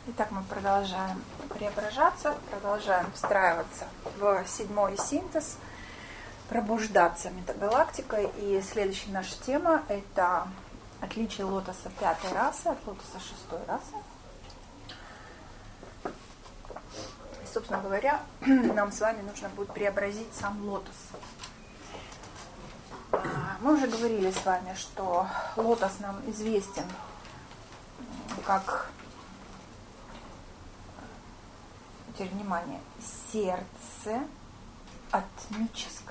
Итак, мы продолжаем преображаться, продолжаем встраиваться в седьмой синтез, пробуждаться метагалактикой. И следующая наша тема – это отличие лотоса пятой расы от лотоса шестой расы. И, собственно говоря, нам с вами нужно будет преобразить сам лотос. Мы уже говорили с вами, что лотос нам известен как, теперь внимание, сердце атмическое.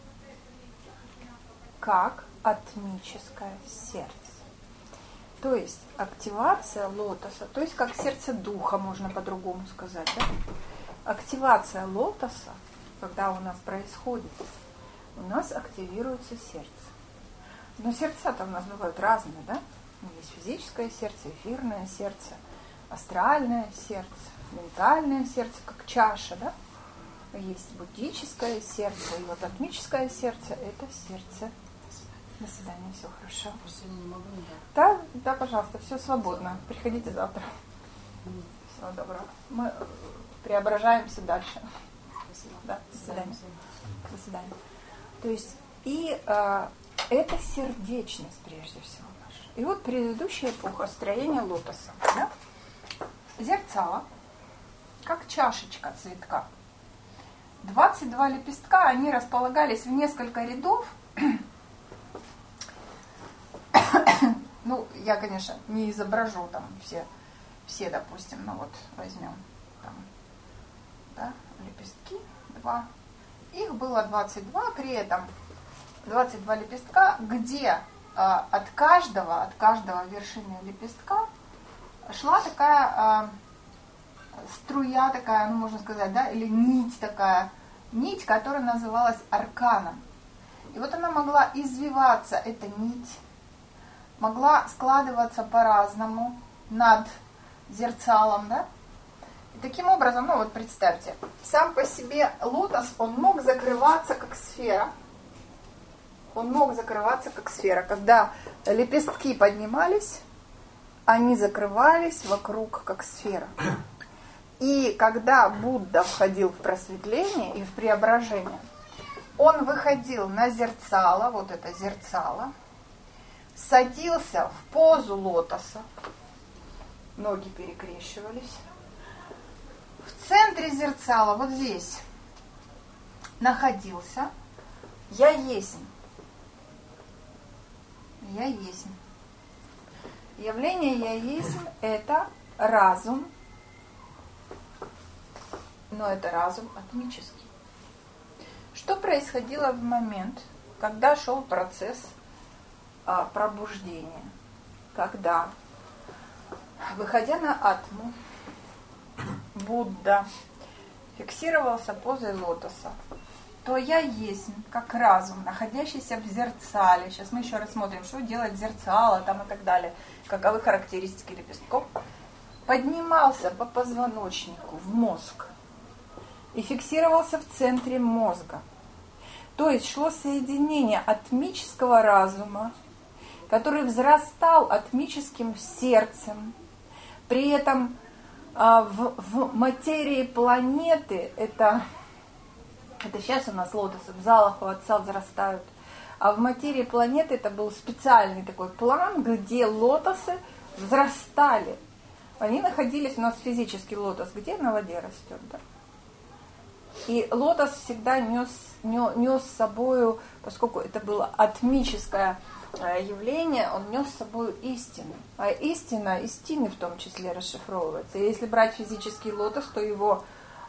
Как атмическое сердце. То есть активация лотоса, то есть как сердце духа, можно по-другому сказать. Да? Активация лотоса, когда у нас происходит, у нас активируется сердце. Но сердца-то у нас бывают разные, да? Есть физическое сердце, эфирное сердце, астральное сердце, ментальное сердце, как чаша, да? Есть буддическое сердце, и вот атмическое сердце – это сердце. До свидания, все хорошо. Да, пожалуйста, все свободно. Приходите завтра. Всего доброго. Мы преображаемся дальше. Да, до свидания. До свидания. То есть, это сердечность прежде всего наша. И вот предыдущая эпоха строения лотоса. Да? Зерцало, как чашечка цветка. 22 лепестка, они располагались в несколько рядов. Ну, я, конечно, не изображу там все, допустим, ну вот возьмем там, да, лепестки, 2. Их было 22, при этом 22 лепестка, где от каждого вершины лепестка шла такая струя такая, ну можно сказать, да, или нить такая, нить, которая называлась арканом. И вот она могла извиваться, эта нить, могла складываться по-разному над зерцалом, да. И таким образом, ну вот представьте, сам по себе лотос, он мог закрываться как сфера. Он мог закрываться как сфера. Когда лепестки поднимались, они закрывались вокруг как сфера. И когда Будда входил в просветление и в преображение, он выходил на зерцало, вот это зерцало, садился в позу лотоса, ноги перекрещивались. В центре зерцала, вот здесь, находился «Я есмь». «Я есмь». Явление «Я есмь» – это разум, но это разум атмический. Что происходило в момент, когда шел процесс пробуждения? Когда, выходя на атму, Будда фиксировался позой лотоса, то «Я есмь», как разум, находящийся в зерцале. Сейчас мы еще рассмотрим, что делает зерцало там и так далее, каковы характеристики лепестков, поднимался по позвоночнику в мозг и фиксировался в центре мозга. То есть шло соединение атмического разума, который взрастал атмическим сердцем. При этом в материи планеты, это сейчас у нас лотосы в залах у отца взрастают, а в материи планеты это был специальный такой план, где лотосы взрастали. Они находились, у нас физический лотос, где на воде растет, да? И лотос всегда нес с собой, поскольку это было атмическое явление, он нес с собой истину. А истина, истины в том числе расшифровывается. И если брать физический лотос, то его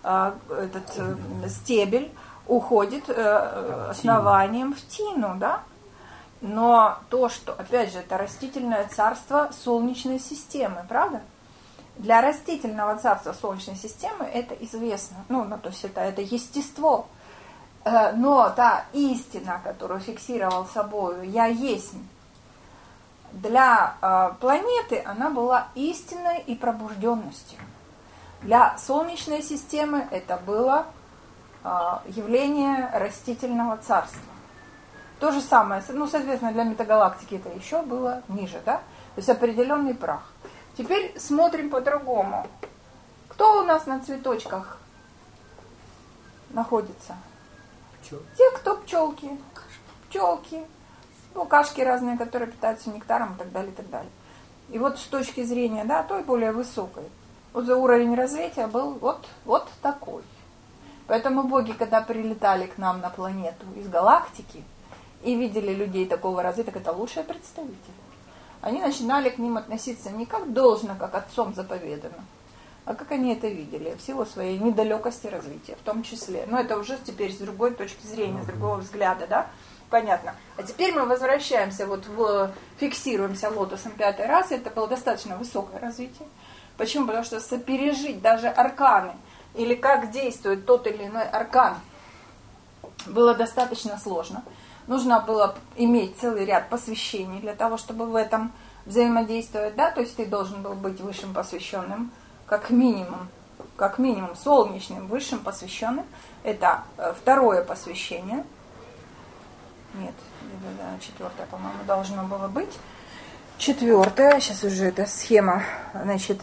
стебель уходит основанием в тину, да? Но то, что, опять же, это растительное царство Солнечной системы, правда? Для растительного царства Солнечной системы это известно, то есть это естество. Но та истина, которую фиксировал собою «Я есмь», для планеты она была истинной и пробужденностью. Для Солнечной системы это было явление растительного царства. То же самое, соответственно, для метагалактики это еще было ниже, да? То есть определенный прах. Теперь смотрим по-другому. Кто у нас на цветочках находится? Пчелы. Те, кто пчелки. Пчелки. Букашки разные, которые питаются нектаром и так далее, и так далее. И вот с точки зрения, да, той более высокой, вот уровень развития был вот такой. Поэтому боги, когда прилетали к нам на планету из галактики и видели людей такого развития, это лучшие представители. Они начинали к ним относиться не как должно, как отцом заповедано, а как они это видели, в силу своей недалекости развития, в том числе. Но это уже теперь с другой точки зрения, с другого взгляда, да? Понятно. А теперь мы возвращаемся, фиксируемся лотосом 5-й раз, это было достаточно высокое развитие. Почему? Потому что сопережить даже арканы, или как действует тот или иной аркан, было достаточно сложно. Нужно было иметь целый ряд посвящений для того, чтобы в этом взаимодействовать, да, то есть ты должен был быть высшим посвященным, как минимум солнечным высшим посвященным. Это 2-е посвящение. Нет, 4-е, по-моему, должно было быть. 4-е, сейчас уже эта схема, значит,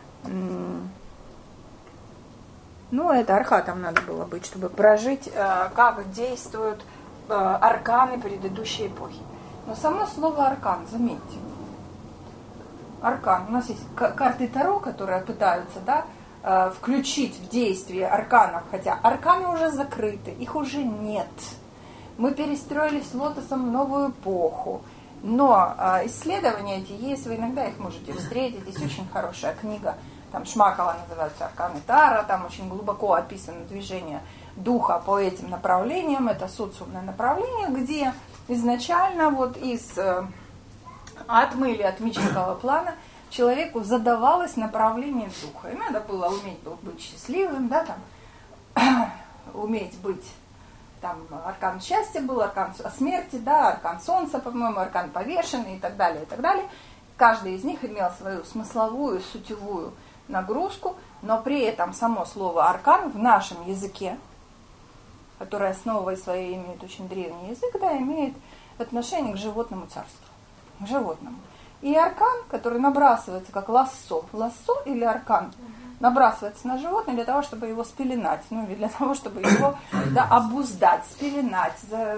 это архатом надо было быть, чтобы прожить, как действуют арканы предыдущей эпохи. Но само слово аркан, заметьте, аркан, у нас есть карты Таро, которые пытаются, да, включить в действие арканов, хотя арканы уже закрыты, их уже нет. Мы перестроились лотосом в новую эпоху. Но исследования эти есть, вы иногда их можете встретить. Есть очень хорошая книга, там Шмакова называется «Арканы Таро», там очень глубоко описано движение духа по этим направлениям. Это социумное направление, где изначально из атмы или атмического плана человеку задавалось направление духа. И надо было уметь быть счастливым, да, там, уметь быть. Там аркан счастья был, аркан смерти, да, аркан солнца, по-моему, аркан повешенный и так далее, и так далее. Каждый из них имел свою смысловую, сутевую нагрузку, но при этом само слово аркан в нашем языке, которое основой своей имеет очень древний язык, да, имеет отношение к животному царству, к животному. И аркан, который набрасывается как лассо или аркан, набрасывается на животное для того, чтобы его спеленать, или для того, чтобы его обуздать, спеленать,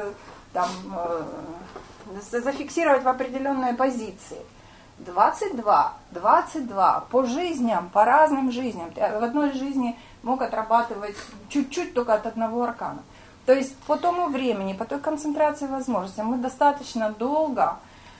зафиксировать в определенной позиции. 22 по жизням, по разным жизням. Ты в одной жизни мог отрабатывать чуть-чуть только от одного аркана. То есть по тому времени, по той концентрации возможностей мы достаточно долго,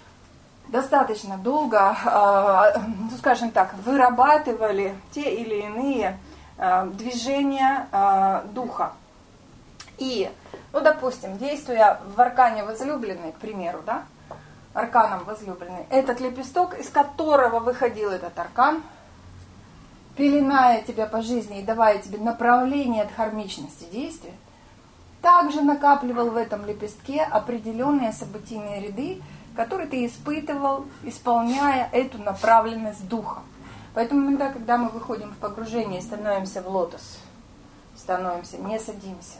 скажем так, вырабатывали те или иные движения духа. И, допустим, действуя в аркане возлюбленный, к примеру, да, арканом возлюбленный, этот лепесток, из которого выходил этот аркан, пеленая тебя по жизни и давая тебе направление от хармичности действия, также накапливал в этом лепестке определенные событийные ряды, который ты испытывал, исполняя эту направленность духа. Поэтому иногда, когда мы выходим в погружение и становимся в лотос, не садимся,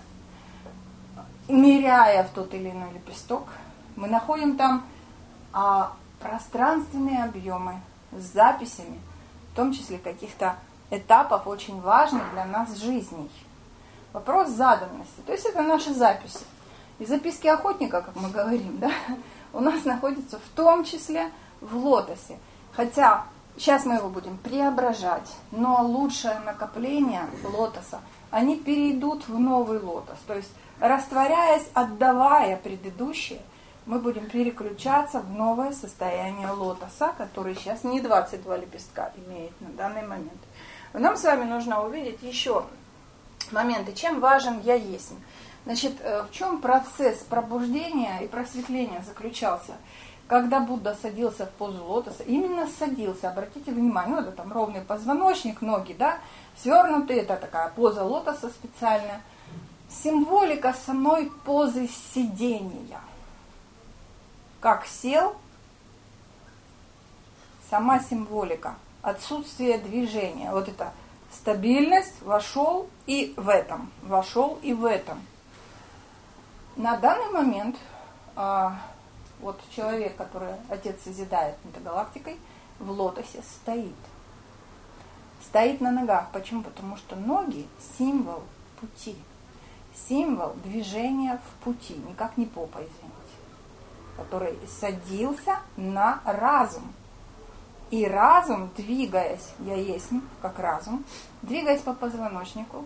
ныряя в тот или иной лепесток, мы находим там пространственные объемы с записями, в том числе каких-то этапов очень важных для нас жизней. Вопрос заданности. То есть это наши записи. И записки охотника, как мы говорим, да, у нас находится в том числе в лотосе. Хотя сейчас мы его будем преображать, но лучшее накопление лотоса, они перейдут в новый лотос. То есть растворяясь, отдавая предыдущее, мы будем переключаться в новое состояние лотоса, который сейчас не 22 лепестка имеет на данный момент. Нам с вами нужно увидеть еще моменты, чем важен «я есть». Значит, в чем процесс пробуждения и просветления заключался? Когда Будда садился в позу лотоса, именно садился, обратите внимание, это там ровный позвоночник, ноги, да, свернутые, это такая поза лотоса специальная. Символика самой позы сидения. Как сел, сама символика, отсутствие движения. Вот это стабильность, вошел и в этом. На данный момент человек, который Отец созидает над галактикой, в лотосе стоит. стоит на ногах. Почему? Потому что ноги – символ пути, символ движения в пути, никак не попа, извините, который садился на разум. И разум, двигаясь, я есть как разум, двигаясь по позвоночнику,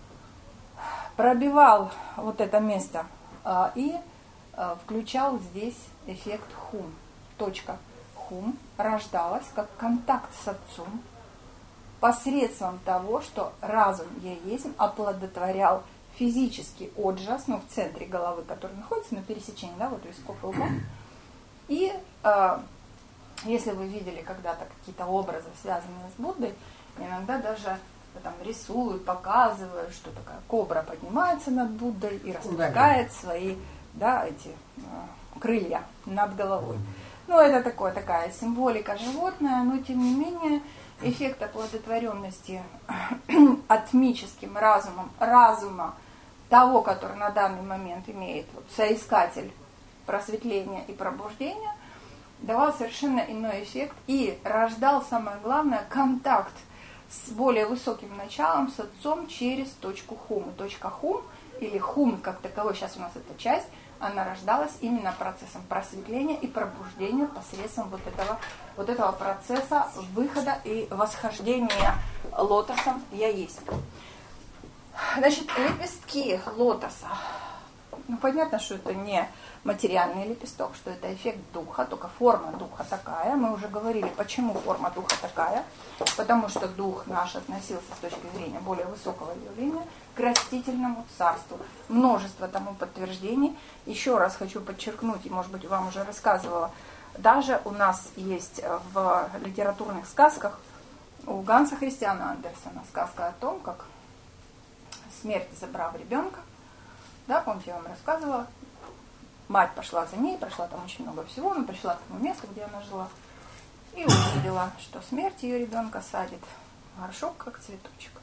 пробивал вот это место и включал здесь эффект хум. Точка хум рождалась как контакт с отцом посредством того, что разум я есть оплодотворял физический отжас, в центре головы, который находится на пересечении, вот висков и лба. И если вы видели когда-то какие-то образы, связанные с Буддой, иногда даже там рисуют, показывают, что такая кобра поднимается над Буддой и распускает свои эти крылья над головой. Это такая символика животная, но тем не менее эффект оплодотворенности атмическим разумом, разума того, который на данный момент имеет соискатель просветления и пробуждения, давал совершенно иной эффект и рождал, самое главное, контакт с более высоким началом, с отцом через точку хум. И точка хум, или хум как таковой, сейчас у нас эта часть, она рождалась именно процессом просветления и пробуждения посредством вот этого процесса выхода и восхождения лотосом «Я есть». Значит, лепестки лотоса. Понятно, что это не материальный лепесток, что это эффект духа, только форма духа такая. Мы уже говорили, почему форма духа такая. Потому что дух наш относился с точки зрения более высокого явления к растительному царству. Множество тому подтверждений. Еще раз хочу подчеркнуть, и, может быть, вам уже рассказывала, даже у нас есть в литературных сказках у Ганса Христиана Андерсена сказка о том, как смерть, забрав ребенка, помните, я вам рассказывала, мать пошла за ней, прошла там очень много всего, но пришла к тому месту, где она жила, и увидела, что смерть ее ребенка садит в горшок, как цветочек.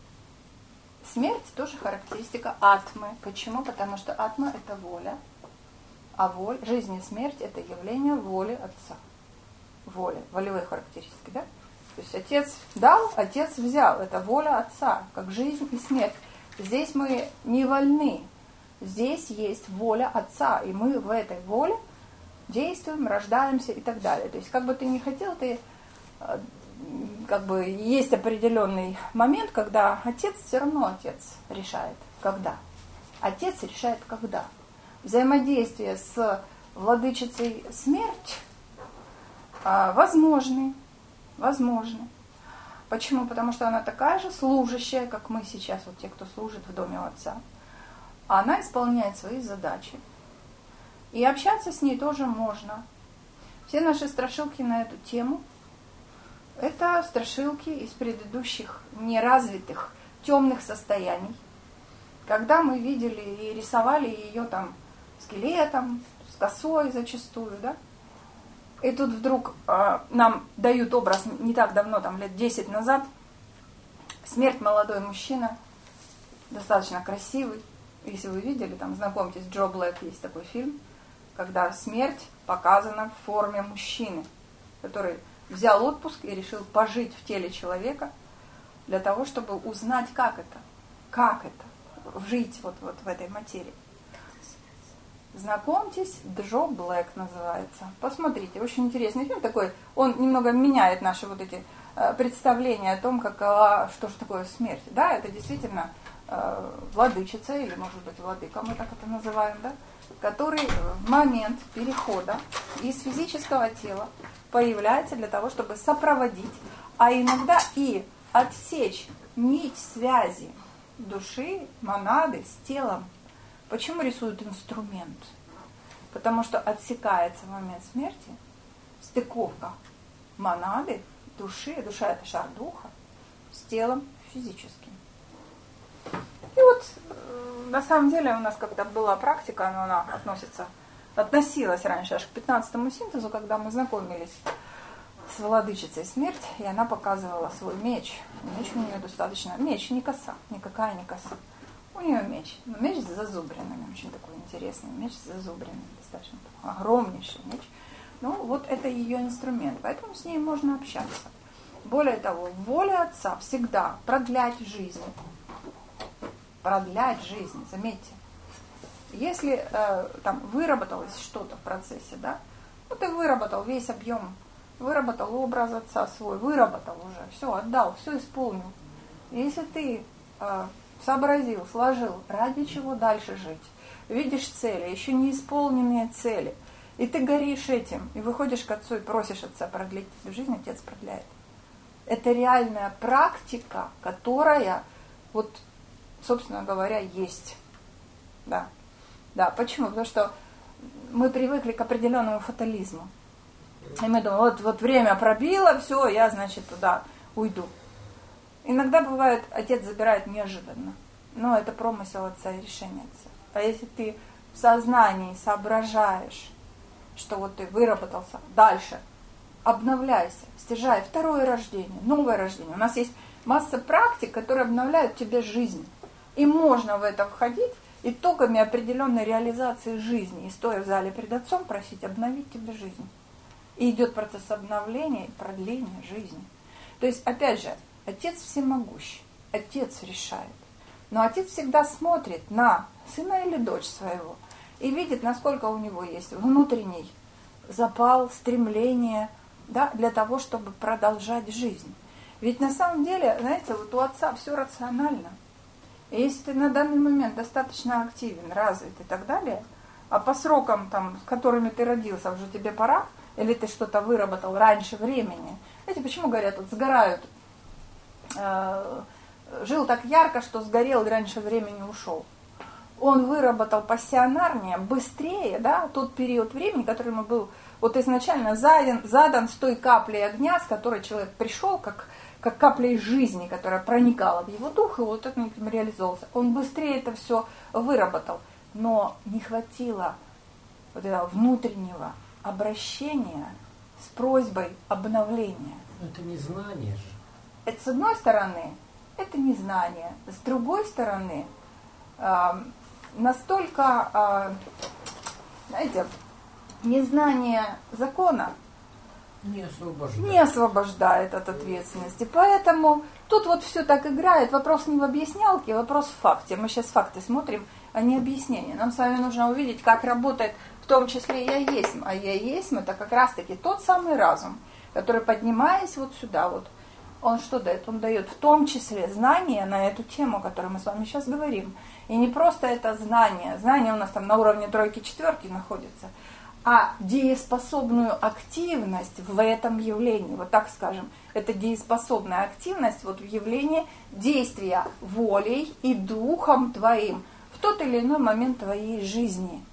Смерть тоже характеристика атмы. Почему? Потому что атма – это воля, а жизнь и смерть – это явление воли Отца. Воля, волевые характеристики, да? То есть отец дал, отец взял. Это воля Отца, как жизнь и смерть. Здесь мы не вольны. Здесь есть воля Отца, и мы в этой воле действуем, рождаемся и так далее. То есть, как бы ты ни хотел, есть определенный момент, когда отец, все равно отец решает, когда. Отец решает, когда. Взаимодействие с владычицей смерть возможны. Почему? Потому что она такая же служащая, как мы сейчас, те, кто служит в доме у Отца. Она исполняет свои задачи. И общаться с ней тоже можно. Все наши страшилки на эту тему – это страшилки из предыдущих неразвитых темных состояний. Когда мы видели и рисовали ее скелетом, с косой зачастую, И тут вдруг нам дают образ не так давно, лет 10 назад, смерть, молодой мужчина, достаточно красивый. Если вы видели, знакомьтесь, Джо Блэк, есть такой фильм, когда смерть показана в форме мужчины, который взял отпуск и решил пожить в теле человека для того, чтобы узнать, как это, жить вот в этой материи. Знакомьтесь, Джо Блэк называется. Посмотрите, очень интересный фильм такой. Он немного меняет наши эти представления о том, что же такое смерть. Да, это действительно владычица, или, может быть, владыка, мы так это называем, который в момент перехода из физического тела появляется для того, чтобы сопроводить, а иногда и отсечь нить связи души, монады с телом. Почему рисуют инструмент? Потому что отсекается в момент смерти стыковка монады, души, душа – это шар духа, с телом физическим. И на самом деле у нас как-то была практика, но она относилась раньше аж к 15-му синтезу, когда мы знакомились с владычицей смерть, и она показывала свой меч. Меч у нее достаточно, меч, не коса, никакая не коса. У нее меч, но меч с зазубринами, очень такой интересный меч с зазубринами, достаточно огромнейший меч. Это ее инструмент, поэтому с ней можно общаться. Более того, воля Отца всегда продлять жизнь. Продлять жизнь, заметьте. Если там выработалось что-то в процессе, да, ну ты выработал весь объем, выработал образ Отца свой, выработал уже, все, отдал, все исполнил. Если ты сообразил, сложил, ради чего дальше жить, видишь цели, еще не исполненные цели, и ты горишь этим, и выходишь к Отцу и просишь Отца продлить тебе жизнь, Отец продляет. Это реальная практика, которая, вот, собственно говоря, есть. Да. Да, почему? Потому что мы привыкли к определенному фатализму. И мы думаем, вот время пробило, все, я, значит, туда уйду. Иногда бывает, Отец забирает неожиданно. Но это промысел Отца и решение Отца. А если ты в сознании соображаешь, что вот ты выработался, дальше обновляйся, стяжай второе рождение, новое рождение. У нас есть масса практик, которые обновляют тебе жизнь. И можно в это входить итогами определенной реализации жизни. И стоя в зале перед Отцом, просить обновить тебе жизнь. И идет процесс обновления и продления жизни. То есть, опять же, Отец всемогущ, Отец решает. Но Отец всегда смотрит на сына или дочь своего и видит, насколько у него есть внутренний запал, стремление, да, для того, чтобы продолжать жизнь. Ведь на самом деле, знаете, вот у Отца все рационально. И если ты на данный момент достаточно активен, развит и так далее, а по срокам, там, с которыми ты родился, уже тебе пора, или ты что-то выработал раньше времени. Знаете, почему говорят, вот сгорают, жил так ярко, что сгорел и раньше времени ушел. Он выработал пассионарнее, быстрее, да, тот период времени, который ему был вот изначально задан с той каплей огня, с которой человек пришел, как каплей жизни, которая проникала в его дух, и вот это реализовался. Он быстрее это все выработал, но не хватило вот этого внутреннего обращения с просьбой обновления. Это не знание же. Это с одной стороны, это не знание. С другой стороны, настолько, знаете, незнание закона не освобождает от ответственности. Поэтому тут вот все так играет. Вопрос не в объяснялке, вопрос в факте. Мы сейчас факты смотрим, а не объяснение. Нам с вами нужно увидеть, как работает в том числе «Я есмь». А «Я есмь» — это как раз-таки тот самый разум, который, поднимаясь вот сюда, вот, он что дает? Он дает в том числе знания на эту тему, о которой мы с вами сейчас говорим. И не просто это знание. Знание у нас там на уровне тройки-четверки находится, а дееспособную активность в этом явлении. Вот так скажем. Это дееспособная активность вот в явлении действия волей и духом твоим в тот или иной момент твоей жизни.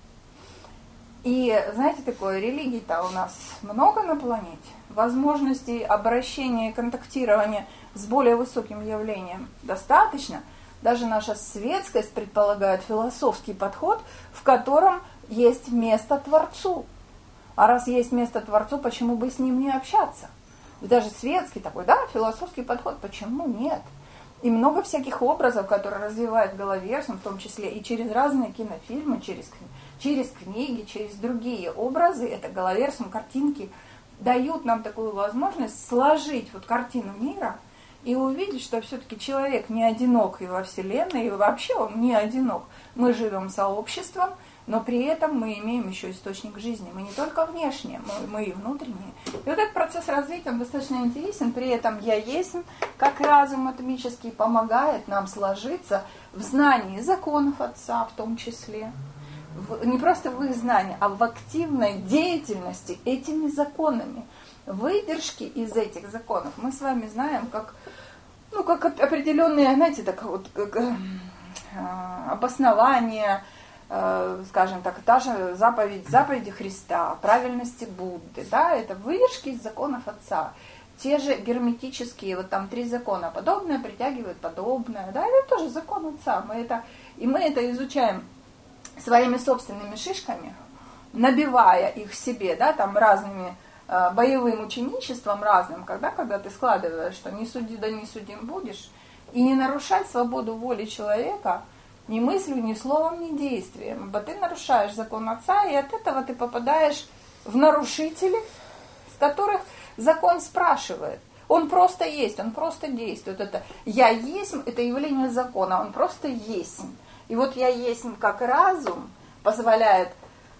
И знаете, такое, религий-то у нас много на планете. Возможностей обращения и контактирования с более высоким явлением достаточно. Даже наша светскость предполагает философский подход, в котором есть место Творцу. А раз есть место Творцу, почему бы с ним не общаться? Даже светский такой, да, философский подход, почему нет? И много всяких образов, которые развивают головерсом, в том числе и через разные кинофильмы, через книги, через другие образы, это головерсом, картинки, дают нам такую возможность сложить вот картину мира и увидеть, что все-таки человек не одинок и во Вселенной, и вообще он не одинок. Мы живем сообществом, но при этом мы имеем еще источник жизни. Мы не только внешние, мы и внутренние. И вот этот процесс развития достаточно интересен. При этом «Я есмь», как разум атомический, помогает нам сложиться в знании законов Отца в том числе. Не просто в их знании, а в активной деятельности этими законами. Выдержки из этих законов мы с вами знаем как определенные, знаете, так вот, как обоснование, скажем так, та же заповеди Христа, правильности Будды, да, это выдержки из законов Отца. Те же герметические, вот там 3 закона, подобное притягивает подобное, да, это тоже закон Отца. Мы это изучаем своими собственными шишками, набивая их себе, да, там разными боевым ученичеством разным, когда ты складываешь, что не суди, да не судим будешь, и не нарушать свободу воли человека ни мыслью, ни словом, ни действием, ибо ты нарушаешь закон Отца, и от этого ты попадаешь в нарушителей, с которых закон спрашивает. Он просто есть, он просто действует. Это «я есть» – это явление закона, он просто есть. И вот «я есть» как разум позволяет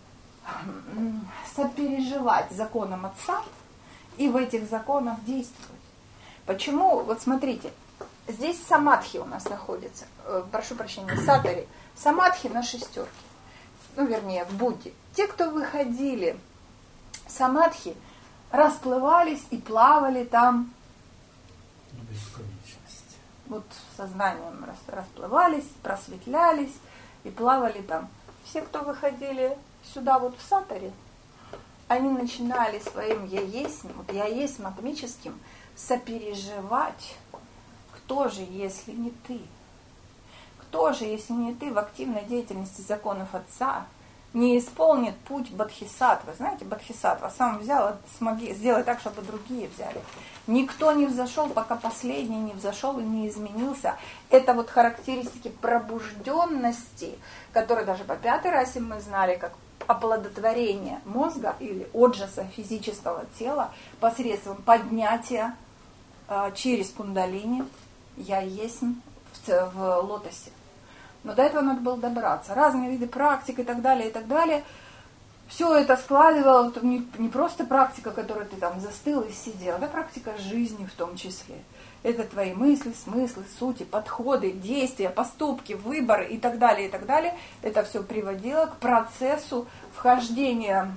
сопереживать законам Отца и в этих законах действовать. Почему? Вот смотрите, здесь самадхи у нас находится, прошу прощения, сатари. Самадхи на шестерке, вернее, в Будде. Те, кто выходили самадхи, расплывались и плавали там. Бесконечность. Вот сознанием расплывались, просветлялись и плавали там. Все, кто выходили сюда вот в сатаре, они начинали своим «я есть», вот «я есть» атмическим, сопереживать, кто же, если не ты? Кто же, если не ты, в активной деятельности законов Отца не исполнит путь бодхисаттвы? Знаете, бодхисаттва сам взял, смоги сделать так, чтобы другие взяли. Никто не взошел, пока последний не взошел и не изменился. Это вот характеристики пробужденности, которые даже по 5-й расе мы знали, как оплодотворение мозга или отжаса физического тела посредством поднятия через кундалини «я есть» в лотосе. Но до этого надо было добраться. Разные виды практик и так далее, и так далее. Все это складывало, не просто практика, которой ты там застыл и сидел, это практика жизни в том числе. Это твои мысли, смыслы, сути, подходы, действия, поступки, выборы и так далее, и так далее. Это все приводило к процессу вхождения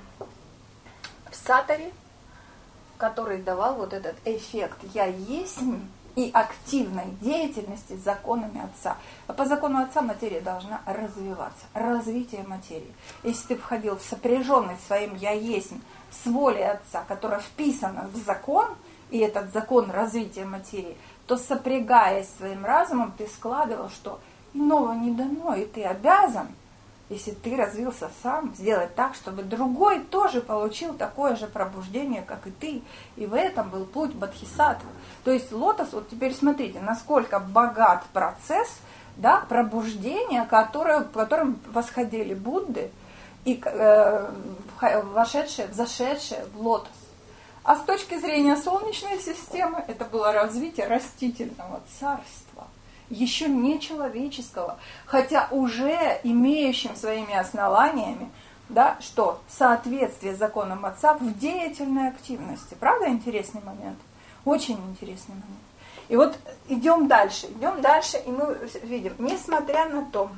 в сатари, который давал вот этот эффект «я есть» и активной деятельности с законами Отца. А по закону Отца материя должна развиваться. Развитие материи. Если ты входил в сопряженность своим «я есть» с волей Отца, которая вписана в закон, и этот закон развития материи, то, сопрягаясь своим разумом, ты складывал, что иного не дано, и ты обязан, если ты развился сам, сделать так, чтобы другой тоже получил такое же пробуждение, как и ты. И в этом был путь бодхисаттвы. То есть лотос, вот теперь смотрите, насколько богат процесс, да, пробуждения, в котором восходили Будды, и взошедшие в лотос. А с точки зрения Солнечной системы, это было развитие растительного царства, еще не человеческого, хотя уже имеющим своими основаниями, да, что соответствие законам Отца в деятельной активности. Правда, интересный момент? Очень интересный момент. И вот идем дальше, и мы видим, несмотря на то,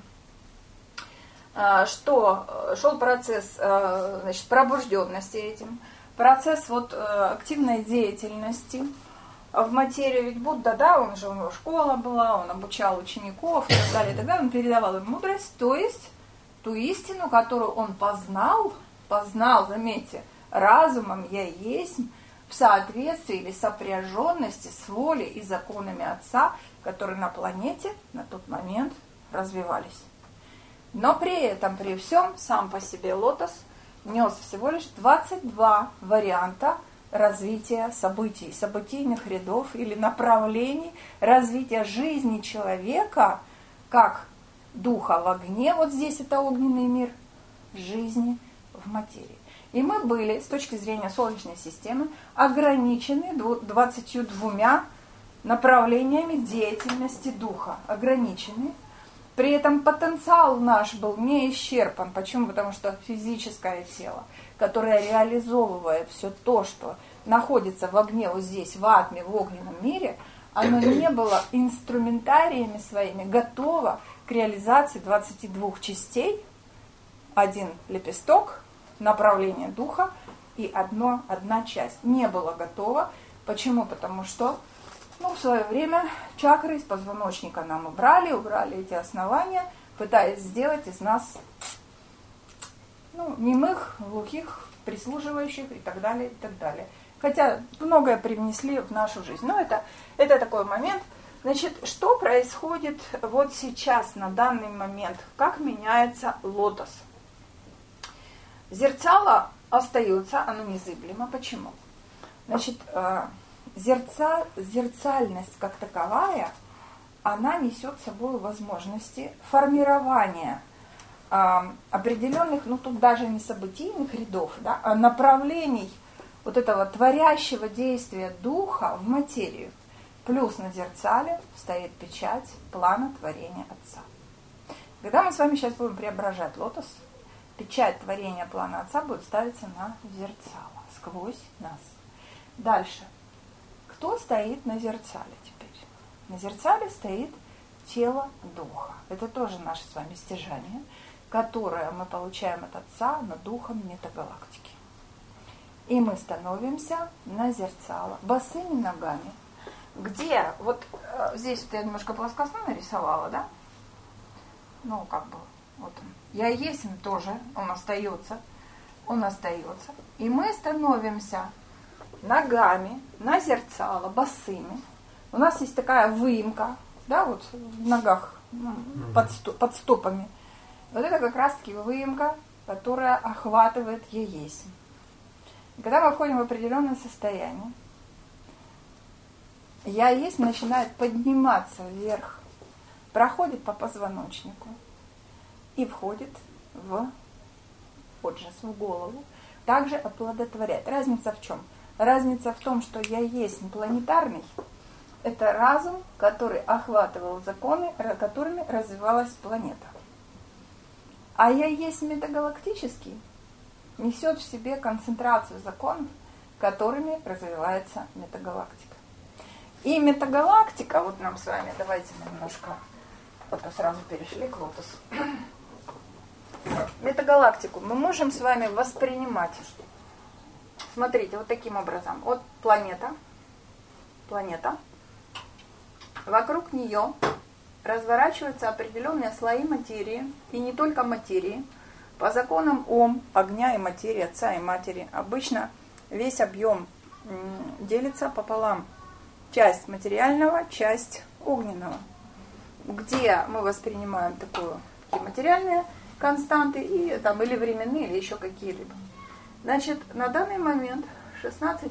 что шел процесс, значит, пробужденности этим, процесс вот активной деятельности в материю, ведь Будда, да, у него школа была, он обучал учеников и так далее, он передавал им мудрость, то есть ту истину, которую он познал, заметьте, разумом «я есть», в соответствии или сопряженности с волей и законами Отца, которые на планете на тот момент развивались. Но при этом, при всем, сам по себе лотос нес всего лишь 22 варианта развития событий, событийных рядов или направлений развития жизни человека, как духа в огне, вот здесь это огненный мир, жизни в материи. И мы были, с точки зрения Солнечной системы, ограничены 22 направлениями деятельности духа. Ограничены. При этом потенциал наш был не исчерпан. Почему? Потому что физическое тело, которое реализовывает все то, что находится в огне вот здесь, в атме, в огненном мире, оно не было инструментариями своими готово к реализации 22 частей, один лепесток, направление духа и одна часть. Не было готово. Почему? Потому что в свое время чакры из позвоночника нам убрали эти основания, пытаясь сделать из нас немых, глухих, прислуживающих и так далее, и так далее. Хотя многое привнесли в нашу жизнь. Но это такой момент. Значит, что происходит вот сейчас, на данный момент? Как меняется лотос? Зерцало остается, оно незыблемо. Почему? Значит, зерцальность как таковая, она несет с собой возможности формирования определенных, тут даже не событийных рядов, да, а направлений вот этого творящего действия духа в материю. Плюс на зерцале стоит печать плана творения Отца. Когда мы с вами сейчас будем преображать лотос, печать творения плана Отца будет ставиться на зерцало, сквозь нас. Дальше. Кто стоит на зерцале теперь? На зерцале стоит тело Духа. Это тоже наше с вами стяжание, которое мы получаем от Отца над духом метагалактики. И мы становимся на зерцало босыми ногами. Где? Вот здесь вот я немножко плоскостно нарисовала, да? Ну, как бы, вот он. Я есть тоже, он остается. И мы становимся ногами на зерцало, босыми. У нас есть такая выемка, да, вот в ногах, под стопами. Вот это как раз-таки выемка, которая охватывает «Я есть». И когда мы входим в определенное состояние, «Я есть» начинает подниматься вверх, проходит по позвоночнику и входит в поджес, в голову. Также оплодотворяет. Разница в чем? Разница в том, что «Я есть» планетарный – это разум, который охватывал законы, которыми развивалась планета. А «Я есть» метагалактический несет в себе концентрацию законов, которыми развивается метагалактика. И метагалактика, вот нам с вами, давайте немножко, вот мы сразу перешли к лотосу. Метагалактику мы можем с вами воспринимать. Смотрите, вот таким образом. Вот планета. Вокруг нее разворачиваются определенные слои материи, и не только материи, по законам Ом, огня и материи, отца и матери. Обычно весь объем делится пополам. Часть материального, часть огненного. Где мы воспринимаем такие материальные константы, и, там, или временные, или еще какие-либо. Значит, на данный момент 16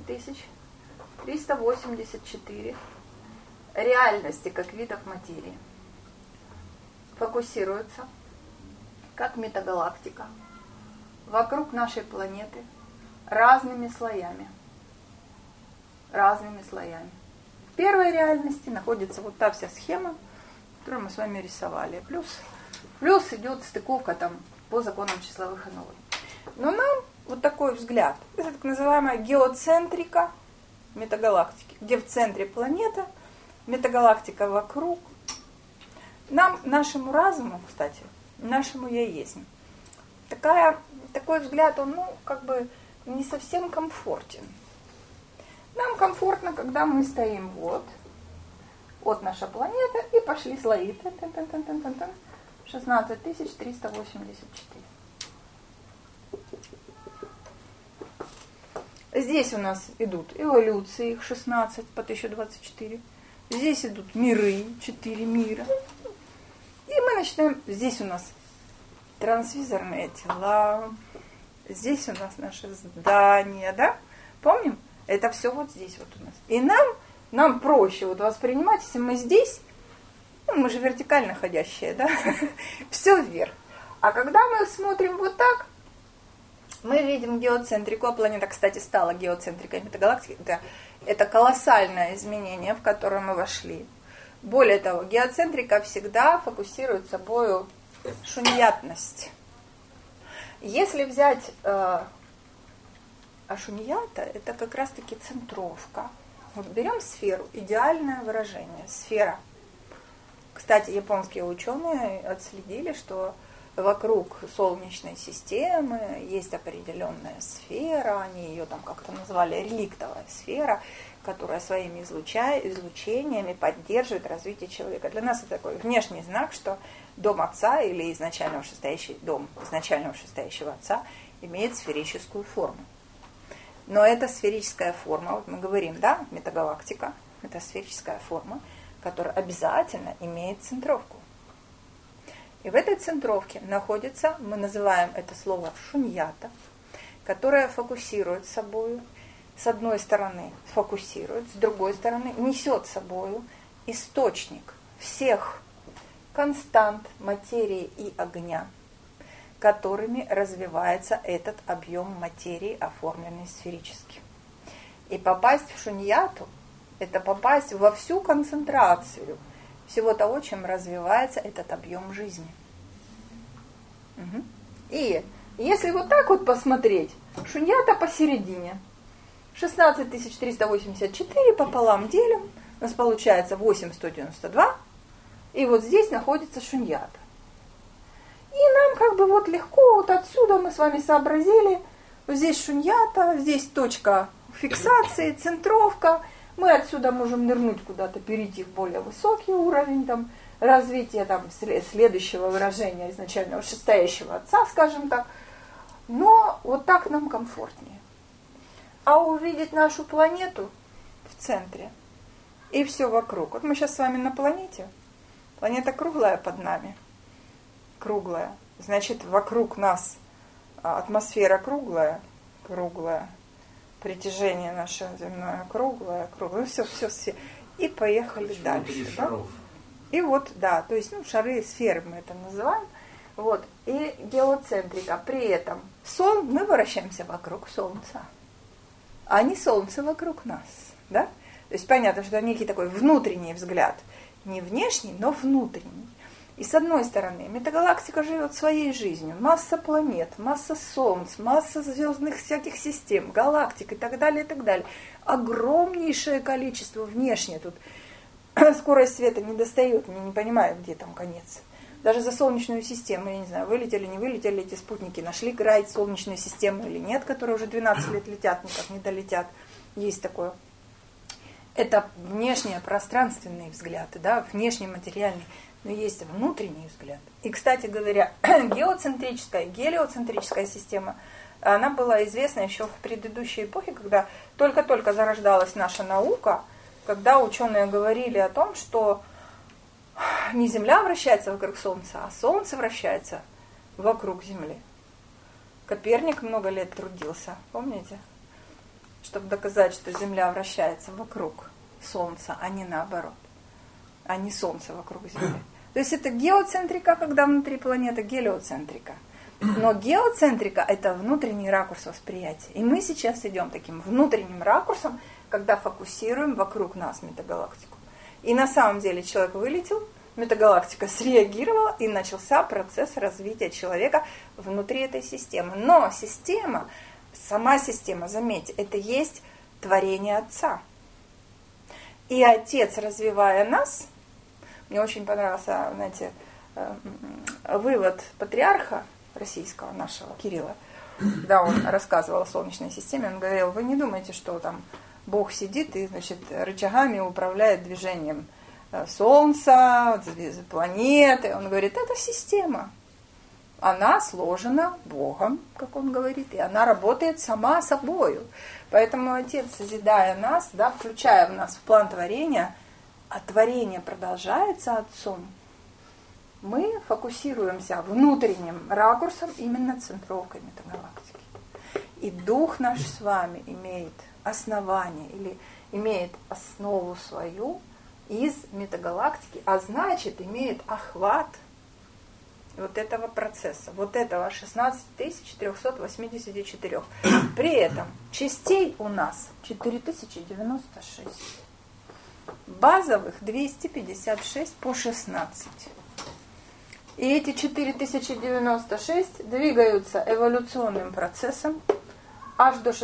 384 реальности как видов материи фокусируются, как метагалактика, вокруг нашей планеты разными слоями. В первой реальности находится вот та вся схема, которую мы с вами рисовали. Плюс идет стыковка там по законам числовых аналогий. Но нам вот такой взгляд, это так называемая геоцентрика метагалактики, где в центре планета, метагалактика вокруг. Нам, нашему разуму, кстати, нашему «Я есть», такой взгляд, он, как бы не совсем комфортен. Нам комфортно, когда мы стоим вот наша планета, и пошли слои. 16 384. Здесь у нас идут эволюции, их 16 по 1024. Здесь идут миры, 4 мира. И мы начинаем, здесь у нас трансвизорные тела, здесь у нас наши здания, да? Помним? Это все вот здесь вот у нас. И нам проще вот воспринимать, если мы здесь, мы же вертикально ходящие, да? Все вверх. А когда мы смотрим вот так, мы видим геоцентрику, а планета, кстати, стала геоцентрикой метагалактики. Это колоссальное изменение, в которое мы вошли. Более того, геоцентрика всегда фокусирует собой шуньятность. Если взять шуньята, это как раз-таки центровка. Вот берем сферу, идеальное выражение, сфера. Кстати, японские ученые отследили, что вокруг Солнечной системы есть определенная сфера, они ее там как-то назвали реликтовая сфера, которая своими излучениями поддерживает развитие человека. Для нас это такой внешний знак, что дом Отца или дом изначального шестающего Отца имеет сферическую форму. Но эта сферическая форма, вот мы говорим, да, метагалактика, это сферическая форма, которая обязательно имеет центровку. И в этой центровке находится, мы называем это слово шуньята, которая фокусирует собою, с одной стороны фокусирует, с другой стороны несет собою источник всех констант материи и огня, которыми развивается этот объем материи, оформленный сферически. И попасть в шуньяту – это попасть во всю концентрацию всего того, чем развивается этот объем жизни. Угу. И если вот так вот посмотреть, шуньята посередине. 16384 пополам делим, у нас получается 8192, и вот здесь находится шуньята. И нам как бы вот легко, вот отсюда мы с вами сообразили, вот здесь шуньята, здесь точка фиксации, центровка, мы отсюда можем нырнуть куда-то, перейти в более высокий уровень, там, развития там, следующего выражения изначально вышестоящего отца, скажем так, но вот так нам комфортнее. А увидеть нашу планету в центре и все вокруг. Вот мы сейчас с вами на планете. Планета круглая под нами. Круглая. Значит, вокруг нас атмосфера круглая. Притяжение наше земное круглое. Ну, все. И поехали дальше. Да? И вот, да, то есть, шары и сферы мы это называем. Вот. И геоцентрика. При этом мы вращаемся вокруг Солнца. А не Солнце вокруг нас, да? То есть понятно, что некий такой внутренний взгляд, не внешний, но внутренний. И с одной стороны, метагалактика живет своей жизнью, масса планет, масса солнц, масса звездных всяких систем, галактик и так далее, и так далее. Огромнейшее количество внешне тут. Скорость света не достает, мы не понимаем, где там конец. Даже за Солнечную систему, я не знаю, вылетели, не вылетели эти спутники, нашли край Солнечной системы или нет, которые уже 12 лет летят, никак не долетят. Есть такое. Это внешние пространственные взгляды, да, внешне материальный, но есть внутренний взгляд. И, кстати говоря, геоцентрическая, гелиоцентрическая система, она была известна еще в предыдущей эпохе, когда только-только зарождалась наша наука, когда ученые говорили о том, что не Земля вращается вокруг Солнца, а Солнце вращается вокруг Земли. Коперник много лет трудился, помните? Чтобы доказать, что Земля вращается вокруг Солнца, а не наоборот. А не Солнце вокруг Земли. То есть это геоцентрика, когда внутри планеты, гелиоцентрика. Но геоцентрика – это внутренний ракурс восприятия. И мы сейчас идем таким внутренним ракурсом, когда фокусируем вокруг нас метагалактику. И на самом деле человек вылетел, метагалактика среагировала, и начался процесс развития человека внутри этой системы. Но система, сама система, заметьте, это есть творение Отца. И Отец, развивая нас, мне очень понравился, знаете, вывод патриарха российского, нашего Кирилла, когда он рассказывал о Солнечной системе, он говорил: вы не думайте, что там Бог сидит и, значит, рычагами управляет движением Солнца, планеты. Он говорит, это система. Она сложена Богом, как он говорит, и она работает сама собою. Поэтому Отец, созидая нас, да, включая в нас в план творения, а творение продолжается Отцом, мы фокусируемся внутренним ракурсом, именно центровкой метагалактики. И дух наш с вами имеет основание или имеет основу свою из метагалактики, а значит имеет охват вот этого процесса, вот этого 16384. При этом частей у нас 4096, базовых 256 по 16. И эти 4096 двигаются эволюционным процессом аж до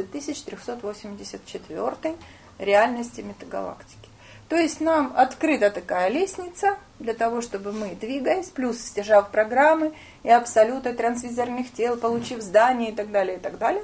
16384 реальности метагалактики. То есть нам открыта такая лестница для того, чтобы мы, двигаясь, плюс стяжав программы и абсолюты трансвизорных тел, получив здание и так далее,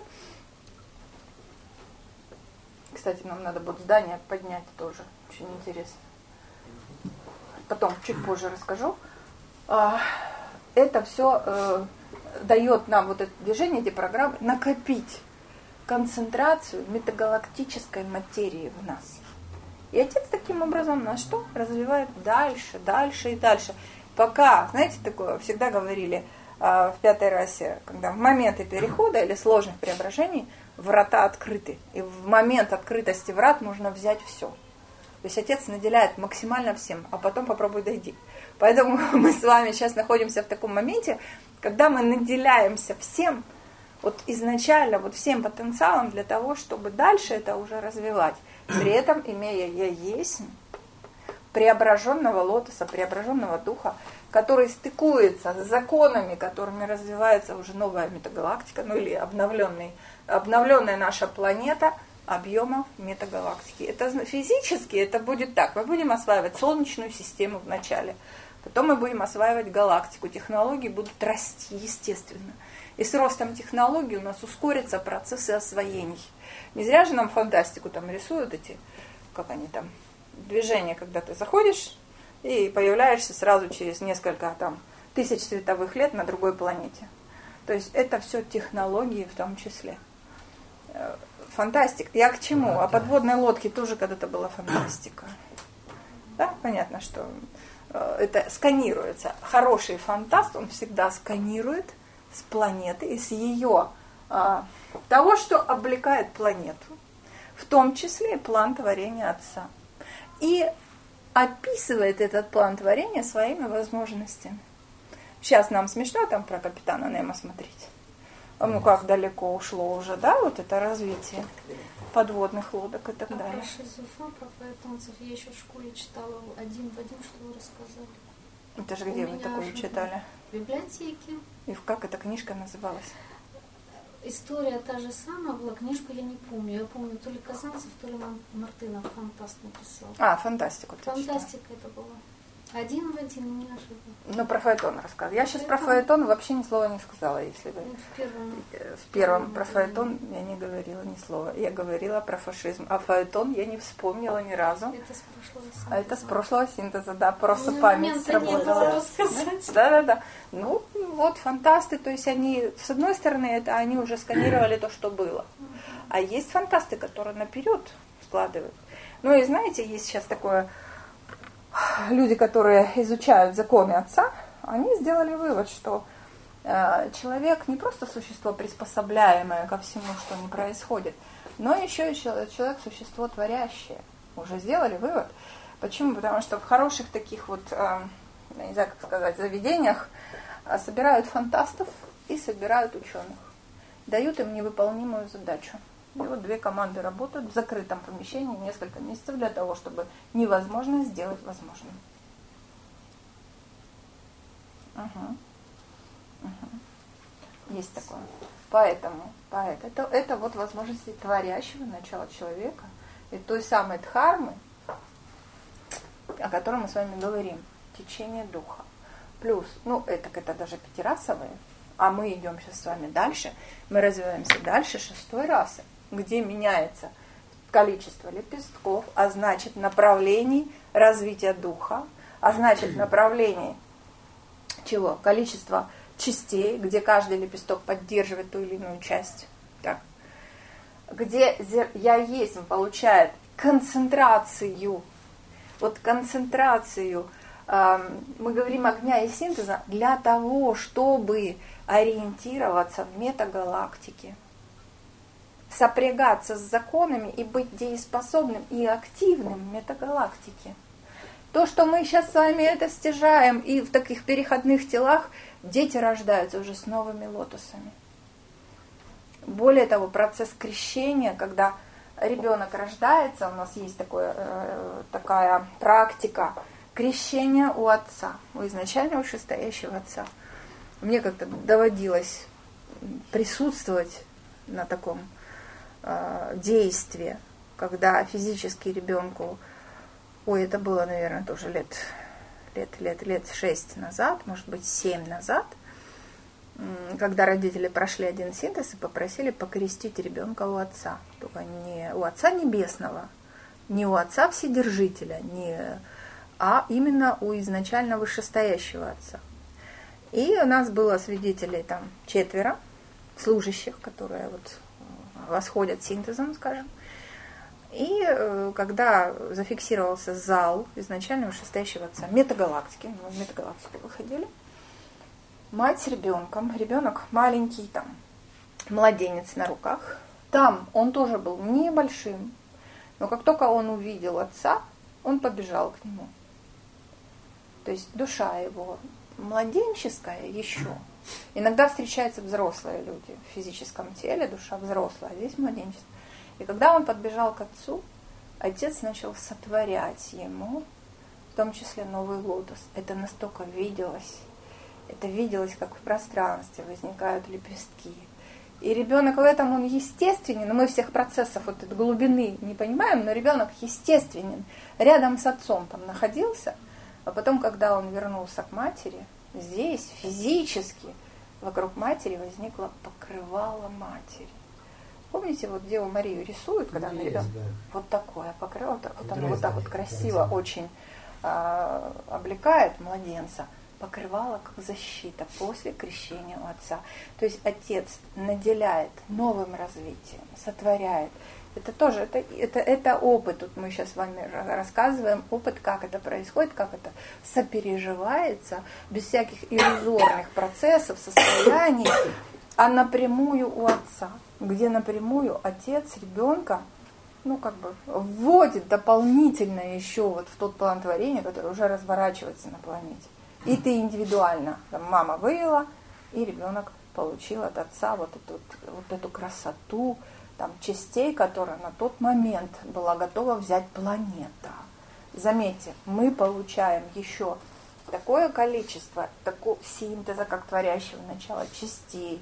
Кстати, нам надо будет здание поднять тоже, очень интересно. Потом, чуть позже расскажу. Это все дает нам, вот это движение, эти программы, накопить концентрацию метагалактической материи в нас. И Отец таким образом нас что? Развивает дальше, дальше и дальше. Пока, знаете, такое, всегда говорили в пятой расе, когда в моменты перехода или сложных преображений врата открыты. И в момент открытости врат можно взять все. То есть Отец наделяет максимально всем, а потом попробуй дойди. Поэтому мы с вами сейчас находимся в таком моменте, когда мы наделяемся всем, вот изначально вот всем потенциалом для того, чтобы дальше это уже развивать, при этом имея «я есть» преображенного лотоса, преображенного духа, который стыкуется с законами, которыми развивается уже новая метагалактика, ну или обновленная наша планета объемов метагалактики. Это физически это будет так. Мы будем осваивать Солнечную систему вначале, потом мы будем осваивать галактику. Технологии будут расти, естественно. И с ростом технологий у нас ускорятся процессы освоений. Не зря же нам фантастику там рисуют эти, как они там, движения, когда ты заходишь и появляешься сразу через несколько там тысяч световых лет на другой планете. То есть это все технологии в том числе. Фантастика. Я к чему? О подводной лодке тоже когда-то была фантастика. Да, понятно, что это сканируется. Хороший фантаст, он всегда сканирует с планеты и с ее того, что облекает планету, в том числе и план творения Отца. И описывает этот план творения своими возможностями. Сейчас нам смешно там про капитана Немо смотреть. Ну как далеко ушло уже, да, вот это развитие подводных лодок и так далее. Про шизофрен, про фаэтонцев я еще в школе читала один в один, что вы рассказали. Это же где вы такое читали? В библиотеке. И как эта книжка называлась? История та же самая была, книжку я не помню. Я помню, то ли Казанцев, то ли Мартынов фантаст написал. Фантастику ты Фантастика читала. Это была. Один в один, не ошибаюсь. Ну, про фаэтон рассказывала. Я сейчас про фаэтон вообще ни слова не сказала, если вы... В первом про фаэтон я не говорила ни слова. Я говорила про фашизм. А фаэтон я не вспомнила ни разу. Это с прошлого синтеза. А это с прошлого синтеза, да. Просто память сработала. Да. Ну, вот фантасты, то есть они, с одной стороны, это они уже сканировали то, что было. А есть фантасты, которые наперед складывают. Ну и знаете, есть сейчас такое... Люди, которые изучают законы Отца, они сделали вывод, что человек не просто существо приспособляемое ко всему, что не происходит, но еще и человек существо творящее. Уже сделали вывод. Почему? Потому что в хороших таких вот, я не знаю, как сказать, заведениях собирают фантастов и собирают ученых. Дают им невыполнимую задачу. И вот две команды работают в закрытом помещении несколько месяцев для того, чтобы невозможное сделать возможным. Есть такое. Поэтому это вот возможности творящего начала человека и той самой дхармы, о котором мы с вами говорим, течение духа. Плюс, это даже пятирасовое, а мы идем сейчас с вами дальше, мы развиваемся дальше шестой расы, где меняется количество лепестков, а значит направлений развития духа, а значит направлений чего? Количество частей, где каждый лепесток поддерживает ту или иную часть. Так. Где я есть получает концентрацию. Вот концентрацию, мы говорим огня и синтеза, для того, чтобы ориентироваться в метагалактике, сопрягаться с законами и быть дееспособным и активным в метагалактике. То, что мы сейчас с вами это стяжаем, и в таких переходных телах дети рождаются уже с новыми лотосами. Более того, процесс крещения, когда ребенок рождается, у нас есть такая практика крещения у отца, у изначально вышестоящего отца. Мне как-то доводилось присутствовать на таком действии, когда физически ребенку, это было, наверное, тоже лет 6 назад, может быть, 7 назад, когда родители прошли один синтез и попросили покрестить ребенка у отца. Только не у Отца Небесного, не у Отца Вседержителя, а именно у изначально вышестоящего Отца. И у нас было свидетелей там 4 служащих, которые восходят синтезом, скажем. И когда зафиксировался зал изначально вышестоящего Отца, метагалактики, мы в метагалактику выходили, мать с ребенком, ребенок маленький, там, младенец на руках, там он тоже был небольшим, но как только он увидел Отца, он побежал к нему. То есть душа его младенческая еще, Иногда встречаются взрослые люди в физическом теле, душа взрослая, а здесь младенчество. И когда он подбежал к отцу, отец начал сотворять ему, в том числе новый лотос. Это настолько виделось. Это виделось, как в пространстве возникают лепестки. И ребенок в этом, он естественен, но мы всех процессов вот этой глубины не понимаем, но ребенок естественен. Рядом с отцом там находился, а потом, когда он вернулся к матери, здесь физически вокруг матери возникло покрывало матери. Помните, вот Деву Марию рисуют, когда она идет? Да. Вот такое покрывало, вот оно вот так вот красиво очень облекает младенца. Покрывало как защита после крещения у отца. То есть отец наделяет новым развитием, сотворяет. Это тоже, это опыт. Тут мы сейчас с вами рассказываем опыт, как это происходит, как это сопереживается, без всяких иллюзорных процессов, состояний, а напрямую у отца, где напрямую отец ребенка, вводит дополнительно еще вот в тот план творения, который уже разворачивается на планете. И ты индивидуально, мама вывела, и ребенок получил от отца вот эту красоту, частей, которые на тот момент была готова взять планета. Заметьте, мы получаем еще такое количество такого синтеза, как творящего начала частей,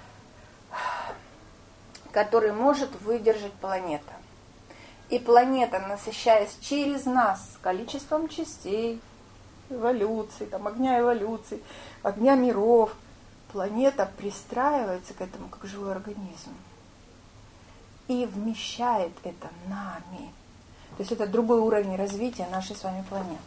который может выдержать планета. И планета, насыщаясь через нас количеством частей, эволюции, огня эволюции, огня миров, планета пристраивается к этому как живой организм и вмещает это нами. То есть это другой уровень развития нашей с вами планеты.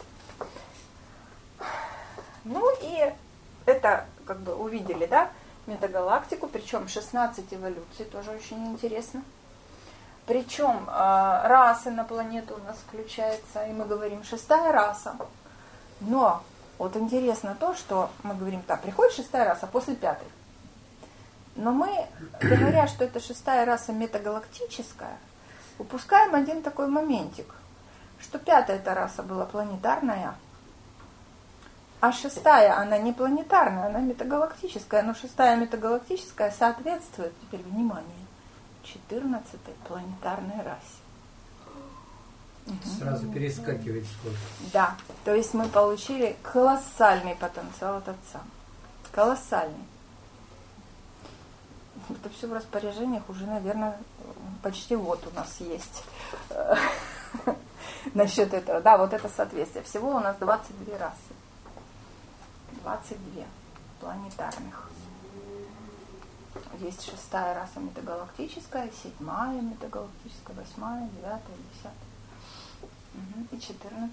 И это увидели, да, метагалактику, причем 16 эволюций, тоже очень интересно. Причем расы на планету у нас включается, и мы говорим 6-я раса. Но вот интересно то, что мы говорим, приходит 6-я раса после 5-й. Но мы, говоря, что это 6-я раса метагалактическая, упускаем один такой моментик, что 5-я эта раса была планетарная, а 6-я, она не планетарная, она метагалактическая, но 6-я метагалактическая соответствует, теперь внимание, 14-й планетарной расе. Сразу перескакивает сколько. Да, то есть мы получили колоссальный потенциал от отца. Колоссальный. Это все в распоряжениях уже, наверное, почти вот у нас есть. Насчет этого. Да, вот это соответствие. Всего у нас 22 расы. 22 планетарных. Есть 6-я раса метагалактическая, 7-я метагалактическая, 8-я, 9-я, 10-я. И 14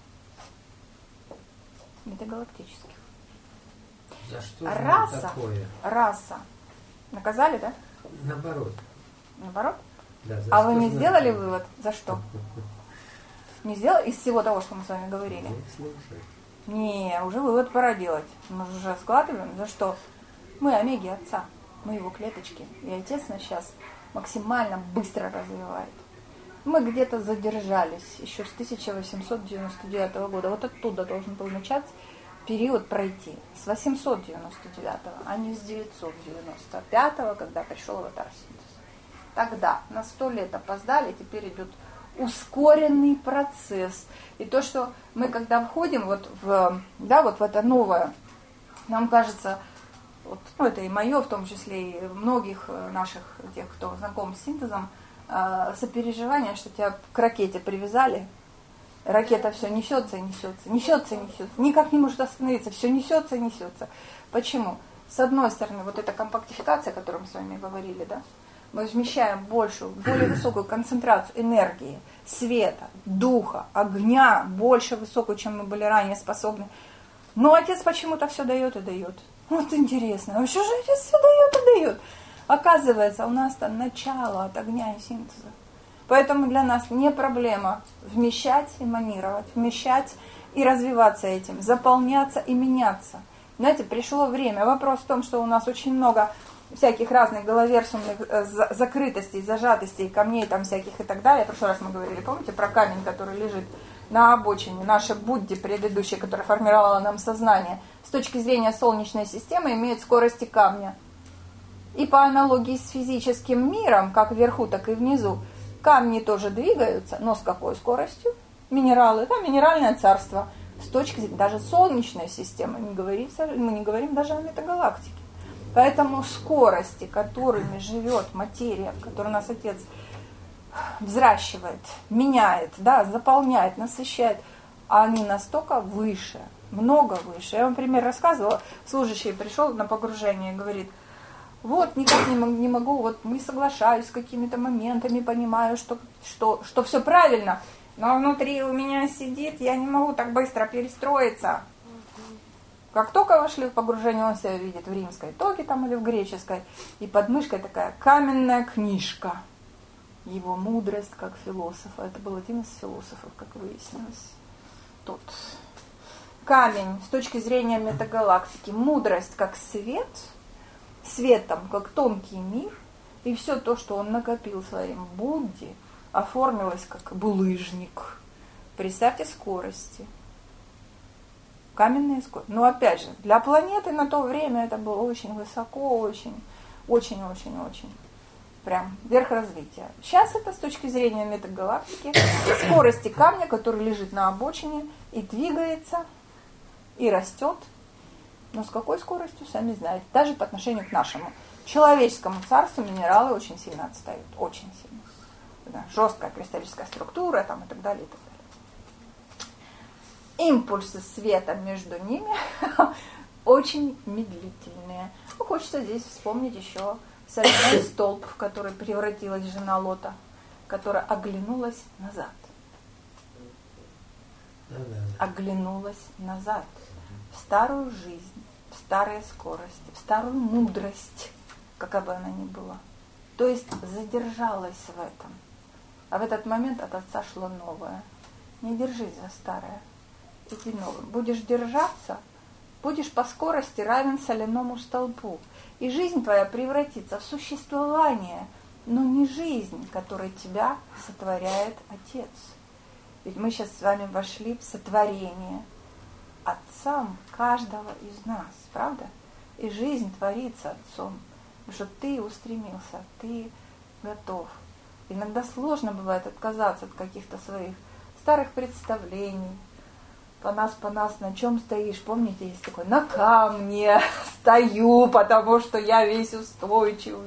метагалактических. За что раса, такое? Раса. Наказали, да? Наоборот. Наоборот? Да, а вы не сделали вывод? За что? Не сделали из всего того, что мы с вами говорили? Не, уже вывод пора делать. Мы уже складываем. За что? Мы омеги отца. Мы его клеточки. И отец нас сейчас максимально быстро развивает. Мы где-то задержались еще с 1899 года. Вот оттуда должен был начать период пройти. С 899, а не с 995, когда пришел аватар-синтез. Тогда на 100 лет опоздали, теперь идет ускоренный процесс. И то, что мы когда входим в это новое, нам кажется, это и мое, в том числе и многих наших, тех, кто знаком с синтезом, сопереживание, что тебя к ракете привязали, ракета все несется и несется, несется и несется, никак не может остановиться, все несется и несется. Почему? С одной стороны, вот эта компактификация, о которой мы с вами говорили, да, мы вмещаем более высокую концентрацию энергии, света, духа, огня, больше высокую, чем мы были ранее способны. Но отец почему-то все дает и дает. Вот интересно, а что же отец все дает и дает? Оказывается, у нас там начало от огня и синтеза. Поэтому для нас не проблема вмещать, эманировать, вмещать и развиваться этим, заполняться и меняться. Знаете, пришло время. Вопрос в том, что у нас очень много всяких разных головерсумных закрытостей, зажатостей, камней там всяких и так далее. В прошлый раз мы говорили, помните, про камень, который лежит на обочине, наша Будди предыдущая, которая формировала нам сознание, с точки зрения Солнечной системы имеет скорости камня. И по аналогии с физическим миром, как вверху, так и внизу, камни тоже двигаются, но с какой скоростью? Минералы, это минеральное царство. С точки зрения даже Солнечной системы, мы не говорим даже о метагалактике. Поэтому скорости, которыми живет материя, которую нас Отец взращивает, меняет, да, заполняет, насыщает, они настолько выше, много выше. Я вам пример рассказывала, служащий пришел на погружение и говорит, вот никак не могу, вот не соглашаюсь с какими-то моментами, понимаю, что все правильно, но внутри у меня сидит, я не могу так быстро перестроиться. Как только вошли в погружение, он себя видит в римской тоге там или в греческой, и под мышкой такая каменная книжка. Его мудрость как философа. Это был один из философов, как выяснилось. Тот камень с точки зрения метагалактики. Мудрость как свет, светом как тонкий мир, и все то, что он накопил своим Будде, оформилось как булыжник. Представьте скорости. Каменные скорости. Но опять же, для планеты на то время это было очень высоко, очень прям верх развития. Сейчас это с точки зрения метагалактики, скорости камня, который лежит на обочине и двигается, и растет. Но с какой скоростью, сами знаете. Даже по отношению к нашему человеческому царству минералы очень сильно отстают. Очень сильно. Да, жесткая кристаллическая структура там, и так далее, и так далее. Импульсы света между ними очень медлительные. Ну, хочется здесь вспомнить еще соляной столб, в который превратилась жена Лота, которая оглянулась назад. Оглянулась назад. В старую жизнь, в старые скорости, в старую мудрость, какая бы она ни была. То есть задержалась в этом. А в этот момент от Отца шло новое. Не держись за старое. Иди новым. Будешь держаться, будешь по скорости равен соляному столбу. И жизнь твоя превратится в существование, но не жизнь, которой тебя сотворяет Отец. Ведь мы сейчас с вами вошли в сотворение Отцом каждого из нас, правда? И жизнь творится Отцом, потому что ты устремился, ты готов. Иногда сложно бывает отказаться от каких-то своих старых представлений. По нас, на чем стоишь? Помните, есть такое, на камне стою, потому что я весь устойчивый.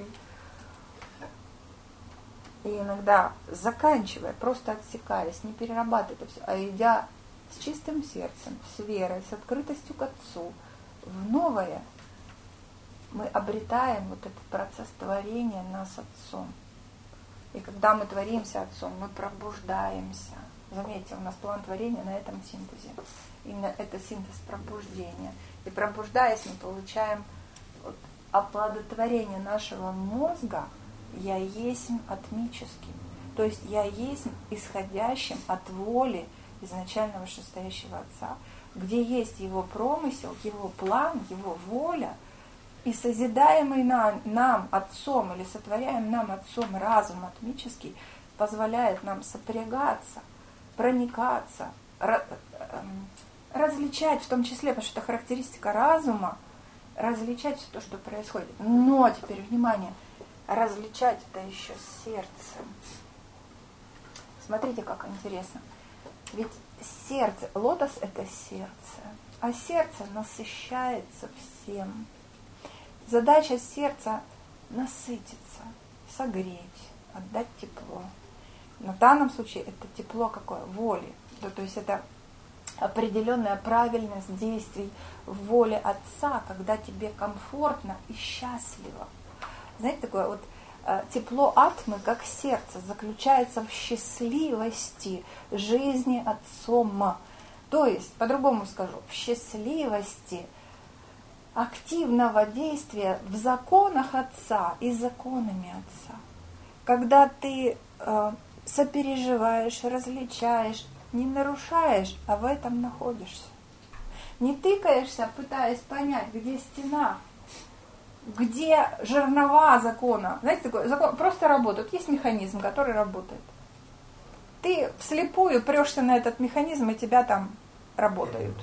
И иногда, заканчивая, просто отсекаясь, не перерабатывая это все, а идя с чистым сердцем, с верой, с открытостью к Отцу, в новое, мы обретаем вот этот процесс творения нас Отцом. И когда мы творимся Отцом, мы пробуждаемся. Заметьте, у нас план творения на этом синтезе. Именно это синтез пробуждения. И пробуждаясь, мы получаем оплодотворение нашего мозга «я есмь атмическим». То есть «я есмь исходящим от воли изначального вышестоящего Отца», где есть Его промысел, Его план, Его воля, и созидаемый нам Отцом или сотворяем нам Отцом разум атмический позволяет нам сопрягаться, проникаться, различать в том числе, потому что это характеристика разума, различать все то, что происходит. Но теперь, внимание, различать это еще сердцем. Смотрите, как интересно. Ведь сердце, лотос это сердце, а сердце насыщается всем. Задача сердца насытиться, согреть, отдать тепло. Но в данном случае это тепло какое? Воли. То есть это определенная правильность действий в воле Отца, когда тебе комфортно и счастливо. Знаете, такое вот тепло атмы, как сердце, заключается в счастливости жизни Отцом. То есть, по-другому скажу, в счастливости активного действия в законах Отца и законами Отца. Когда ты сопереживаешь, различаешь, не нарушаешь, а в этом находишься. Не тыкаешься, пытаясь понять, где стена, где жернова закона, знаете, такой закон просто работает, есть механизм, который работает. Ты вслепую прешься на этот механизм, и тебя там работают.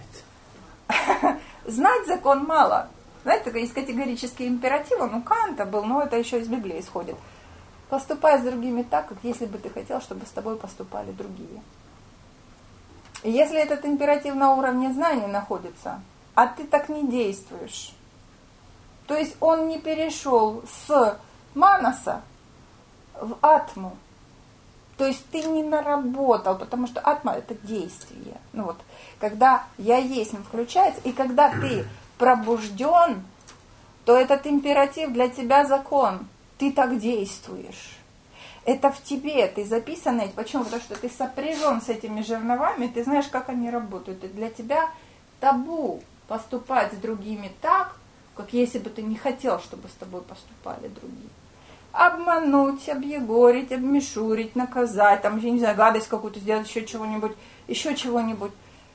Знать закон мало. Знаете, есть категорический императив, он у Канта был, но это еще из Библии исходит. Поступай с другими так, как если бы ты хотел, чтобы с тобой поступали другие. И если этот императив на уровне знания находится, а ты так не действуешь, то есть он не перешел с манаса в атму, то есть ты не наработал, потому что атма – это действие. Ну вот, когда я есть включается, и когда ты пробужден, то этот императив для тебя закон. Ты так действуешь. Это в тебе, ты записанный. Почему? Потому что ты сопряжен с этими жерновами, ты знаешь, как они работают. И для тебя табу поступать с другими так, как если бы ты не хотел, чтобы с тобой поступали другие. Обмануть, объегорить, обмешурить, наказать, там, я не знаю, гадость какую-то сделать, еще чего-нибудь.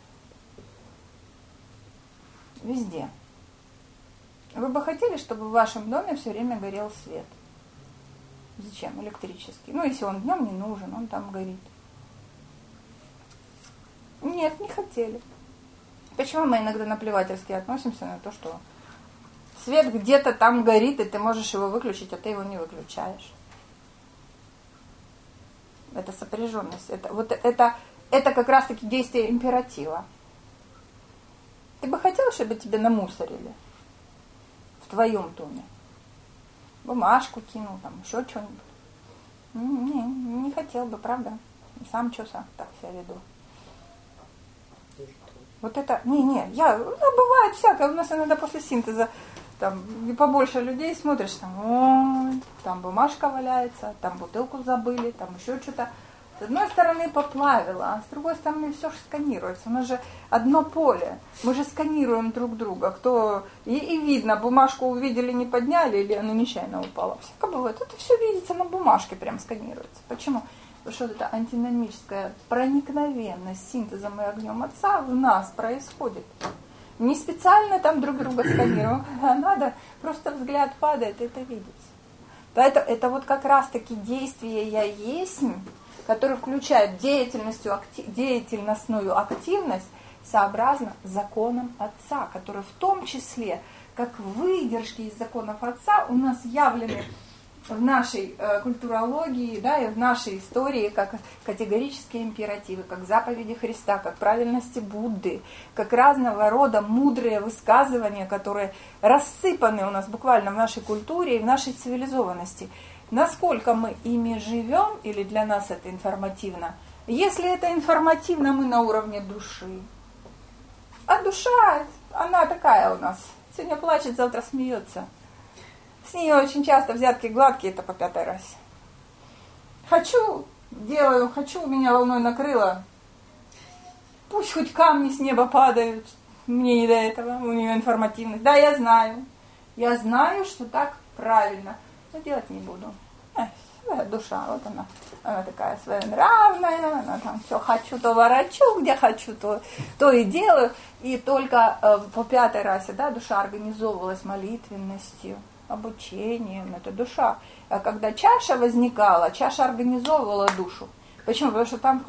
Везде. Вы бы хотели, чтобы в вашем доме все время горел свет? Зачем? Электрический. Ну, если он днем не нужен, он там горит. Нет, не хотели. Почему мы иногда наплевательски относимся на то, что свет где-то там горит, и ты можешь его выключить, а ты его не выключаешь? Это сопряженность. Это как раз-таки действие императива. Ты бы хотел, чтобы тебе намусорили в твоем доме? Бумажку кинул, там еще что-нибудь. Не хотел бы, правда? Сам так себя веду. Вот это, бывает всякое. У нас иногда после синтеза там побольше людей смотришь, там бумажка валяется, там бутылку забыли, там еще что-то. С одной стороны поплавило, а с другой стороны все же сканируется. У нас же одно поле. Мы же сканируем друг друга. И видно, бумажку увидели, не подняли, или она нечаянно упала. Всякое бывает. Это все видится на бумажке, прям сканируется. Почему? Потому что это антиномическая проникновенность синтезом и огнем Отца в нас происходит. Не специально там друг друга сканируем, когда надо, просто взгляд падает, и это видится. Это вот как раз-таки действие «я есть», который включает деятельностную активность сообразно законам Отца, которые в том числе, как выдержки из законов Отца, у нас явлены в нашей культурологии, да, и в нашей истории как категорические императивы, как заповеди Христа, как правильности Будды, как разного рода мудрые высказывания, которые рассыпаны у нас буквально в нашей культуре и в нашей цивилизованности. Насколько мы ими живем, или для нас это информативно? Если это информативно, мы на уровне души. А душа, она такая у нас. Сегодня плачет, завтра смеется. С ней очень часто взятки гладкие, это по 5-й раз. Хочу, делаю, хочу, меня волной накрыло. Пусть хоть камни с неба падают. Мне не до этого, у нее информативность. Да, я знаю. Я знаю, что так правильно. Но делать не буду. Душа, вот она такая своенравная, она там все хочу, то ворочу, где хочу, то и делаю. И только по 5-й расе, да, душа организовывалась молитвенностью, обучением, это душа. А когда чаша возникала, чаша организовывала душу. Почему? Потому что там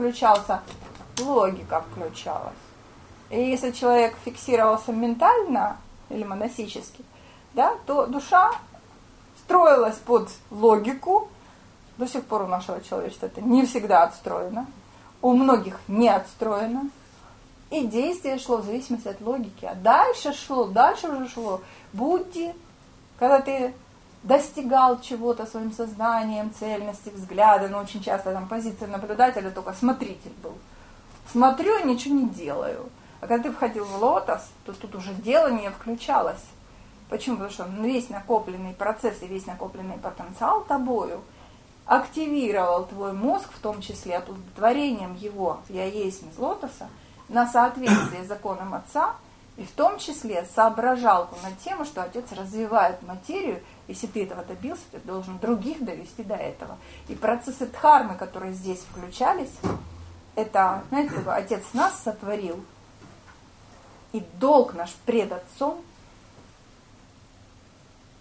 логика включалась. И если человек фиксировался ментально или монастически, да, то душа строилась под логику. До сих пор у нашего человечества это не всегда отстроено. У многих не отстроено. И действие шло в зависимости от логики. А дальше уже шло Будде, когда ты достигал чего-то своим сознанием, цельности, взгляда, но очень часто там позиция наблюдателя только смотритель был. Смотрю и ничего не делаю. А когда ты входил в лотос, то тут уже делание включалось. Почему? Потому что весь накопленный процесс и весь накопленный потенциал тобою активировал твой мозг, в том числе оплодотворением его «я есть» из лотоса, на соответствие законам Отца, и в том числе соображалку на тему, что Отец развивает материю, если ты этого добился, ты должен других довести до этого. И процессы дхармы, которые здесь включались, это, знаете, Отец нас сотворил, и долг наш пред Отцом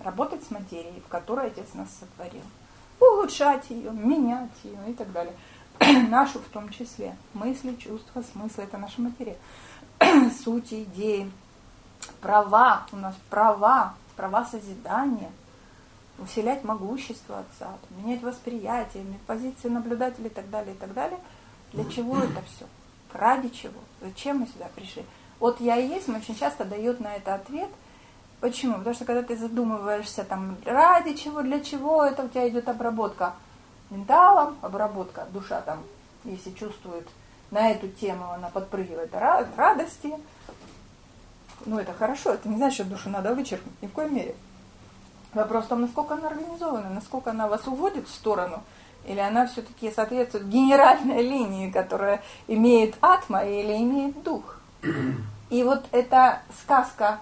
работать с материей, в которой Отец нас сотворил. Улучшать ее, менять ее и так далее. Нашу в том числе. Мысли, чувства, смыслы – это наша материя. Сути, идеи, права, у нас права созидания, усилять могущество Отца, менять восприятие, позиции наблюдателя и так далее, и так далее. Для чего это все? Ради чего? Зачем мы сюда пришли? Вот «Я и есть» очень часто дает на это ответ. Почему? Потому что когда ты задумываешься, там, ради чего, для чего, это у тебя идет обработка менталом, обработка, душа там, если чувствует на эту тему, она подпрыгивает от радости. Ну, это хорошо, это не значит, что душу надо вычеркнуть, ни в коей мере. Вопрос в том, насколько она организована, насколько она вас уводит в сторону, или она все-таки соответствует генеральной линии, которая имеет атма или имеет дух. И вот эта сказка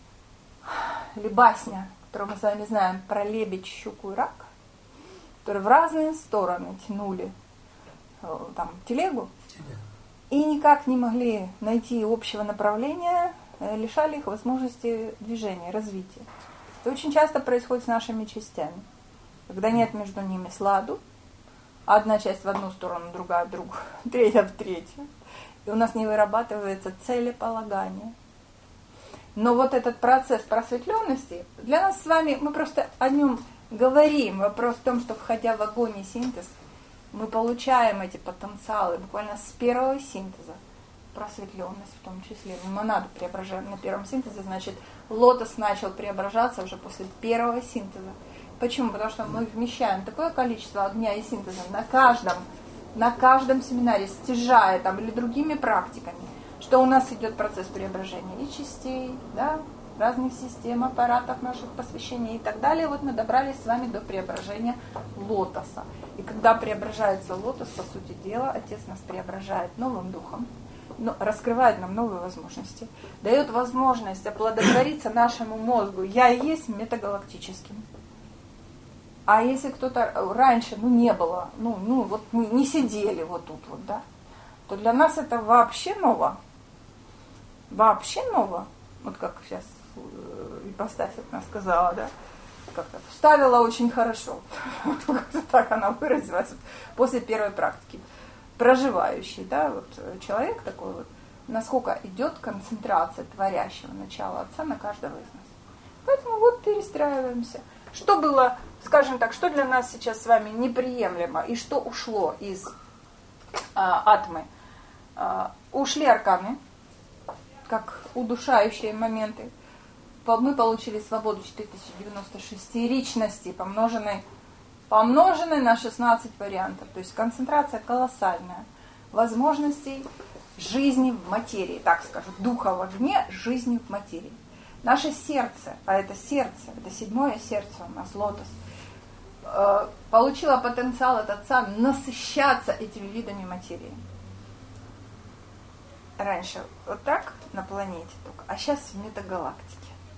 или басня, которую мы с вами знаем, про лебедь, щуку и рак, которые в разные стороны тянули там, телегу и никак не могли найти общего направления, лишали их возможности движения, развития. Это очень часто происходит с нашими частями, когда нет между ними сладу, одна часть в одну сторону, другая в другую, третья в третью, и у нас не вырабатывается целеполагание. Но вот этот процесс просветленности, для нас с вами, мы просто о нем говорим. Вопрос в том, что входя в огонь и синтез, мы получаем эти потенциалы буквально с первого синтеза. Просветленность в том числе. Монаду преображаем на первом синтезе, значит, лотос начал преображаться уже после первого синтеза. Почему? Потому что мы вмещаем такое количество огня и синтеза на каждом семинаре, стяжая там или другими практиками, что у нас идет процесс преображения и частей, да, разных систем, аппаратов наших посвящений и так далее. Вот мы добрались с вами до преображения лотоса. И когда преображается лотос, по сути дела, Отец нас преображает новым духом, раскрывает нам новые возможности, дает возможность оплодотвориться нашему мозгу. Я и есть метагалактическим. А если кто-то раньше, не было, вот не сидели вот тут вот, да, то для нас это вообще ново. Вообще ново. Вот как сейчас ипостась от нас сказала, да, как-то вставила очень хорошо. Вот так она выразилась после первой практики. Проживающий, да, вот человек такой вот, насколько идет концентрация творящего начала Отца на каждого из нас. Поэтому вот перестраиваемся. Что было, скажем так, что для нас сейчас с вами неприемлемо и что ушло из атмы? Ушли арканы, как удушающие моменты. Мы получили свободу 4096 личностей, помноженной на 16 вариантов. То есть концентрация колоссальная возможностей жизни в материи, так скажу, духа в огне, жизни в материи. Наше сердце, это седьмое сердце у нас, лотос, получило потенциал от Отца насыщаться этими видами материи. Раньше вот так на планете только, а сейчас в метагалактике.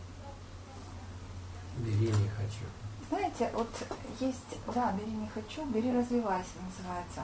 Бери, не хочу. Знаете, вот есть, да, бери, не хочу, бери, развивайся, называется.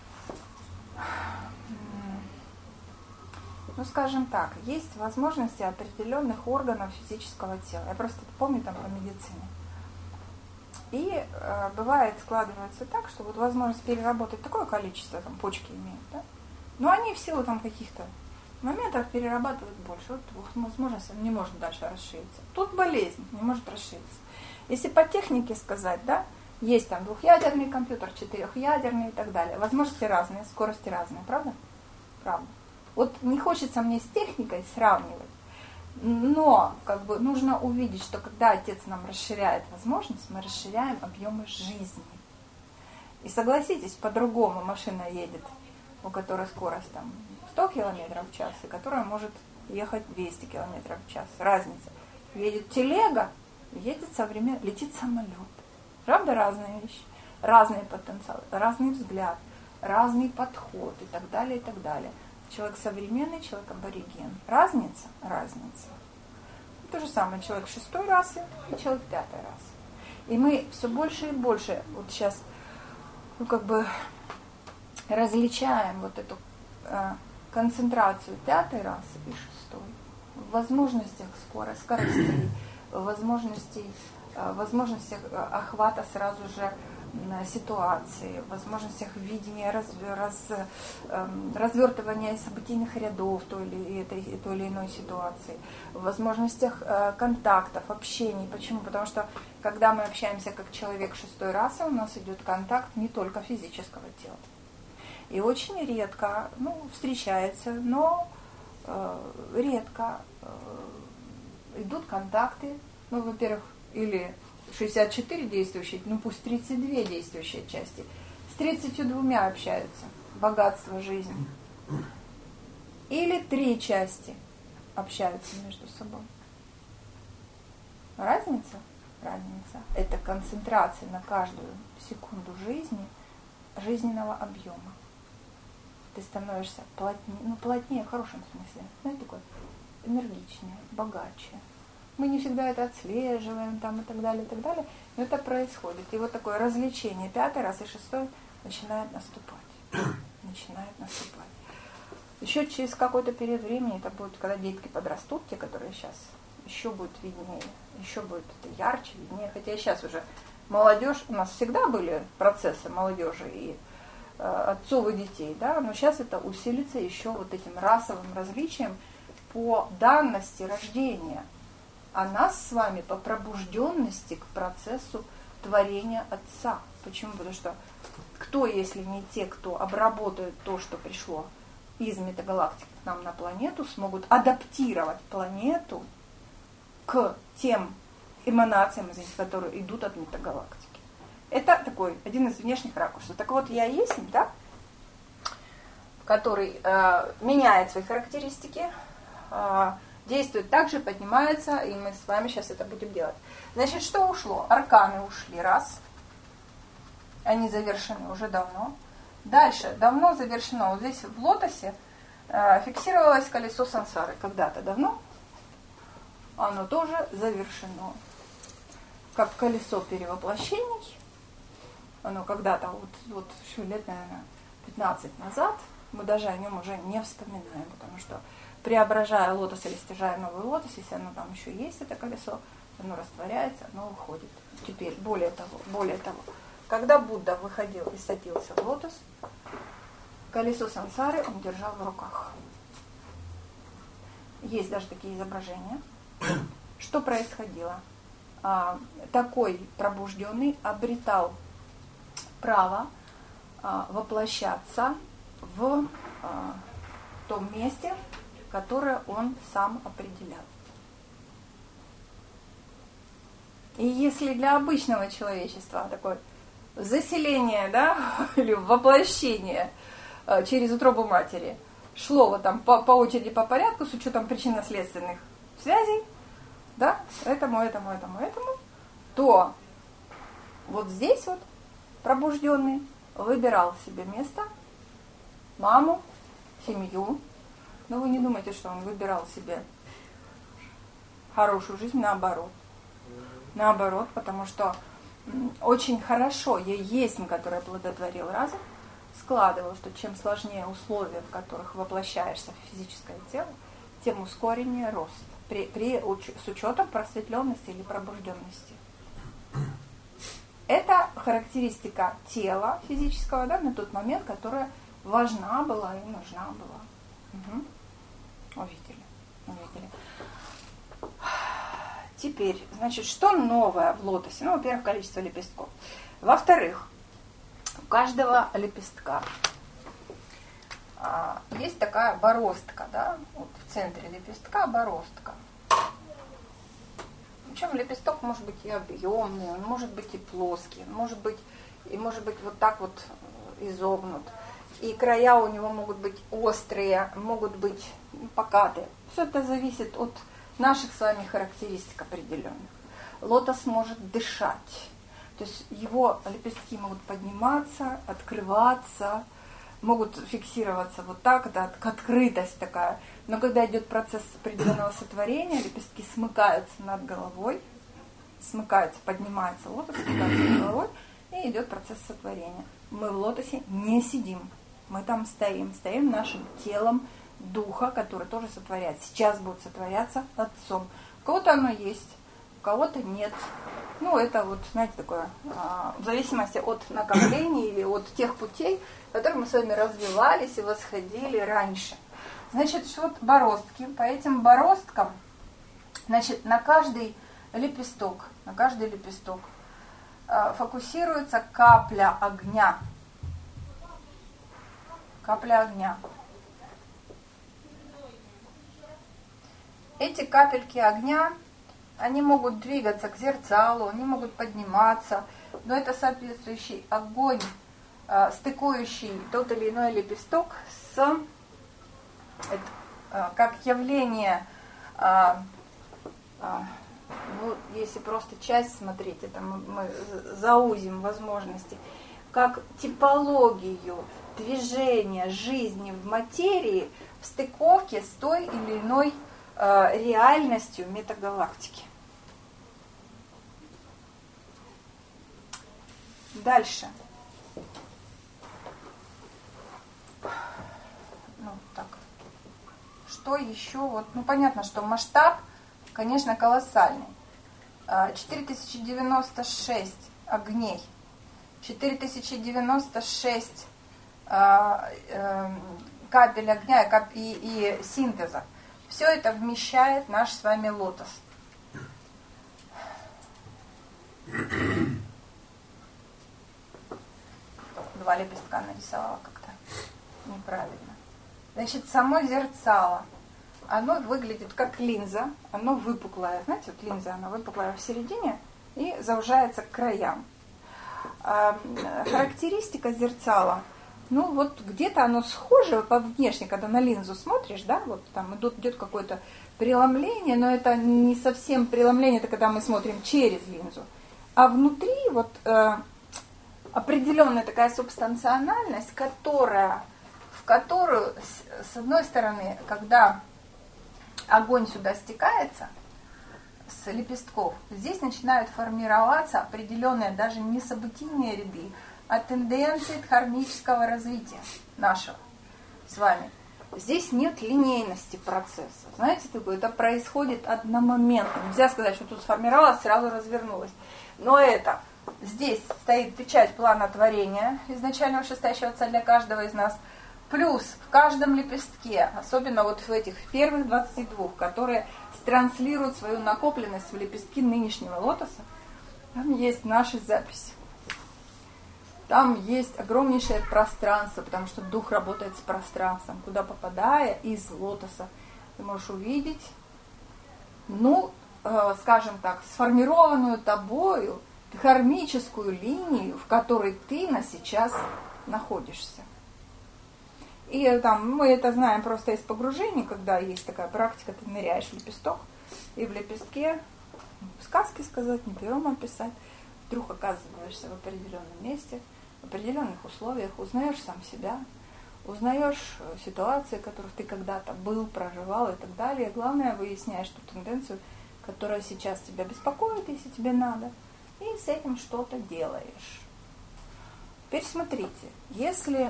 Скажем так, есть возможности определенных органов физического тела. Я просто помню там по медицине. И бывает, складывается так, что вот возможность переработать такое количество, там почки имеют, да? Но они в силу там каких-то моментов перерабатывают больше. Вот возможность не может дальше расшириться. Тут болезнь не может расшириться. Если по технике сказать, да, есть там двухъядерный компьютер, четырехъядерный и так далее. Возможности разные, скорости разные, правда? Правда. Вот не хочется мне с техникой сравнивать, но нужно увидеть, что когда Отец нам расширяет возможность, мы расширяем объемы жизни. И согласитесь, по-другому машина едет, у которой скорость там 100 км в час, и которая может ехать 200 км в час. Разница. Едет телега, летит самолет. Правда, разные вещи, разные потенциалы, разный взгляд, разный подход и так далее, и так далее. Человек современный, человек абориген. Разница. То же самое человек 6-й расы и человек 5-й расы. И мы все больше и больше вот сейчас различаем вот эту концентрацию 5-й расы и 6-й. В возможностях скоростей, в возможностей возможностях охвата сразу же ситуации, возможностях видения, развертывания событийных рядов той или иной ситуации, возможностях контактов, общений. Почему? Потому что когда мы общаемся как человек шестой расы, у нас идет контакт не только физического тела. И очень редко, встречается, но редко идут контакты, во-первых, или 64 действующие, пусть 32 действующие части, с 32 общаются, богатство жизни. Или 3 части общаются между собой. Разница? Разница. Это концентрация на каждую секунду жизни, жизненного объема. Ты становишься плотнее в хорошем смысле, такой энергичнее, богаче. Мы не всегда это отслеживаем, и так далее, но это происходит. И вот такое развлечение 5-й раз и 6-й начинает наступать. Еще через какой-то период времени, это будет, когда детки подрастут, те, которые сейчас, еще будет виднее, еще будет это ярче, виднее. Хотя сейчас уже молодежь, у нас всегда были процессы молодежи и отцов и детей, да, но сейчас это усилится еще вот этим расовым различием по данности рождения, а нас с вами по пробужденности к процессу творения Отца. Почему? Потому что кто, если не те, кто обработают то, что пришло из метагалактики к нам на планету, смогут адаптировать планету к тем эманациям, которые идут от метагалактики. Это такой один из внешних ракурсов. Так вот, я есть, да, который меняет свои характеристики, действует так же, поднимается, и мы с вами сейчас это будем делать. Значит, что ушло? Арканы ушли, раз. Они завершены уже давно. Дальше, давно завершено. Вот здесь в лотосе фиксировалось колесо сансары. Когда-то давно оно тоже завершено. Как колесо перевоплощений. Оно когда-то, вот еще лет, наверное, 15 назад, мы даже о нем уже не вспоминаем, потому что преображая лотос или стяжая новый лотос, если оно там еще есть, это колесо, оно растворяется, оно уходит. Теперь, более того, когда Будда выходил и садился в лотос, колесо сансары он держал в руках. Есть даже такие изображения. Что происходило? Такой пробужденный обретал право воплощаться в том месте, которое он сам определял. И если для обычного человечества такое заселение, да, или воплощение через утробу матери шло вот там по очереди, по порядку, с учетом причинно-следственных связей, да, этому, то вот здесь вот пробужденный выбирал себе место, маму, семью. Но вы не думайте, что он выбирал себе хорошую жизнь, наоборот. Наоборот, потому что очень хорошо есмь, который оплодотворил разум, складывал, что чем сложнее условия, в которых воплощаешься в физическое тело, тем ускореннее рост, с учетом просветленности или пробужденности. Это характеристика тела физического, да, на тот момент, которая важна была и нужна была. Угу. Увидели. Теперь, значит, что новое в лотосе? Во-первых, количество лепестков. Во-вторых, у каждого лепестка есть такая бороздка, да, вот в центре лепестка бороздка. Причем лепесток может быть и объемный, он может быть и плоский, он может быть вот так вот изогнут. И края у него могут быть острые, могут быть покатые. Все это зависит от наших с вами характеристик определенных. Лотос может дышать. То есть его лепестки могут подниматься, открываться, могут фиксироваться вот так, это открытость такая. Но когда идет процесс определенного сотворения, лепестки смыкаются над головой, поднимается лотос, смыкается над головой, и идет процесс сотворения. Мы в лотосе не сидим. Мы там стоим нашим телом духа, который тоже сотворяет. Сейчас будет сотворяться Отцом. У кого-то оно есть, у кого-то нет. Ну, это вот, знаете, такое, в зависимости от накоплений или от тех путей, которые мы с вами развивались и восходили раньше. Значит, вот бороздки. По этим бороздкам, значит, на каждый лепесток фокусируется капля огня. Капля огня. Эти капельки огня, они могут двигаться к зерцалу, они могут подниматься, но это соответствующий огонь, стыкующий тот или иной лепесток с, как явление, если просто часть смотреть, это мы заузим возможности, как типологию движения жизни в материи в стыковке с той или иной реальностью метагалактики. Дальше. Ну, так. Что еще? Вот, ну, понятно, что масштаб, конечно, колоссальный. 4096 огней, 4096 капель огня и синтеза. Все это вмещает наш с вами лотос. Два лепестка нарисовала как-то неправильно. Значит, само зерцало, оно выглядит как линза, оно выпуклое. Знаете, вот линза, она выпуклая в середине и заужается к краям. Характеристика зерцала, ну вот где-то оно схоже по внешне, когда на линзу смотришь, да, вот там идет какое-то преломление, но это не совсем преломление, это когда мы смотрим через линзу. А внутри вот определенная такая субстанциональность, в которую, с одной стороны, когда огонь сюда стекается с лепестков, здесь начинают формироваться определенные даже не событийные ряды, а тенденции дхармического развития нашего с вами. Здесь нет линейности процесса. Знаете, это происходит одномоментно. Нельзя сказать, что тут сформировалось, сразу развернулось. Но это здесь стоит печать плана творения изначального вышестоящего отца для каждого из нас. Плюс в каждом лепестке, особенно вот в этих первых 22, которые транслируют свою накопленность в лепестки нынешнего лотоса, там есть наши записи. Там есть огромнейшее пространство, потому что дух работает с пространством, куда, попадая из лотоса, ты можешь увидеть, ну, скажем так, сформированную тобою дхармическую линию, в которой ты сейчас находишься. И там, мы это знаем просто из погружений, когда есть такая практика, ты ныряешь в лепесток, и в лепестке, сказки сказать, не пером описать, вдруг оказываешься в определенном месте, в определенных условиях, узнаешь сам себя, узнаешь ситуации, в которых ты когда-то был, проживал и так далее. Главное, выясняешь ту тенденцию, которая сейчас тебя беспокоит, если тебе надо, и с этим что-то делаешь. Теперь смотрите, если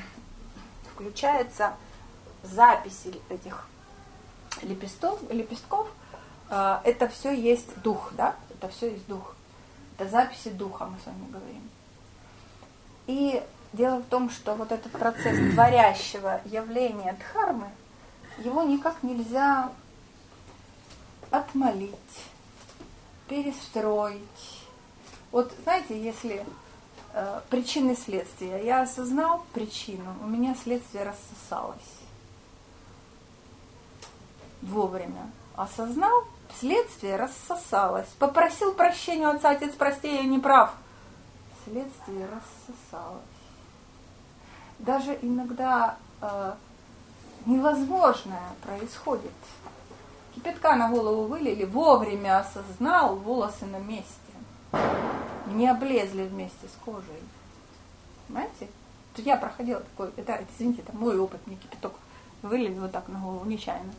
включается запись этих лепестков, это все есть дух, да? Это все есть дух. Это записи духа, мы с вами говорим. И дело в том, что вот этот процесс творящего явления дхармы, его никак нельзя отмолить, перестроить. Вот знаете, если причины следствия, я осознал причину, у меня следствие рассосалось. Вовремя осознал, следствие рассосалось. Попросил прощения у отца, отец, прости, я не прав. Следствие рассосалось. Даже иногда невозможное происходит. Кипятка на голову вылили, вовремя осознал, волосы на месте. Не облезли вместе с кожей. Понимаете? Я проходила такой, это, извините, это мой опыт, мне кипяток вылили вот так на голову, нечаянно.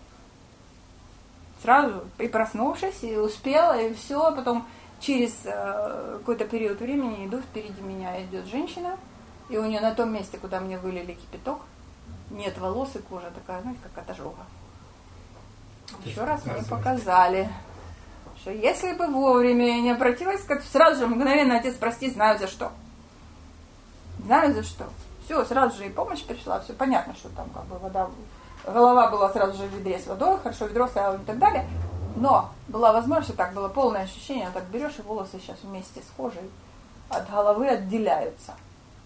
Сразу и проснувшись, и успела, и все. Потом через какой-то период времени иду, впереди меня идет женщина, и у нее на том месте, куда мне вылили кипяток, нет волос и кожа такая, знаете, как от ожога. Еще раз мне показали. что если бы вовремя я не обратилась, как сразу же мгновенно отец, прости, знаю за что. Знаю за что. Все, сразу же и помощь пришла, все понятно, что там как бы вода, голова была сразу же в ведре с водой, хорошо ведро стояло и так далее. Но была возможность, так было полное ощущение, так берешь, и волосы сейчас вместе с кожей от головы отделяются.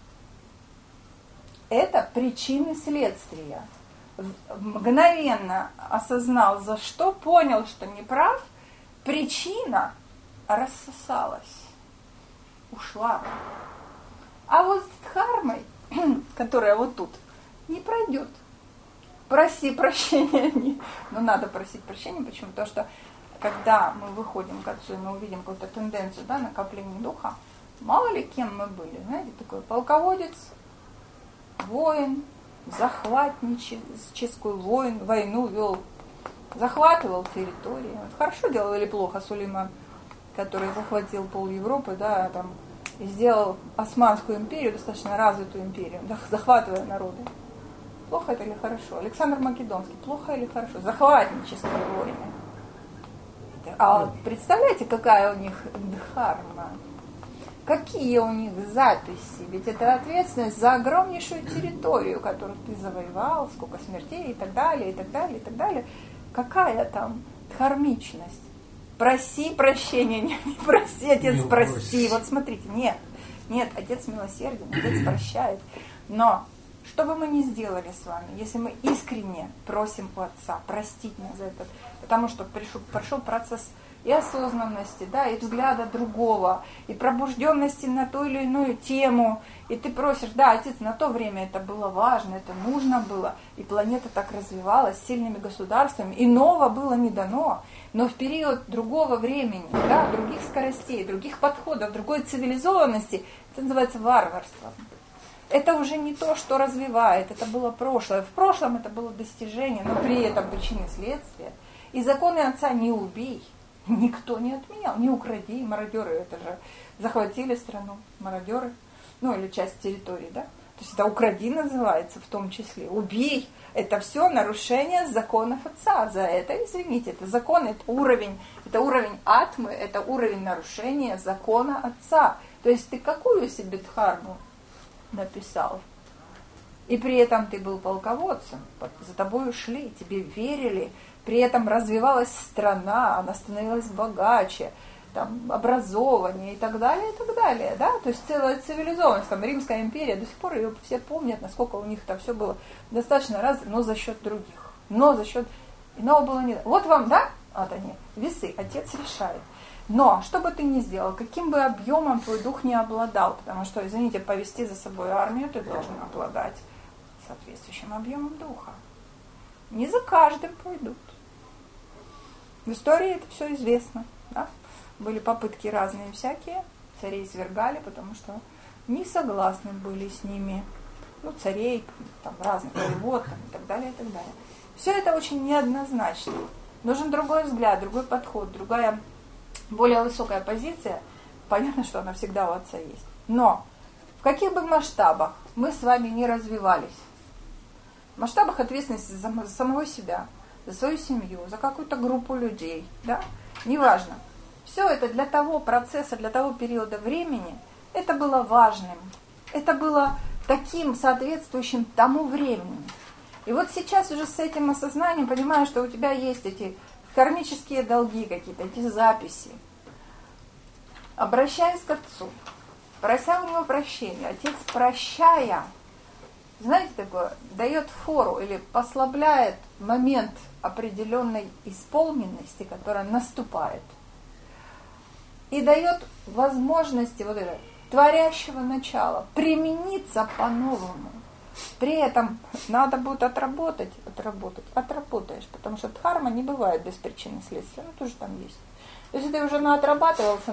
Это причины следствия. Мгновенно осознал, за что, понял, что не прав, причина рассосалась, ушла. А вот с дхармой, которая вот тут, не пройдет. Проси прощения. Но надо просить прощения. Почему? Потому что когда мы выходим к Отцу, и мы увидим какую-то тенденцию, да, накопления духа, мало ли кем мы были. Знаете, такой полководец, воин, захватническую войну вел, захватывал территории. Хорошо делал или плохо Сулейман, который захватил пол Европы, да, там, и сделал Османскую империю, достаточно развитую империю, захватывая народы. Плохо это или хорошо? Александр Македонский, плохо или хорошо? Захватнические войны. А представляете, какая у них дхарма? Какие у них записи? Ведь это ответственность за огромнейшую территорию, которую ты завоевал, сколько смертей и так далее, и так далее, и так далее. Какая там дхармичность? Проси прощения, не проси, отец, прости. Вот смотрите, нет, отец милосерден, отец прощает. Но что бы мы ни сделали с вами, если мы искренне просим у Отца простить нас за это, потому что прошел процесс и осознанности, да, и взгляда другого, и пробужденности на ту или иную тему, и ты просишь, да, Отец, на то время это было важно, это нужно было, и планета так развивалась с сильными государствами, иного было не дано, но в период другого времени, да, других скоростей, других подходов, другой цивилизованности, это называется варварством. Это уже не то, что развивает, это было прошлое. В прошлом это было достижение, но при этом причины следствия. И законы Отца не убей, никто не отменял, не укради, мародеры, это же захватили страну, мародеры, ну или часть территории, да? То есть это укради называется в том числе, убей, это все нарушение законов Отца, за это, извините, это закон, это уровень атмы, это уровень нарушения закона Отца. То есть ты какую себе дхарму написал? И при этом ты был полководцем, за тобой ушли, тебе верили, при этом развивалась страна, она становилась богаче, там, образованнее и так далее, да, то есть целая цивилизованность, там, Римская империя, до сих пор ее все помнят, насколько у них там все было достаточно развито, но за счет других, иного было не... Вот вам, да, вот они, весы, Отец решает. Но, что бы ты ни сделал, каким бы объемом твой дух не обладал, потому что, извините, повести за собой армию ты должен обладать соответствующим объемом духа. Не за каждым пойдут. В истории это все известно. Да? Были попытки разные всякие, царей свергали, потому что не согласны были с ними. Ну, царей, там, разных воевод, и так далее, и так далее. Все это очень неоднозначно. Нужен другой взгляд, другой подход, другая, более высокая позиция. Понятно, что она всегда у Отца есть. Но в каких бы масштабах мы с вами не развивались, в масштабах ответственности за самого себя, за свою семью, за какую-то группу людей, да, неважно. Все это для того процесса, для того периода времени, это было важным, это было таким соответствующим тому времени. И вот сейчас уже с этим осознанием понимаю, что у тебя есть эти кармические долги какие-то, эти записи. Обращаясь к Отцу, прося у Него прощения, Отец, прощая, знаете такое, дает фору или послабляет момент определенной исполненности, которая наступает. И дает возможности вот этого творящего начала примениться по-новому. При этом надо будет отработаешь, потому что дхарма не бывает без причины следствия, ну тоже там есть. То есть ты уже наотрабатывался,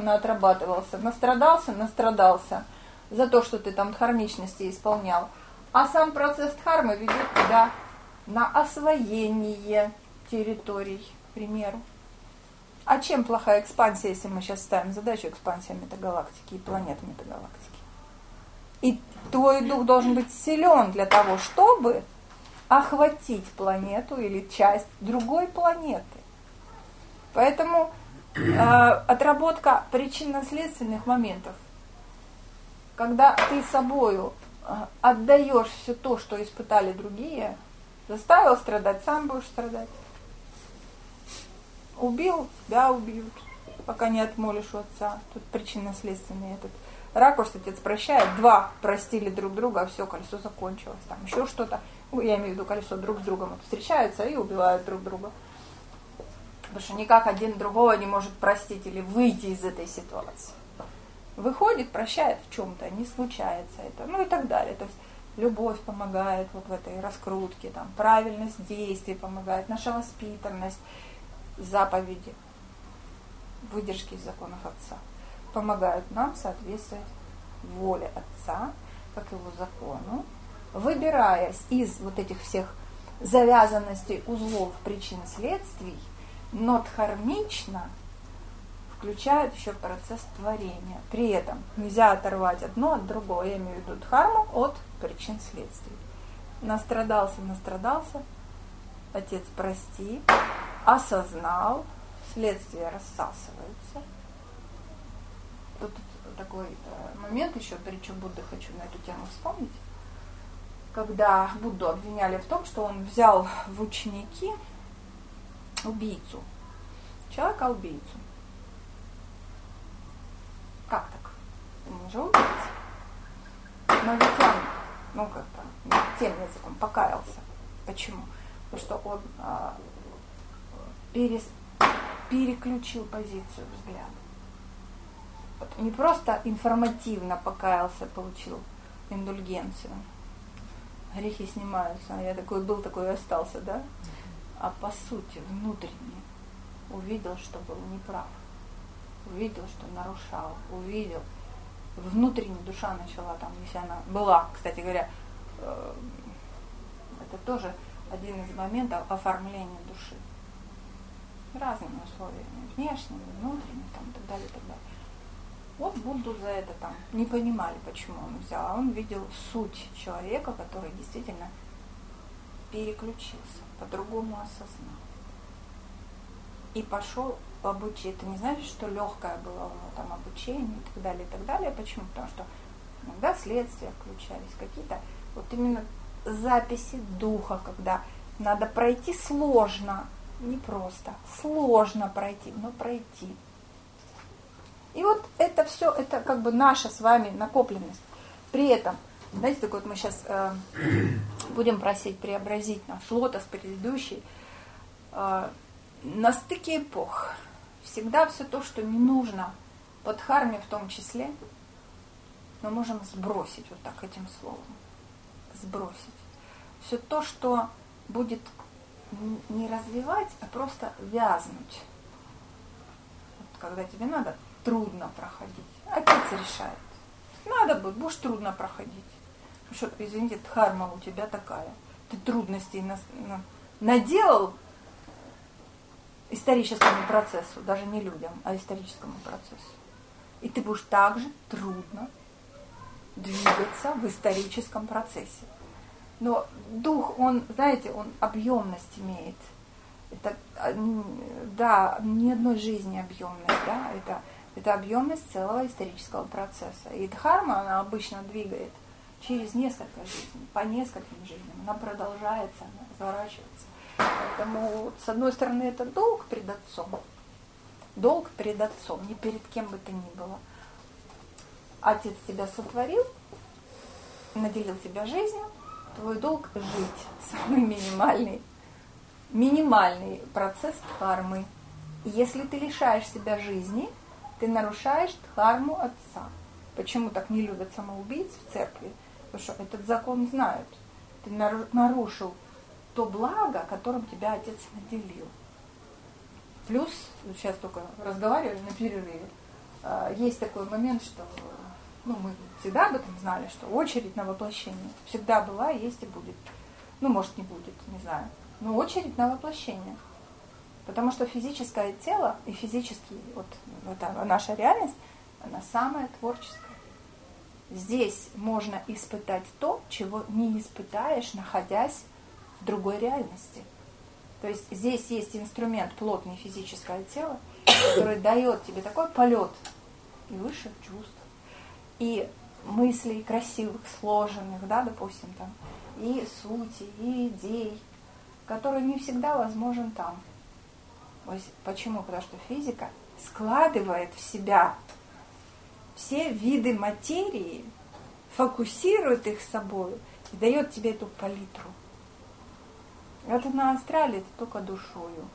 настрадался за то, что ты там дхармичности исполнял. А сам процесс дхармы ведет тебя на освоение территорий, к примеру. А чем плохая экспансия, если мы сейчас ставим задачу экспансия метагалактики и планет метагалактики? И твой дух должен быть силен для того, чтобы охватить планету или часть другой планеты. Поэтому отработка причинно-следственных моментов. Когда ты собою отдаешь все то, что испытали другие, заставил страдать, сам будешь страдать. Убил, тебя убьют, пока не отмолишь у отца. Тут причинно-следственный этот ракурс, отец прощает, два простили друг друга, а все, колесо закончилось. Там еще что-то, я имею в виду колесо, друг с другом встречаются и убивают друг друга. Потому что никак один другого не может простить или выйти из этой ситуации. Выходит, прощает в чем-то, не случается это, ну и так далее. То есть любовь помогает вот в этой раскрутке, там, правильность действий помогает, наша воспитанность, заповеди, выдержки из законов Отца помогают нам соответствовать воле Отца, как его закону, выбираясь из вот этих всех завязанностей узлов причин следствий, но дхармично включают еще процесс творения. При этом нельзя оторвать одно от другого, я имею в виду дхарму от причин следствий. Настрадался, отец, прости, осознал, следствия рассасываются. Тут такой момент еще, притчу Будды хочу на эту тему вспомнить. Когда Будду обвиняли в том, что он взял в ученики убийцу, человека-убийцу. Как так? Он же убийца. Но ведь он, тем языком покаялся. Почему? Потому что он переключил позицию взгляда. Вот не просто информативно покаялся, получил индульгенцию. Грехи снимаются. Я такой был, такой и остался, да? А по сути, внутренне увидел, что был неправ. Увидел, что нарушал. Увидел. Внутренне душа начала там, если она была, кстати говоря, это тоже один из моментов оформления души. Разными условиями, внешними, внутренними, там, и так далее, и так далее. Вот Будду за это там не понимали, почему он взял, а он видел суть человека, который действительно переключился, по-другому осознал. И пошел в обучение. Это не значит, что легкое было у него там обучение и так далее, и так далее. Почему? Потому что иногда следствия включались, какие-то вот именно записи духа, когда надо пройти сложно, не просто, сложно пройти, но пройти. И вот это все, это как бы наша с вами накопленность. При этом, знаете, так вот мы сейчас будем просить преобразить наш лотос предыдущий. На стыке эпох всегда все то, что не нужно, под дхарме в том числе, мы можем сбросить вот так этим словом. Сбросить. Все то, что будет не развивать, а просто вязнуть. Вот когда тебе надо трудно проходить, отец решает. Надо будет, будешь трудно проходить. Потому что, извините, дхарма у тебя такая. Ты трудностей наделал историческому процессу, даже не людям, а историческому процессу. И ты будешь также трудно двигаться в историческом процессе. Но дух, он, знаете, он объемность имеет. Это, да, ни одной жизни объемность, да, это объемность целого исторического процесса. И дхарма, она обычно двигает через несколько жизней, по нескольким жизням. Она продолжается, она разворачивается. Поэтому, с одной стороны, это долг перед отцом. Долг перед отцом, не перед кем бы то ни было. Отец тебя сотворил, наделил тебя жизнью, твой долг жить. Самый минимальный процесс дхармы. И если ты лишаешь себя жизни, ты нарушаешь дхарму отца. Почему так не любят самоубийц в церкви? Потому что этот закон знают. Ты нарушил то благо, которым тебя отец наделил. Плюс, сейчас только разговаривали на перерыве, есть такой момент, что мы всегда об этом знали, что очередь на воплощение всегда была, есть и будет. Может, не будет, не знаю. Но очередь на воплощение. Потому что физическое тело и физический, вот эта наша реальность, она самая творческая. Здесь можно испытать то, чего не испытаешь, находясь в другой реальности. То есть здесь есть инструмент плотное физическое тело, который дает тебе такой полет и высших чувств, и мыслей красивых, сложенных, да, допустим, там, и сути, и идей, который не всегда возможен там. Почему? Потому что физика складывает в себя все виды материи, фокусирует их с собой и дает тебе эту палитру. Это на астрале это только душою.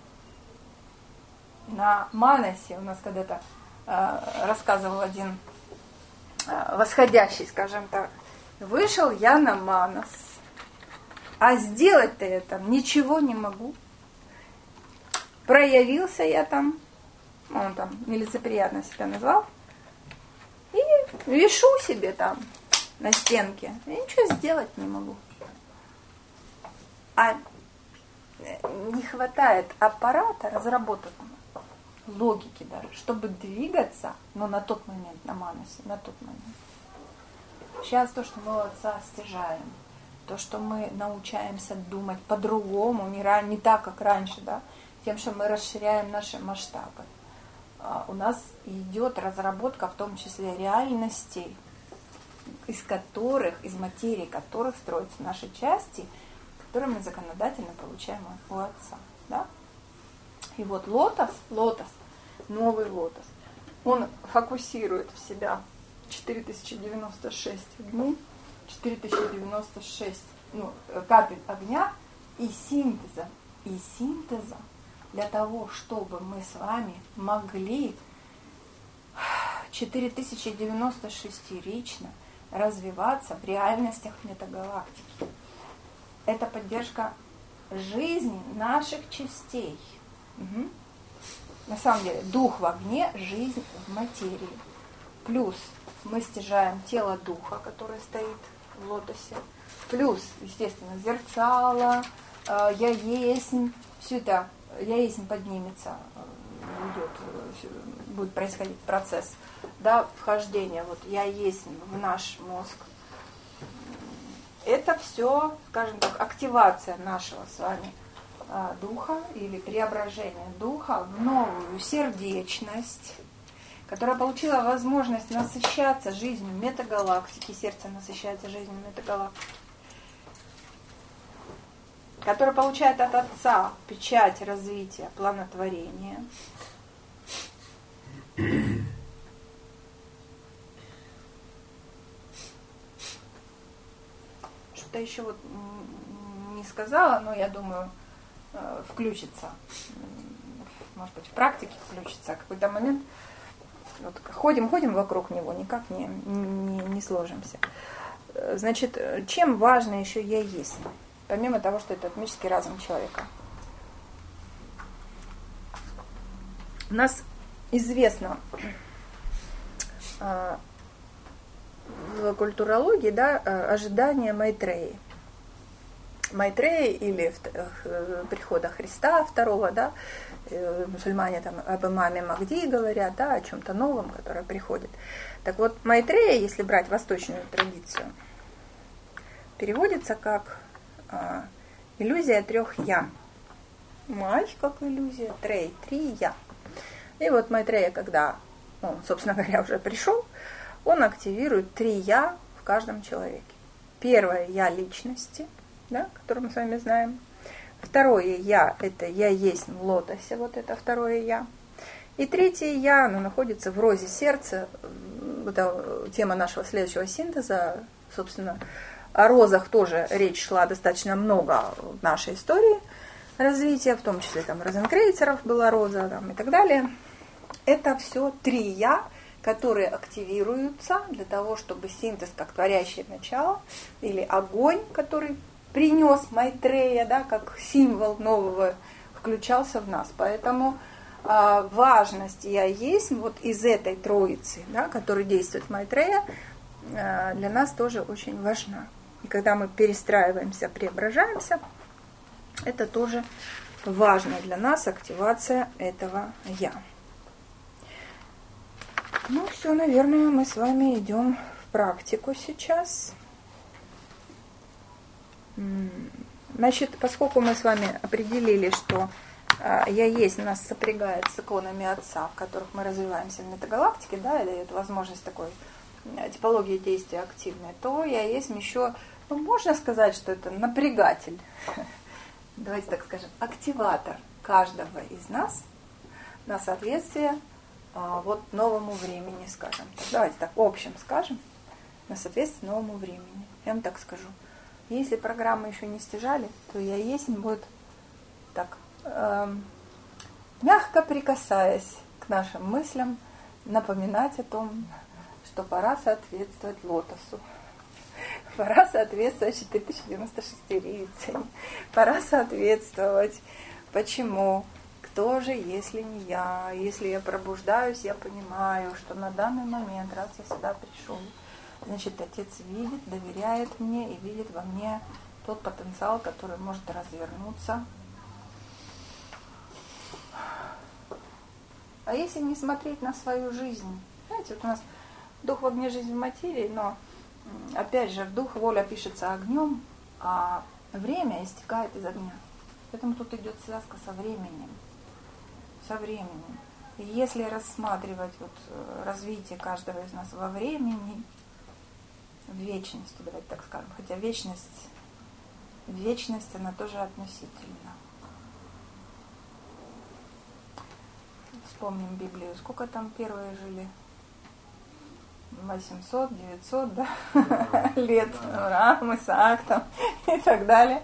На Манасе у нас когда-то рассказывал один восходящий, скажем так, вышел я на Манас, а сделать-то я там ничего не могу. Проявился я там, он там нелицеприятно себя назвал, и вишу себе там на стенке, и ничего сделать не могу. А не хватает аппарата разработанного, логики даже, чтобы двигаться, но на тот момент, на Манасе, на тот момент. Сейчас то, что мы у Отца стяжаем, то, что мы научаемся думать по-другому, не так, как раньше, да, тем, что мы расширяем наши масштабы. У нас идет разработка, в том числе реальностей, из материи которых строятся наши части, которые мы законодательно получаем у Отца. Да? И вот лотос, новый лотос, он фокусирует в себя 4096 дней, 4096 капель огня и синтеза для того, чтобы мы с вами могли 4096-рично развиваться в реальностях метагалактики. Это поддержка жизни наших частей. Угу. На самом деле, дух в огне, жизнь в материи. Плюс мы стяжаем тело духа, которое стоит в лотосе. Плюс, естественно, зерцало, я есть, все это, я есть поднимется, будет происходить процесс, да, вхождения, вот я есть в наш мозг. Это все, скажем так, активация нашего с вами духа или преображение духа в новую сердечность, которая получила возможность насыщаться жизнью метагалактики, сердце насыщается жизнью метагалактики, которая получает от Отца печать развития, планотворения. Что-то еще вот не сказала, но я думаю, включится, может быть, в практике включится. В какой-то момент вот ходим вокруг него, никак не сложимся. Значит, чем важно еще я есть? Помимо того, что это атмический разум человека. У нас известно в культурологии, да, ожидание Майтреи. Майтреи или прихода Христа второго, да, мусульмане там об имаме Махди говорят, да, о чем-то новом, которое приходит. Так вот, Майтрея, если брать восточную традицию, переводится как иллюзия трех «я». Май, как иллюзия, трей, три «я». И вот Майтрея, когда он, собственно говоря, уже пришел, он активирует три «я» в каждом человеке. Первое «я» личности, да, которое мы с вами знаем. Второе «я» – это «я есть в лотосе», вот это второе «я». И третье «я», оно находится в розе сердца. Это тема нашего следующего синтеза, собственно. О розах тоже речь шла достаточно много в нашей истории развития, в том числе там розенкрейцеров была роза там, и так далее. Это все три «я», которые активируются для того, чтобы синтез как творящее начало, или огонь, который принес Майтрея, да, как символ нового, включался в нас. Поэтому важность «я есть» вот из этой троицы, да, которой действует Майтрея, для нас тоже очень важна. И когда мы перестраиваемся, преображаемся, это тоже важно для нас, активация этого «я». Ну, все, наверное, мы с вами идем в практику сейчас. Значит, поскольку мы с вами определили, что я есть нас сопрягает с иконами Отца, в которых мы развиваемся в метагалактике, да, и дает возможность такой типологии действия активной, то я есть еще, ну, можно сказать, что это напрягатель, давайте так скажем, активатор каждого из нас на соответствие вот новому времени, скажем. Давайте так, в общем скажем, на соответствие новому времени. Я вам так скажу. Если программы еще не стяжали, то я есть будет так, мягко прикасаясь к нашим мыслям, напоминать о том, что пора соответствовать лотосу. Пора соответствовать 4096 рицей. Пора соответствовать. Почему? Кто же, если не я? Если я пробуждаюсь, я понимаю, что на данный момент, раз я сюда пришел, значит, Отец видит, доверяет мне и видит во мне тот потенциал, который может развернуться. А если не смотреть на свою жизнь? Знаете, вот у нас дух в огне, жизнь в материи, но, опять же, дух, воля пишется огнем, а время истекает из огня. Поэтому тут идет связка со временем. Со временем. И если рассматривать вот развитие каждого из нас во времени, в вечности, давайте так скажем, хотя вечность, она тоже относительна. Вспомним Библию. Сколько там первые жили? 800, 900, да? Лет. Авраам, Исаак там и так далее.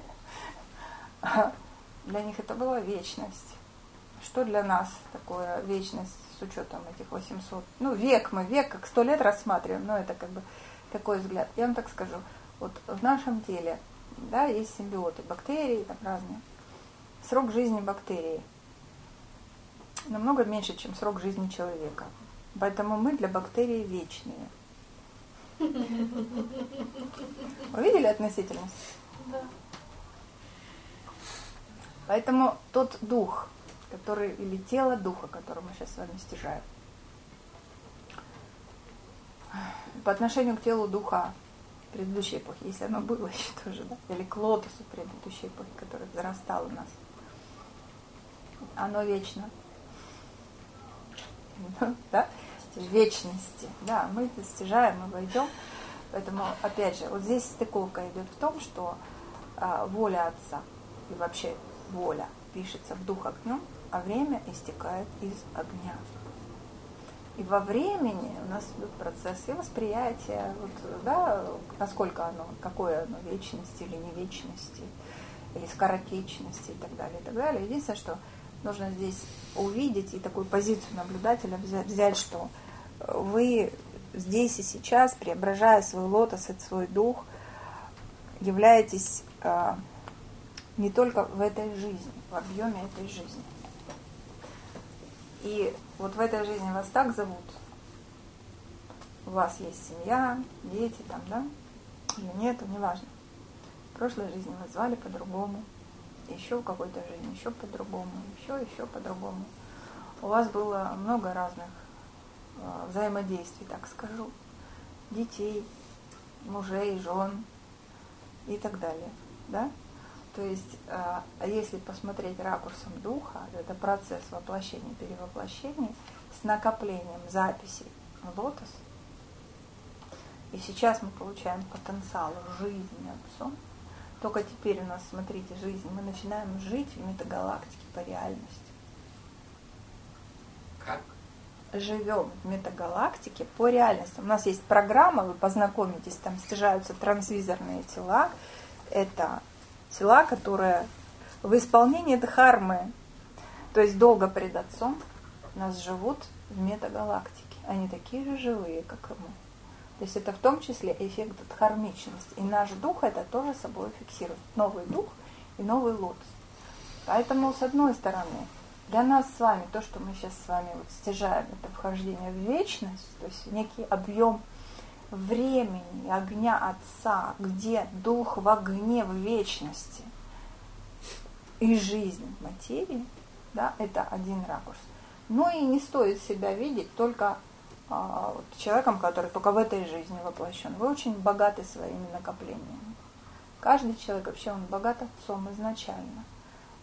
Для них это была вечность. Что для нас такое вечность с учетом этих 800? Ну, век как 100 лет рассматриваем, но это как бы такой взгляд. Я вам так скажу. Вот в нашем теле, да, есть симбиоты, бактерии там разные. Срок жизни бактерии намного меньше, чем срок жизни человека. Поэтому мы для бактерий вечные. Вы видели относительность? Да. Поэтому тот дух, который, или тело духа, которое мы сейчас с вами стяжаем, по отношению к телу духа предыдущей эпохи, если оно было еще тоже, да, или к лотосу предыдущей эпохи, который зарастал у нас, оно вечно. Да? В вечности. Да, мы достижаем, мы войдем. Поэтому, опять же, вот здесь стыковка идет в том, что воля Отца и вообще воля пишется в дух огнем, а время истекает из огня. И во времени у нас идут процессы восприятия, вот, да, насколько оно, какое оно, вечности или не вечности, или скоротечности и так далее, и так далее. Единственное, что нужно здесь увидеть и такую позицию наблюдателя взять, что вы здесь и сейчас, преображая свой лотос и свой дух, являетесь не только в этой жизни, в объеме этой жизни. И вот в этой жизни вас так зовут, у вас есть семья, дети там, да, или нет, неважно. В прошлой жизни вас звали по-другому, еще в какой-то жизни, еще по-другому, еще по-другому. У вас было много разных взаимодействий, так скажу, детей, мужей, жен и так далее, да? То есть, если посмотреть ракурсом духа, это процесс воплощения, перевоплощения с накоплением записей в лотос. И сейчас мы получаем потенциал жизни Отцом. Только теперь у нас, смотрите, жизнь, мы начинаем жить в метагалактике по реальности. Как? Живем в метагалактике по реальности. У нас есть программа, вы познакомитесь, там стяжаются трансвизорные тела. Это тела, которые в исполнении дхармы, то есть долго пред Отцом, у нас живут в метагалактике. Они такие же живые, как и мы. То есть это в том числе эффект дхармичности. И наш дух это тоже собой фиксирует. Новый дух и новый лотос. Поэтому, с одной стороны, для нас с вами, то, что мы сейчас с вами вот стяжаем, это вхождение в вечность, то есть некий объем времени, огня Отца, где дух в огне в вечности и жизнь в материи, да, это один ракурс. Но и не стоит себя видеть только человеком, который только в этой жизни воплощен. Вы очень богаты своими накоплениями. Каждый человек вообще он богат Отцом изначально.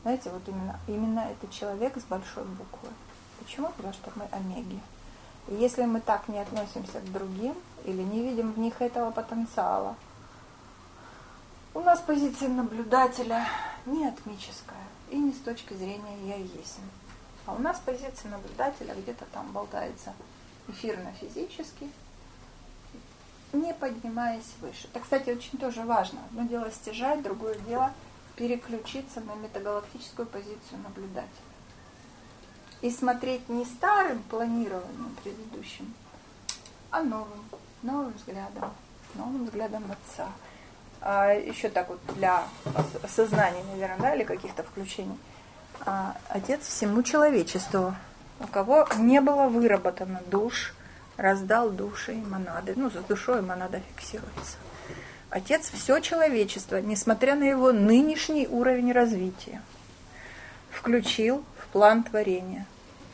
Знаете, вот именно это человек с большой буквы. Почему? Потому что мы омеги. И если мы так не относимся к другим или не видим в них этого потенциала, у нас позиция наблюдателя не атмическая и не с точки зрения «я есть». А у нас позиция наблюдателя где-то там болтается эфирно-физически, не поднимаясь выше. Это, кстати, очень тоже важно. Одно дело стяжать, другое дело переключиться на метагалактическую позицию наблюдателя. И смотреть не старым планированием предыдущим, а новым взглядом Отца. А еще так вот для осознания, наверное, да, или каких-то включений. Отец всему человечеству, у кого не было выработано душ, раздал души и монады. Ну, за душой монада фиксируется. Отец все человечество, несмотря на его нынешний уровень развития, включил в план творения.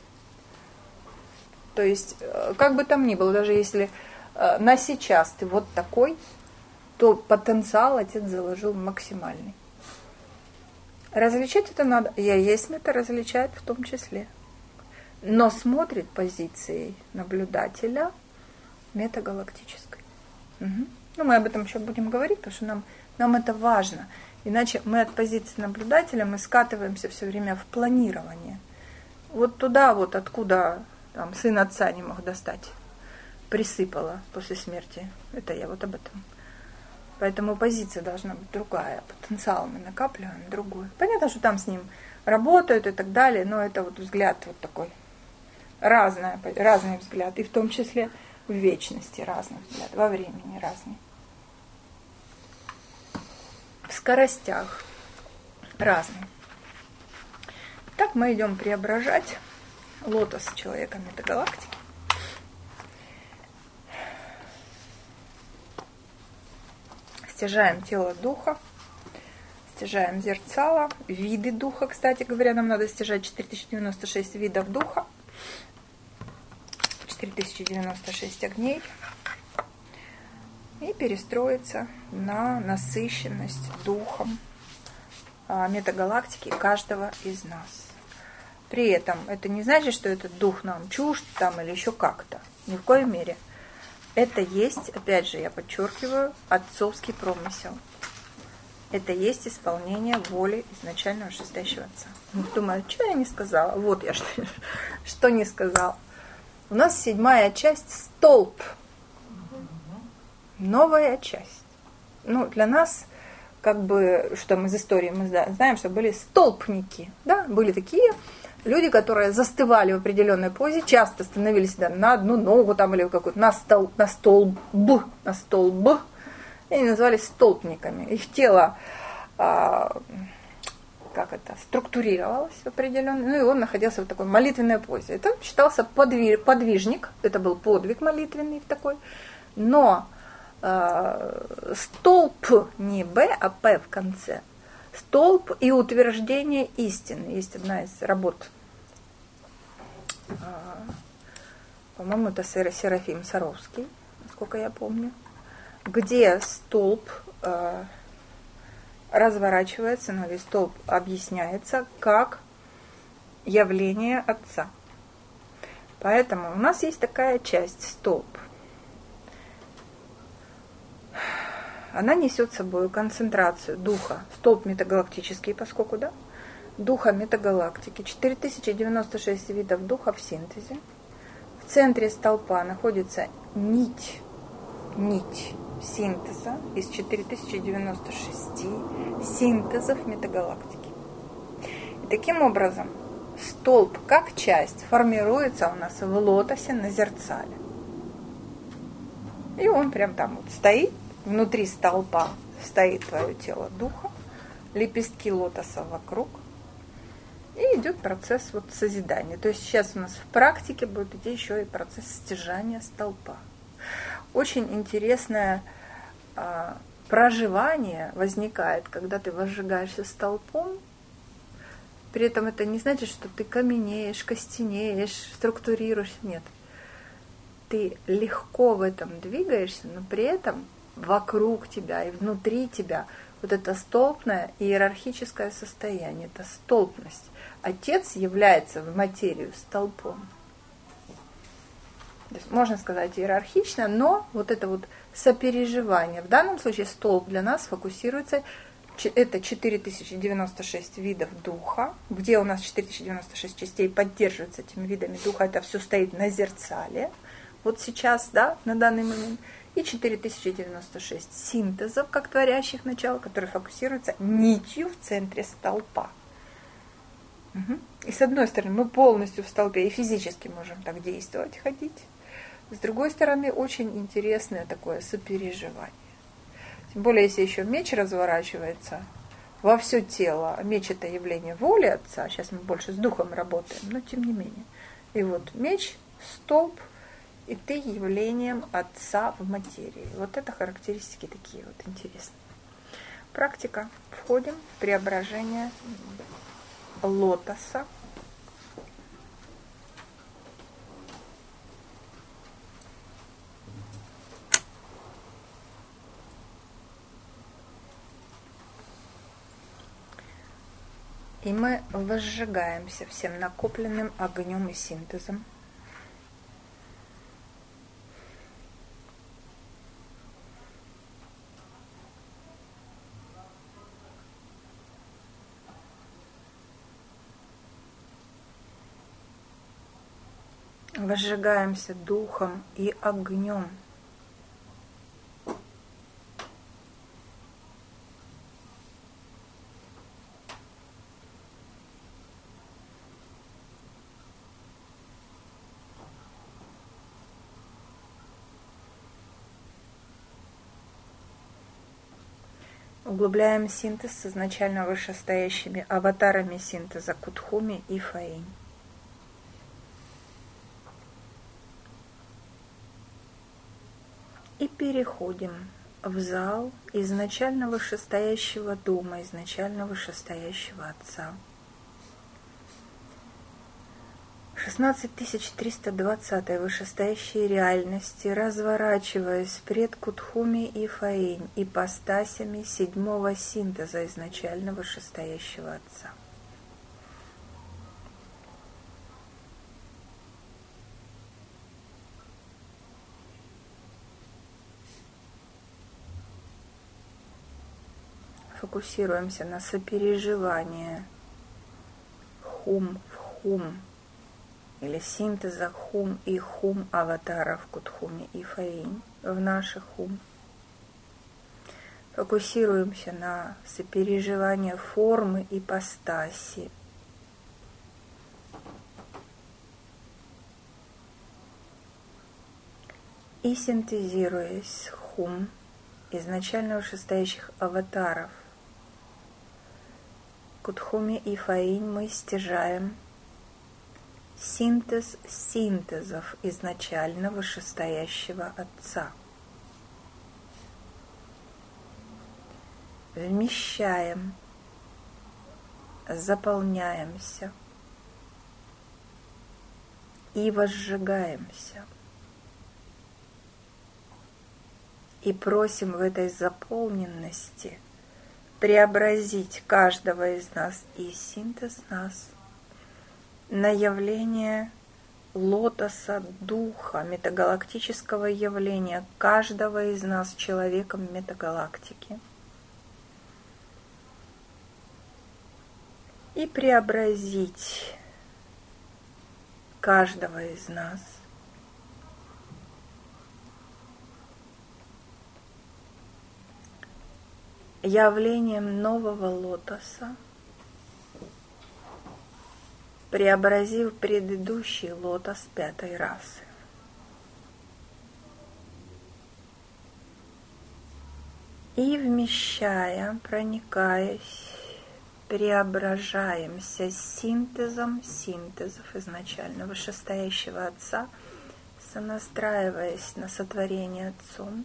То есть, как бы там ни было, даже если на сейчас ты вот такой, то потенциал Отец заложил максимальный. Различать это надо. Я есть это различает в том числе. Но смотрит позицией наблюдателя метагалактической. Угу. Ну, мы об этом еще будем говорить, потому что нам это важно. Иначе мы от позиции наблюдателя мы скатываемся все время в планирование. Вот туда, вот откуда там, сын отца не мог достать. Присыпало после смерти. Это я вот об этом. Поэтому позиция должна быть другая. Потенциал мы накапливаем другой. Понятно, что там с ним работают и так далее, но это вот взгляд вот такой. Разный взгляд. И в том числе в вечности разный взгляд. Во времени разный. В скоростях разный. Так мы идем преображать лотос человека метагалактики. Стяжаем тело духа, стяжаем зерцало, виды духа, кстати говоря, нам надо стяжать 4096 видов духа, 4096 огней и перестроиться на насыщенность духом метагалактики каждого из нас. При этом это не значит, что этот дух нам чужд там или еще как-то, ни в коей мере. Это есть, опять же, я подчеркиваю, отцовский промысел. Это есть исполнение воли изначального шестящего Отца. Думаю, что я не сказала? Вот я что не сказала. У нас 7-я часть – столб. Новая часть. Ну, для нас, как бы, что мы из истории мы знаем, что были столпники. Да? Были такие люди, которые застывали в определенной позе, часто становились на одну ногу там, или какую-то, на столб, и они назывались столпниками. Их тело структурировалось в определенной, ну и он находился в такой молитвенной позе. Это считался подвижник, это был подвиг молитвенный такой, но столб не Б, а П в конце. Столб и утверждение истины. Есть одна из работ, по-моему, это Серафим Саровский, насколько я помню, где столб разворачивается, ну или столб объясняется как явление Отца. Поэтому у нас есть такая часть, столб. Она несет с собой концентрацию духа, столб метагалактический, поскольку, да, духа метагалактики, 4096 видов духа в синтезе. В центре столпа находится нить синтеза из 4096 синтезов метагалактики. И таким образом столб как часть формируется у нас в лотосе на зерцале. И он прям там вот стоит. Внутри столпа стоит твое тело духа, лепестки лотоса вокруг, и идет процесс вот созидания. То есть сейчас у нас в практике будет идти еще и процесс стяжания столпа. Очень интересное проживание возникает, когда ты возжигаешься столпом. При этом это не значит, что ты каменеешь, костенеешь, структурируешься. Нет. Ты легко в этом двигаешься, но при этом вокруг тебя и внутри тебя Вот это столпное иерархическое состояние, это столпность. Отец является в материю столпом. То есть, можно сказать иерархично, но вот это вот сопереживание. В данном случае столб для нас фокусируется, это 4096 видов духа, где у нас 4096 частей поддерживаются этими видами духа, это все стоит на зерцале, вот сейчас, да, на данный момент, и 4096 синтезов, как творящих начал, которые фокусируются нитью в центре столпа. И с одной стороны, мы полностью в столпе и физически можем так действовать, ходить. С другой стороны, очень интересное такое сопереживание. Тем более, если еще меч разворачивается во все тело. Меч – это явление воли Отца. Сейчас мы больше с духом работаем, но тем не менее. И вот меч, столб, и ты явлением Отца в материи. Вот это характеристики такие вот интересные. Практика. Входим в преображение лотоса. И мы возжигаемся всем накопленным огнем и синтезом. Возжигаемся духом и огнем. Углубляем синтез с изначально вышестоящими аватарами синтеза Кутхуми и Фаинь. И переходим в зал изначально вышестоящего дома, изначально вышестоящего Отца. 16320 вышестоящей реальности, разворачиваясь пред Кутхуми и Фаинь, ипостасями седьмого синтеза изначально вышестоящего Отца. Фокусируемся на сопереживании хум в хум, или синтеза хум и хум аватаров Кутхуми и Фаинь в наших хум. Фокусируемся на сопереживании формы ипостаси. И синтезируясь хум изначально вышестоящих аватаров Кутхуми и Фаинь, мы стяжаем синтез синтезов изначально вышестоящего Отца. Вмещаем, заполняемся и возжигаемся. И просим в этой заполненности преобразить каждого из нас и синтез нас на явление лотоса духа, метагалактического явления каждого из нас человеком метагалактики. И преобразить каждого из нас явлением нового лотоса, преобразив предыдущий лотос пятой расы. И вмещая, проникаясь, преображаемся синтезом синтезов изначально вышестоящего Отца, сонастраиваясь на сотворение Отцом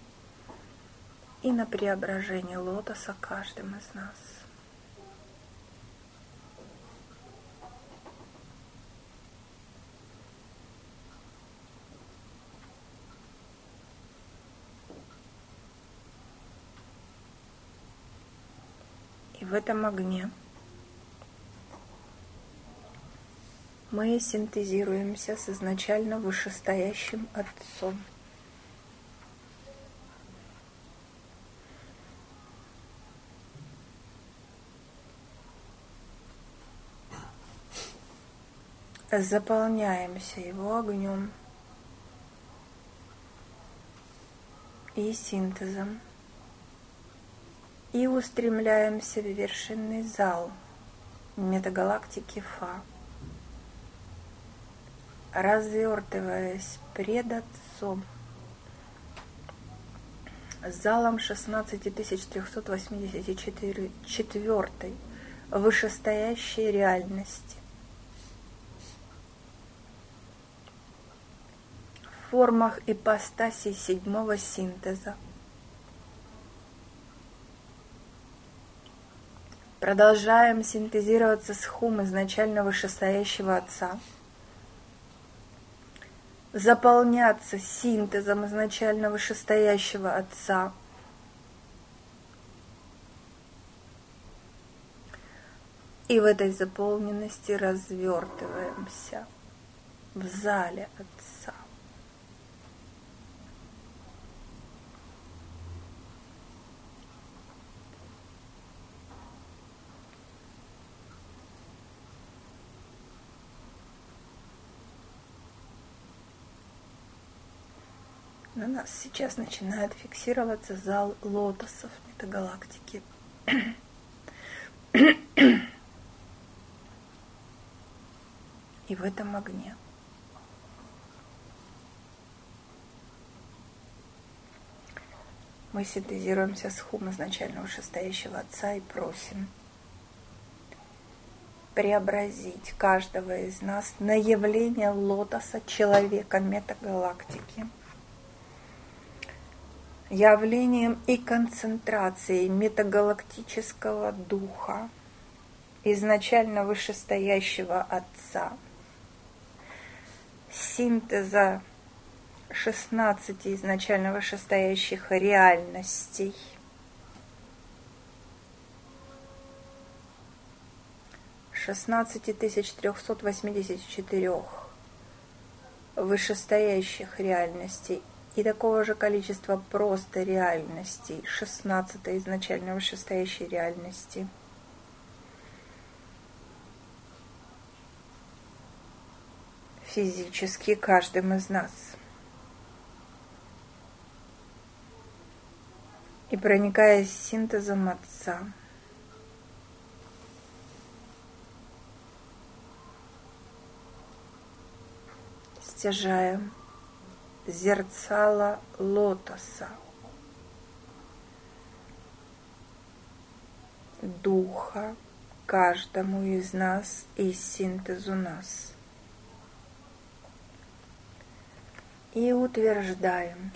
и на преображение лотоса каждым из нас. в этом огне мы синтезируемся с изначально вышестоящим Отцом. Заполняемся Его огнем и синтезом. И устремляемся в вершинный зал метагалактики Фа, развертываясь пред Отцом, залом 16384 вышестоящей реальности, в формах ипостасей седьмого синтеза. Продолжаем синтезироваться с хум изначально вышестоящего Отца, заполняться синтезом изначально вышестоящего Отца, и в этой заполненности развертываемся в зале Отца. На нас сейчас начинает фиксироваться зал лотосов метагалактики. И в этом огне мы синтезируемся с хум изначально вышестоящего Отца и просим преобразить каждого из нас на явление лотоса человека метагалактики, явлением и концентрацией метагалактического духа, изначально вышестоящего Отца, синтеза 16 изначально вышестоящих реальностей, тысяч 384 вышестоящих реальностей и такого же количества просто реальностей, 16 изначально вышестоящей реальности. Физически каждым из нас. И проникаясь синтезом Отца, стяжаем зерцало лотоса, духа каждому из нас и синтезу нас. И утверждаем,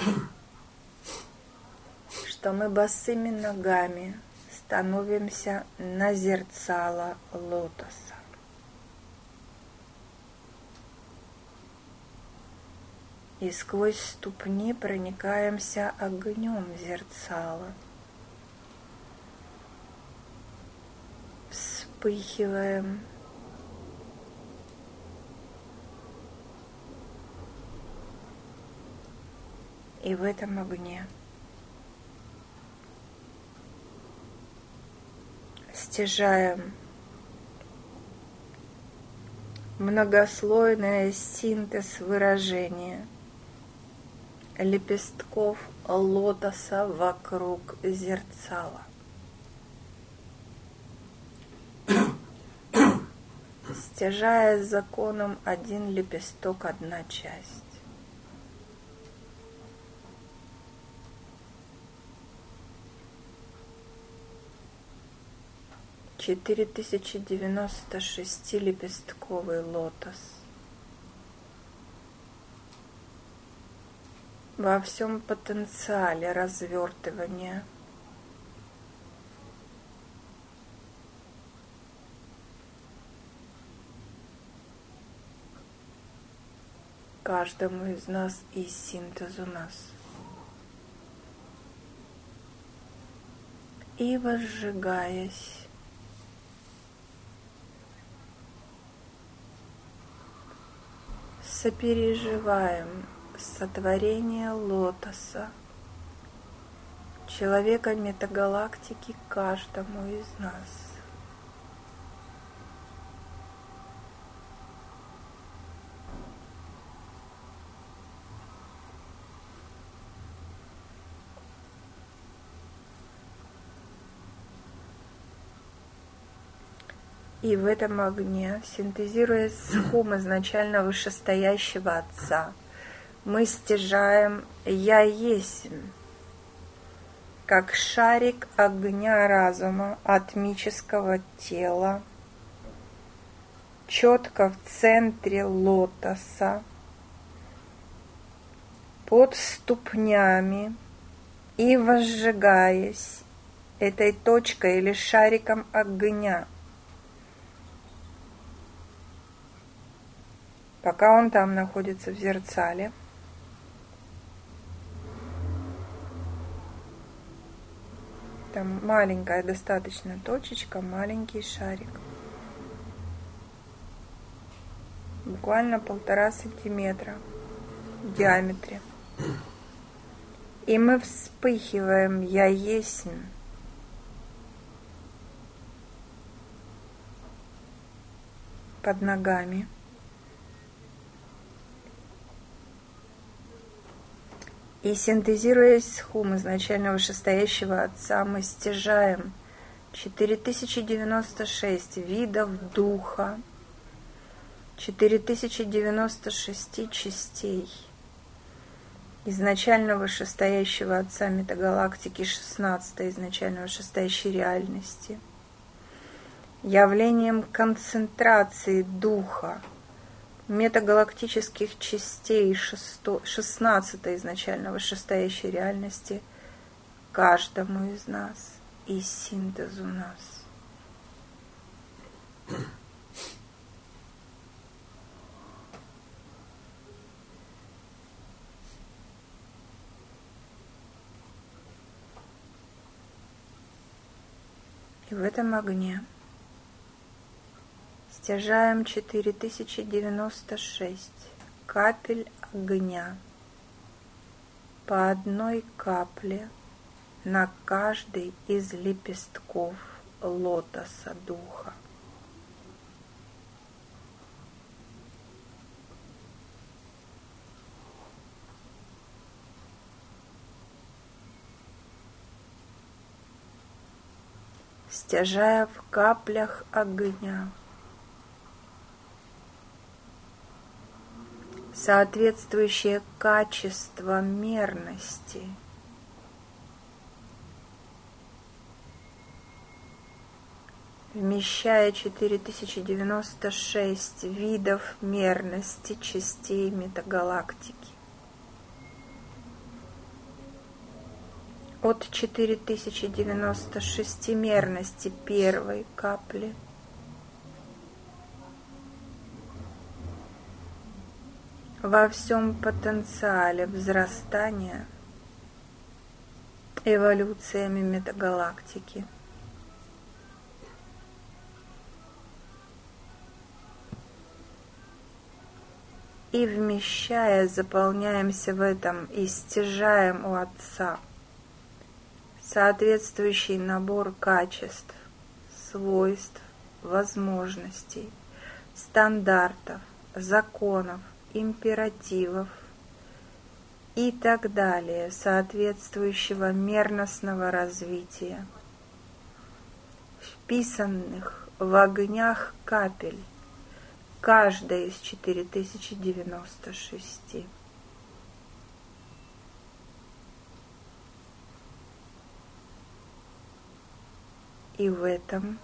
что мы босыми ногами становимся на зерцало лотоса. И сквозь ступни проникаемся огнем зерцала. Вспыхиваем. И в этом огне стяжаем многослойное синтез выражения лепестков лотоса вокруг зерцала. Стяжая законом один лепесток, одна часть. — 4096-лепестковый лотос. Во всем потенциале развертывания. Каждому из нас и синтезу нас. И возжигаясь сопереживаем сотворение лотоса, человека метагалактики, каждому из нас. И в этом огне, синтезируя схум изначально вышестоящего Отца, мы стяжаем «Я есмь», как шарик огня разума атмического тела, четко в центре лотоса, под ступнями и возжигаясь этой точкой или шариком огня, пока он там находится в зерцале. Там маленькая достаточно точечка, маленький шарик. Буквально 1,5 сантиметра в диаметре. И мы вспыхиваем «Я есмь». Под ногами. И синтезируя схум изначально вышестоящего Отца, мы стяжаем 4096 видов духа, 4096 частей изначально вышестоящего Отца метагалактики 16 изначально вышестоящей реальности, явлением концентрации духа метагалактических частей 16 изначально вышестоящей реальности каждому из нас и синтезу нас. И в этом огне стяжаем 4096 капель огня, по одной капле на каждый из лепестков лотоса духа. Стяжая в каплях огня соответствующее качество мерности, вмещая 4096 видов мерности частей метагалактики. От 4096 мерности первой капли во всем потенциале взрастания эволюциями метагалактики. И вмещая, заполняемся в этом и стяжаем у Отца соответствующий набор качеств, свойств, возможностей, стандартов, законов, императивов и так далее, соответствующего мерностного развития, вписанных в огнях капель, каждая из 4096. И в этом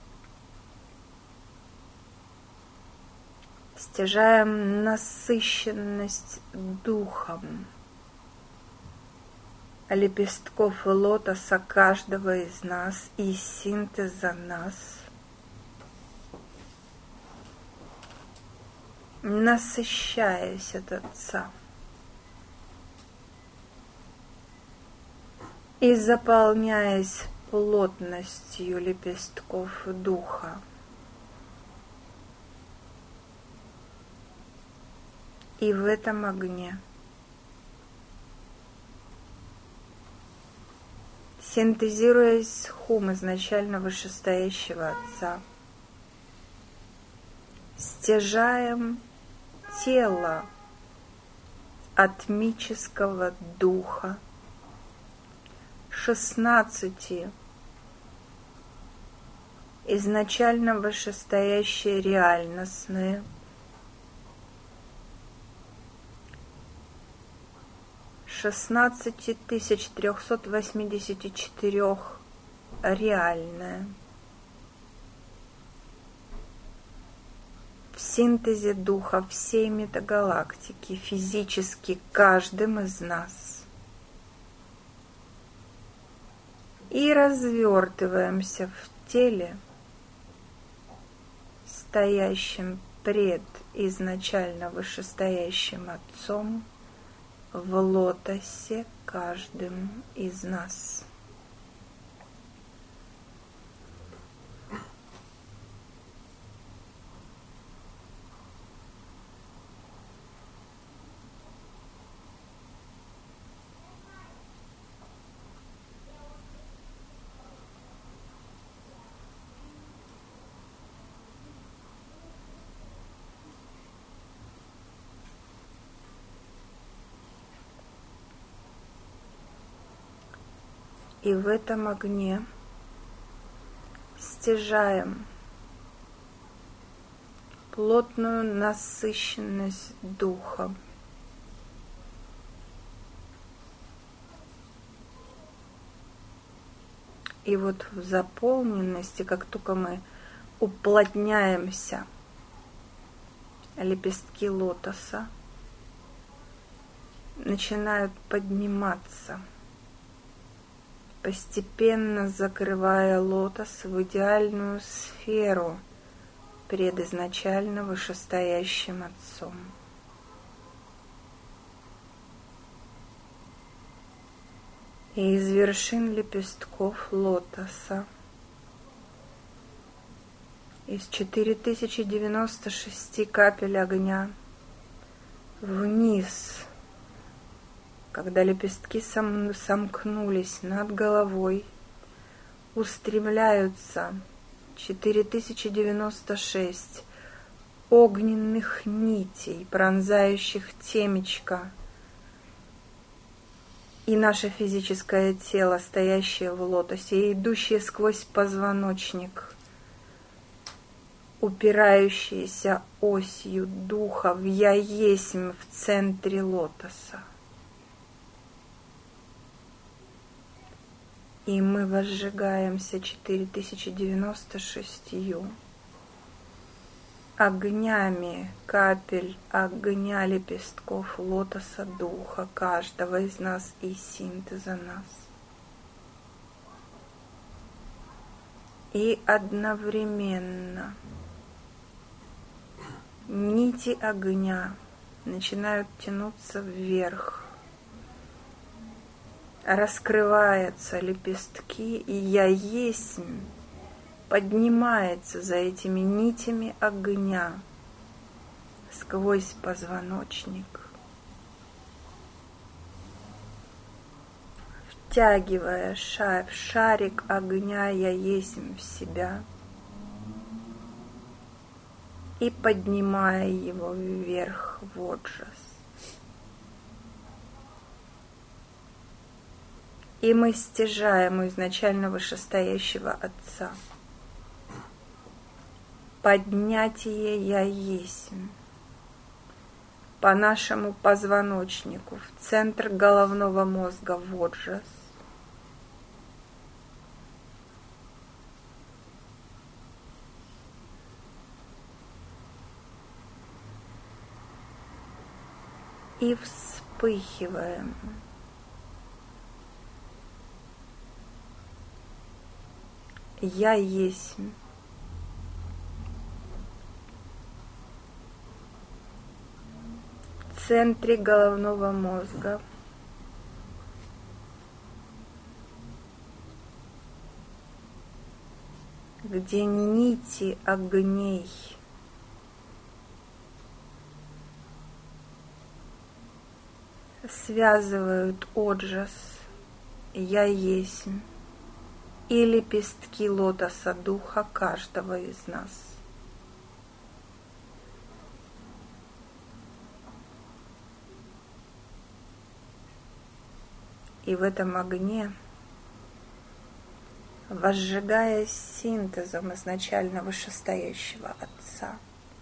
стяжаем насыщенность духом лепестков лотоса каждого из нас и синтеза нас, насыщаясь от Отца и заполняясь плотностью лепестков духа, И в этом огне синтезируясь хум изначально вышестоящего Отца, стяжаем тело атмического духа 16 изначально вышестоящие реальностные 16384 реальное в синтезе духа всей метагалактики, физически каждым из нас. И развертываемся в теле, стоящим пред изначально вышестоящим Отцом, в лотосе каждым из нас. И в этом огне стяжаем плотную насыщенность духа, и вот в заполненности, как только мы уплотняемся, лепестки лотоса начинают подниматься, постепенно закрывая лотос в идеальную сферу пред изначально вышестоящим Отцом. И из вершин лепестков лотоса, из 4096 капель огня вниз, когда лепестки сомкнулись над головой, устремляются 4096 огненных нитей, пронзающих темечко, и наше физическое тело, стоящее в лотосе, и идущее сквозь позвоночник, упирающиеся осью духа в «Я есмь» в центре лотоса. И мы возжигаемся 4096 огнями капель огня лепестков лотоса духа каждого из нас и синтеза нас. И одновременно нити огня начинают тянуться вверх, раскрываются лепестки, и «Я есмь» поднимается за этими нитями огня сквозь позвоночник, втягивая шарик огня «Я есмь» в себя и поднимая его вверх в Оджас. И мы стяжаем у изначально вышестоящего Отца поднятие «Я есмь» по нашему позвоночнику в центр головного мозга в Оджас. И вспыхиваем. «Я есмь». В центре головного мозга. Где нити огней связывают оджас «Я есмь» и лепестки лотоса духа каждого из нас. И в этом огне, возжигаясь синтезом изначально вышестоящего Отца,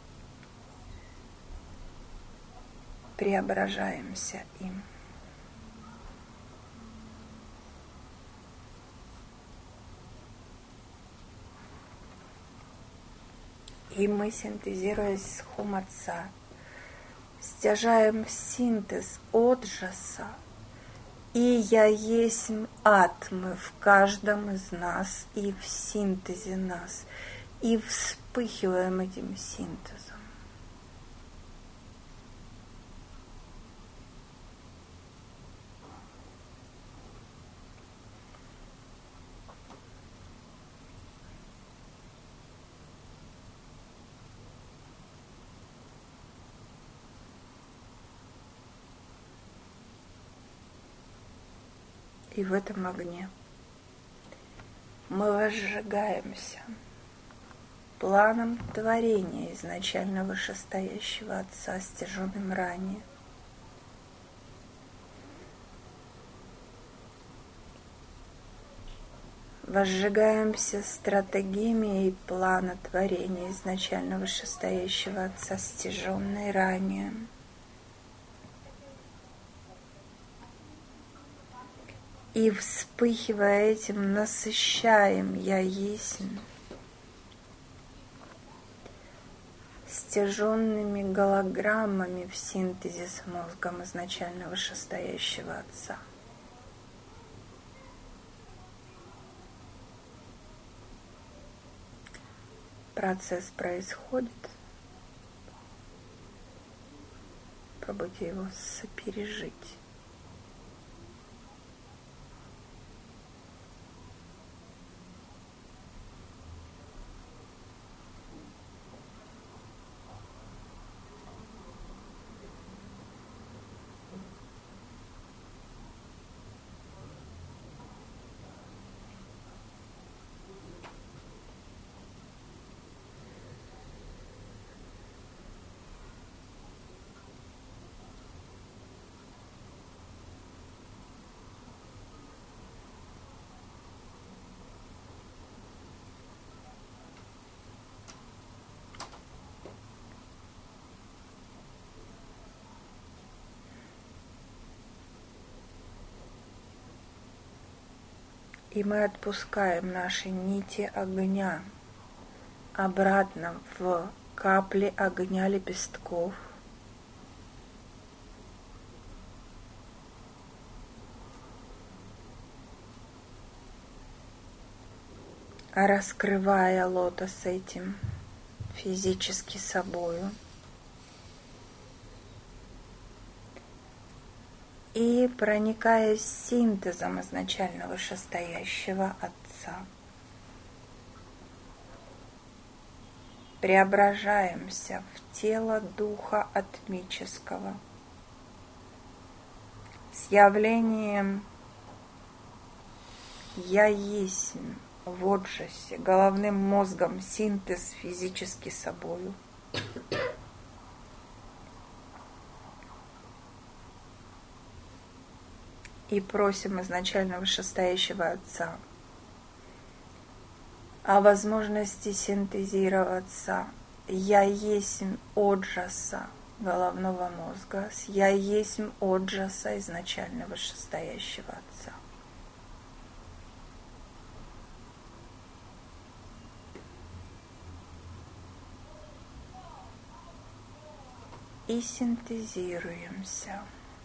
преображаемся им. И мы, синтезируясь с Хум Отца, стяжаем синтез оджаса и «Я есмь атмы» в каждом из нас и в синтезе нас, и вспыхиваем этим синтезом. И в этом огне мы возжигаемся планом творения изначально вышестоящего Отца, стяженным ранее. Возжигаемся стратегемией плана творения изначально вышестоящего Отца, стяженной ранее. И, вспыхивая этим, насыщаем «Я есмь» стяженными голограммами в синтезе с мозгом изначально вышестоящего Отца. Процесс происходит. Пробуйте его сопережить. И мы отпускаем наши нити огня обратно в капли огня лепестков. Раскрывая лотос этим физически собою. И проникаясь синтезом изначально вышестоящего Отца, преображаемся в тело Духа Атмического с явлением «Я есмь» в оджасе, головным мозгом, синтез физически собою. И просим изначально вышестоящего Отца о возможности синтезироваться «Я есмь» оджаса головного мозга с «Я есмь» оджаса изначально вышестоящего Отца. И синтезируемся.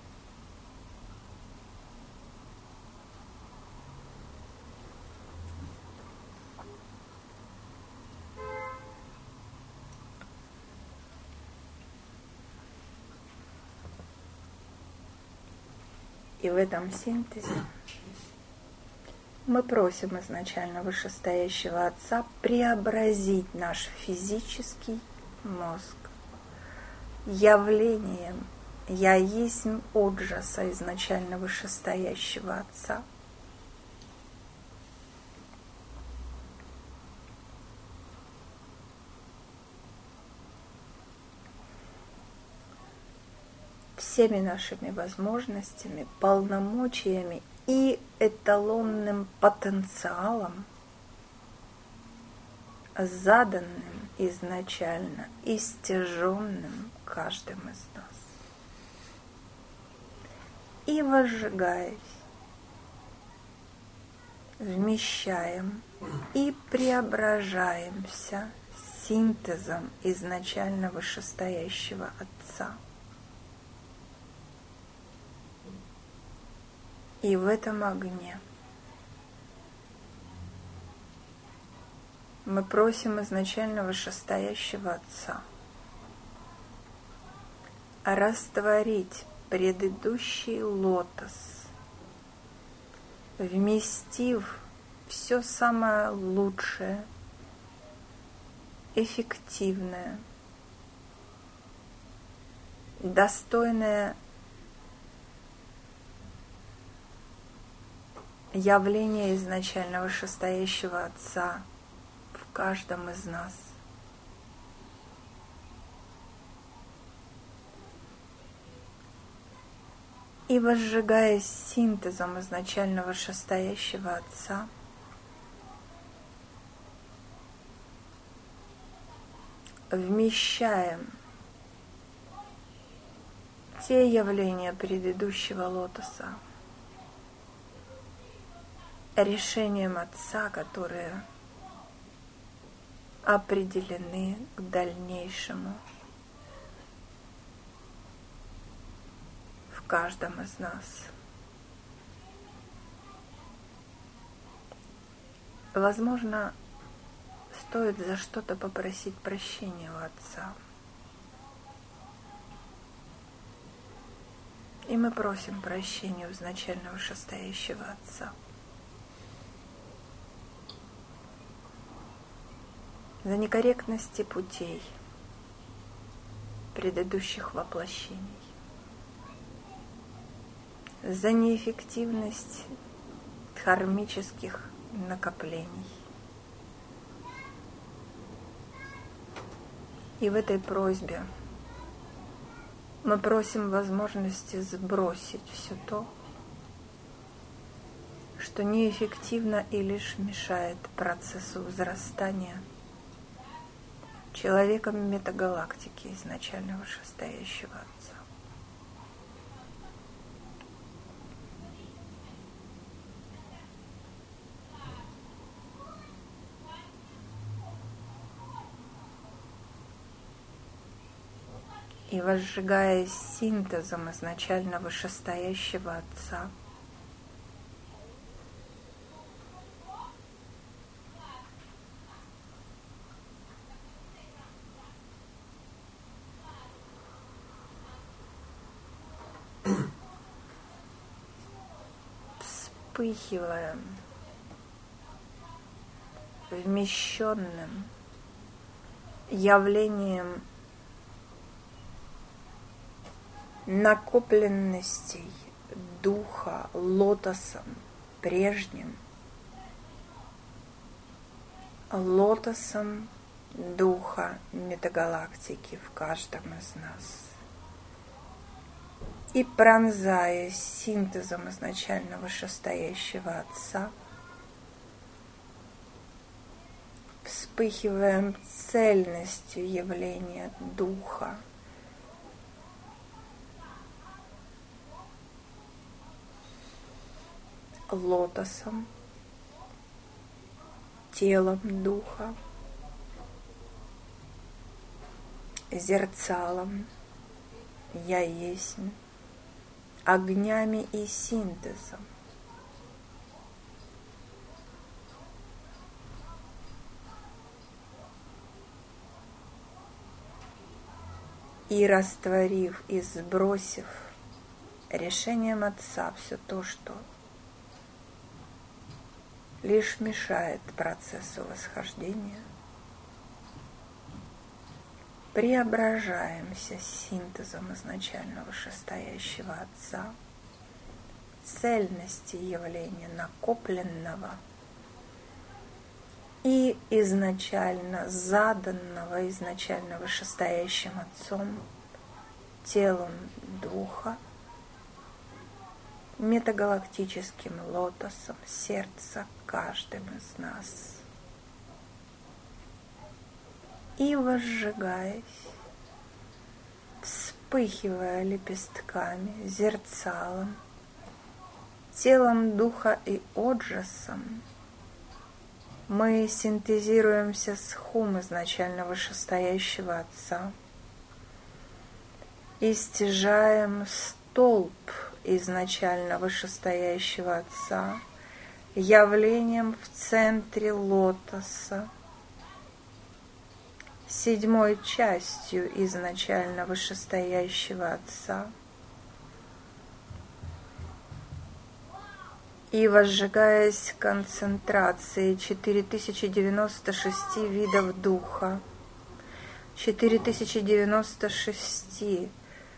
И в этом синтезе мы просим изначально вышестоящего Отца преобразить наш физический мозг явлением Я есть Оджаса, изначально вышестоящего Отца. Всеми нашими возможностями, полномочиями и эталонным потенциалом, заданным изначально и стяженным каждым из нас. И возжигаясь, вмещаем и преображаемся синтезом изначально вышестоящего Отца. И в этом огне мы просим изначально вышестоящего Отца растворить предыдущий лотос, вместив все самое лучшее, эффективное, достойное явление изначально вышестоящего Отца в каждом из нас. И возжигаясь синтезом изначально вышестоящего Отца, вмещаем те явления предыдущего лотоса решением Отца, которые определены к дальнейшему в каждом из нас. Возможно, стоит за что-то попросить прощения у Отца. И мы просим прощения у изначально вышестоящего Отца за некорректности путей предыдущих воплощений, за неэффективность дхармических накоплений. И в этой просьбе мы просим возможности сбросить все то, что неэффективно и лишь мешает процессу возрастания человеком метагалактики изначально вышестоящего Отца. И возжигаясь синтезом изначально вышестоящего Отца, вспыхиваем вмещенным явлением накопленностей духа лотосом прежним, лотосом духа метагалактики в каждом из нас. И пронзая синтезом изначально вышестоящего Отца, вспыхиваем цельностью явления духа, лотосом, телом духа, зерцалом, я есть, огнями и синтезом. И растворив и сбросив решением Отца все то, что лишь мешает процессу восхождения, преображаемся синтезом изначально вышестоящего Отца, цельности явления накопленного и изначально заданного, изначально вышестоящим Отцом, телом Духа, метагалактическим лотосом сердца каждым из нас. И возжигаясь, вспыхивая лепестками, зерцалом, телом Духа и оджасом, мы синтезируемся с хум изначально вышестоящего Отца и стяжаем столб изначально вышестоящего Отца явлением в центре лотоса, седьмой частью изначально вышестоящего Отца, и возжигаясь концентрацией 4096 видов Духа, 4096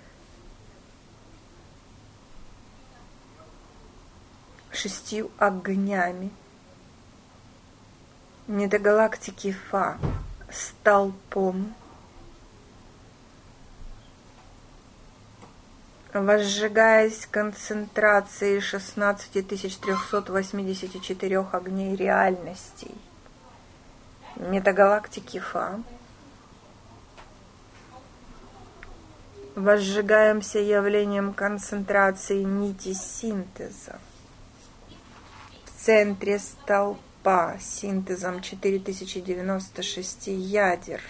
шестью огнями метагалактики Фа, столпом, возжигаясь концентрацией 16384 огней реальностей метагалактики Фа, возжигаемся явлением концентрации нити синтеза в центре столпа синтезом 4096 ядер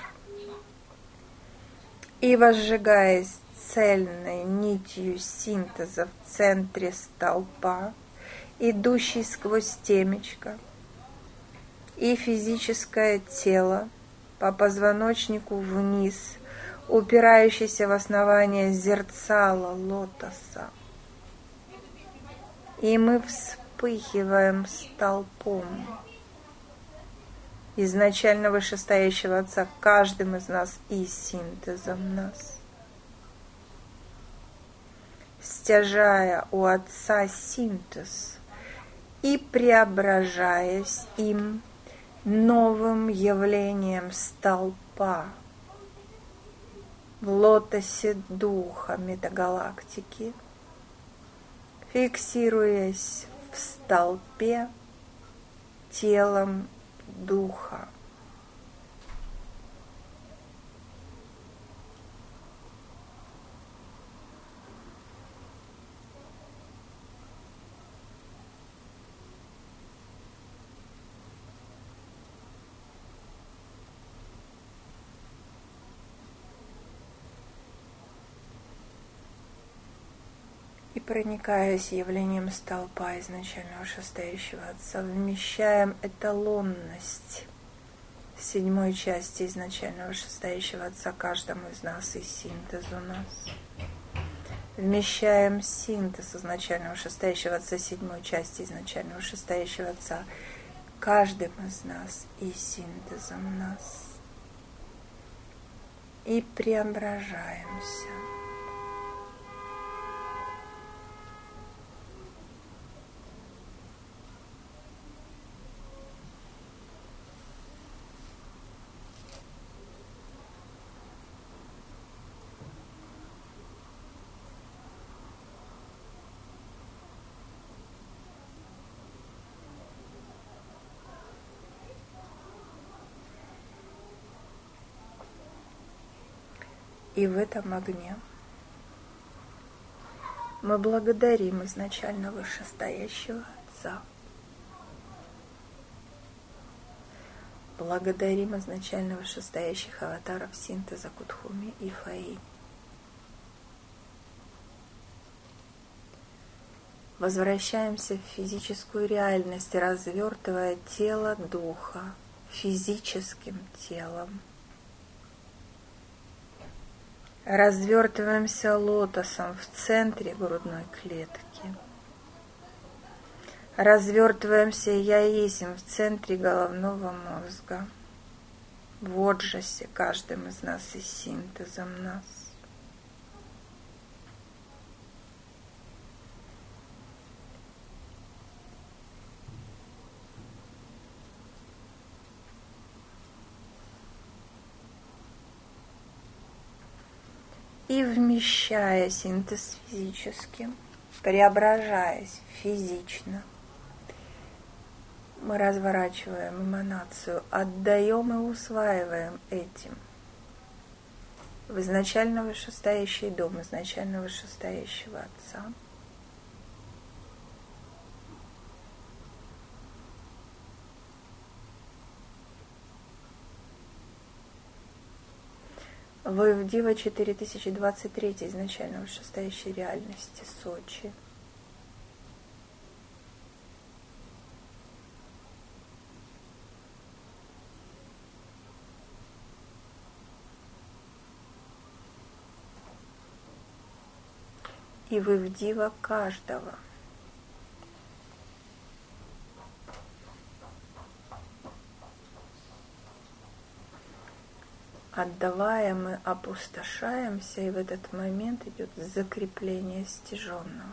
и возжигаясь цельной нитью синтеза в центре столпа, идущей сквозь темечко и физическое тело по позвоночнику вниз, упирающийся в основание зерцала лотоса. И мы вспыхиваем столпом изначально вышестоящего Отца, каждым из нас и синтезом нас, стяжая у Отца синтез и преображаясь им новым явлением столпа в лотосе Духа метагалактики, фиксируясь в столпе телом Духа. И, проникаясь явлением столпа изначально вышестоящего Отца, вмещаем эталонность седьмой части изначально вышестоящего Отца каждому из нас и синтез у нас. Вмещаем синтез изначально вышестоящего Отца седьмой части изначально вышестоящего Отца каждым из нас и синтезом нас. И преображаемся. И в этом огне мы благодарим изначально вышестоящего Отца. Благодарим изначально вышестоящих аватаров синтеза Кутхуми и Фаи. Возвращаемся в физическую реальность, развертывая тело Духа физическим телом. Развертываемся лотосом в центре грудной клетки. Развертываемся яисем в центре головного мозга. в отжасе каждым из нас и синтезом нас. И вмещая синтез физически, преображаясь физично, мы разворачиваем эманацию, отдаем и усваиваем этим в изначально вышестоящий дом, изначально вышестоящего Отца. Вы в Дива 4023 изначально вышестоящей реальности Сочи. И вы в Дива каждого. Отдавая, мы опустошаемся, и в этот момент идет закрепление стяженного.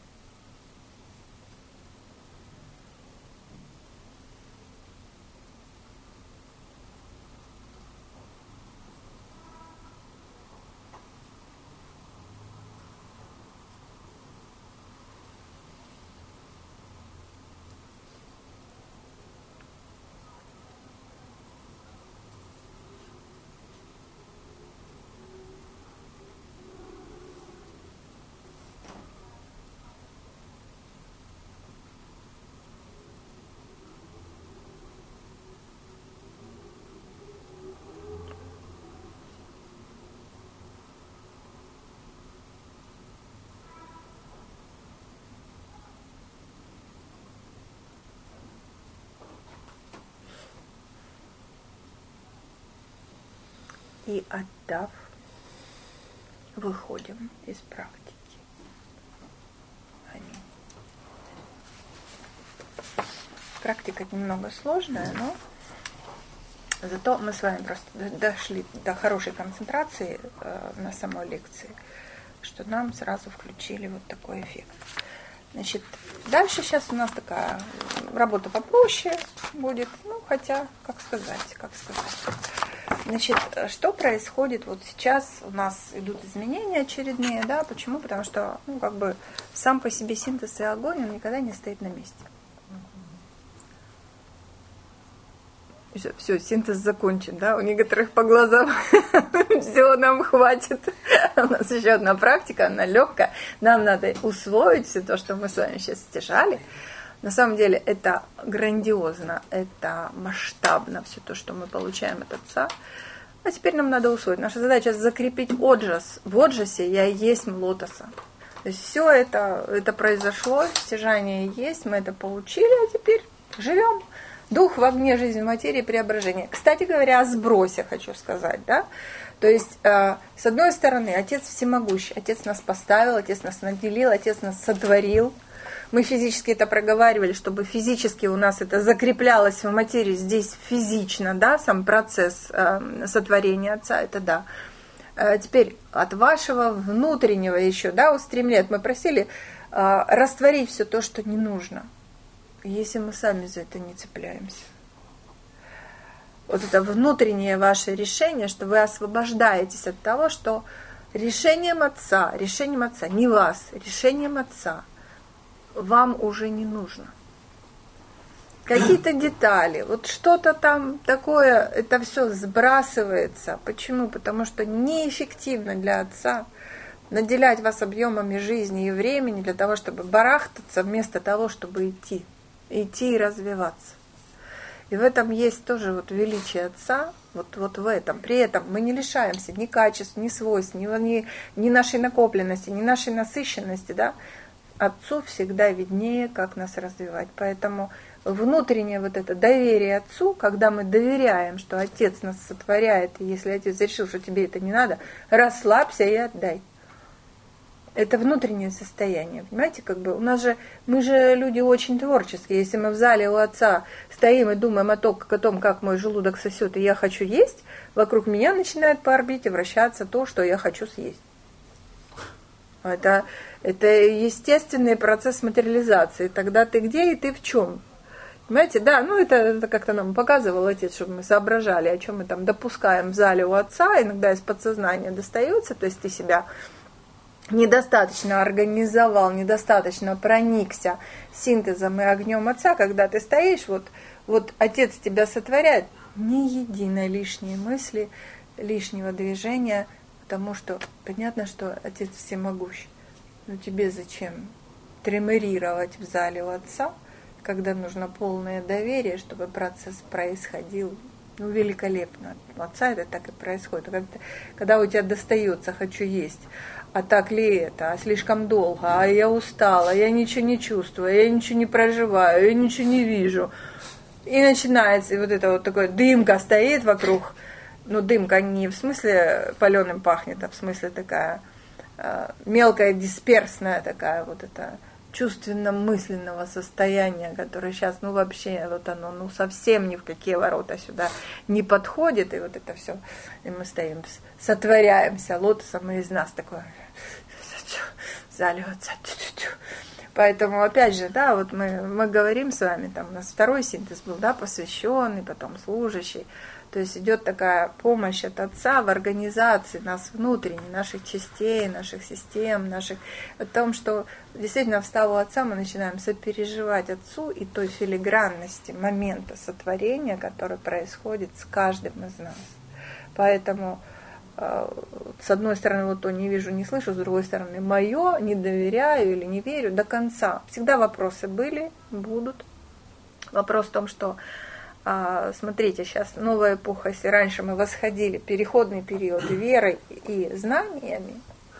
И отдав, выходим из практики. Аминь. Практика немного сложная, но зато мы с вами просто дошли до хорошей концентрации на самой лекции, что нам сразу включили вот такой эффект. Значит, дальше сейчас у нас такая работа попроще будет, хотя, как сказать. Значит, что происходит вот сейчас? У нас идут изменения очередные, да? Почему? Потому что, сам по себе синтез и огонь, он никогда не стоит на месте. Все, синтез закончен, да? У некоторых по глазам все, нам хватит. У нас еще одна практика, она легкая. Нам надо усвоить все то, что мы с вами сейчас стяжали. На самом деле это грандиозно, это масштабно, все то, что мы получаем от Отца. А теперь нам надо усвоить. Наша задача закрепить отжас. В отжасе я есть лотоса. То есть все это произошло, стяжание есть, мы это получили, а теперь живем. Дух в огне, жизнь в материи, преображение. Кстати говоря, о сбросе хочу сказать, да? То есть, с одной стороны, Отец всемогущий, Отец нас поставил, Отец нас наделил, Отец нас сотворил. Мы физически это проговаривали, чтобы физически у нас это закреплялось в материи, здесь физично, да, сам процесс сотворения Отца, это да. Теперь от вашего внутреннего еще, да, устремления, мы просили растворить все то, что не нужно, если мы сами за это не цепляемся. Вот это внутреннее ваше решение, что вы освобождаетесь от того, что решением Отца, не вас, решением Отца, вам уже не нужно. Какие-то детали, вот что-то там такое, это все сбрасывается. Почему? Потому что неэффективно для Отца наделять вас объемами жизни и времени для того, чтобы барахтаться, вместо того, чтобы идти и развиваться. И в этом есть тоже вот величие Отца, вот в этом. При этом мы не лишаемся ни качеств, ни свойств, ни нашей накопленности, ни нашей насыщенности, да. Отцу всегда виднее, как нас развивать. Поэтому внутреннее вот это доверие Отцу, когда мы доверяем, что Отец нас сотворяет, и если Отец решил, что тебе это не надо, расслабься и отдай. Это внутреннее состояние, понимаете, как бы у нас же, мы же люди очень творческие, если мы в зале у отца стоим и думаем о том, как мой желудок сосет, и я хочу есть, вокруг меня начинает по орбите вращаться то, что я хочу съесть. Это естественный процесс материализации, тогда ты где и ты в чем? Понимаете, да, ну это как-то нам показывал отец, чтобы мы соображали, о чем мы там допускаем в зале у отца, иногда из подсознания достается, то есть ты себя недостаточно организовал, недостаточно проникся синтезом и огнем отца, когда ты стоишь, вот отец тебя сотворяет, ни единой лишней мысли, лишнего движения, потому что понятно, что отец всемогущ, но тебе зачем треморировать в зале у отца, когда нужно полное доверие, чтобы процесс происходил великолепно. У отца это так и происходит. Когда у тебя достается «хочу есть», а так ли это, а слишком долго, а я устала, я ничего не чувствую, я ничего не проживаю, я ничего не вижу. И начинается, и вот это вот такое, дымка стоит вокруг, ну дымка не в смысле паленым пахнет, а в смысле такая мелкая, дисперсная такая вот эта чувственно-мысленного состояния, которое сейчас, ну вообще, вот оно, ну совсем ни в какие ворота сюда не подходит, и вот это все, и мы стоим, сотворяемся лотосом, и из нас такое заливаться. Поэтому, опять же, да, вот мы говорим с вами, там у нас второй синтез был, да, посвященный, потом служащий. То есть идет такая помощь от Отца в организации нас внутренней, наших частей, наших систем, о том, что действительно встав у Отца, мы начинаем сопереживать Отцу и той филигранности момента сотворения, который происходит с каждым из нас. Поэтому с одной стороны, вот то не вижу, не слышу, с другой стороны, мое, не доверяю или не верю до конца. Всегда вопросы были, будут. Вопрос в том, что смотрите, сейчас новая эпоха, если раньше мы восходили переходный период верой и знаниями,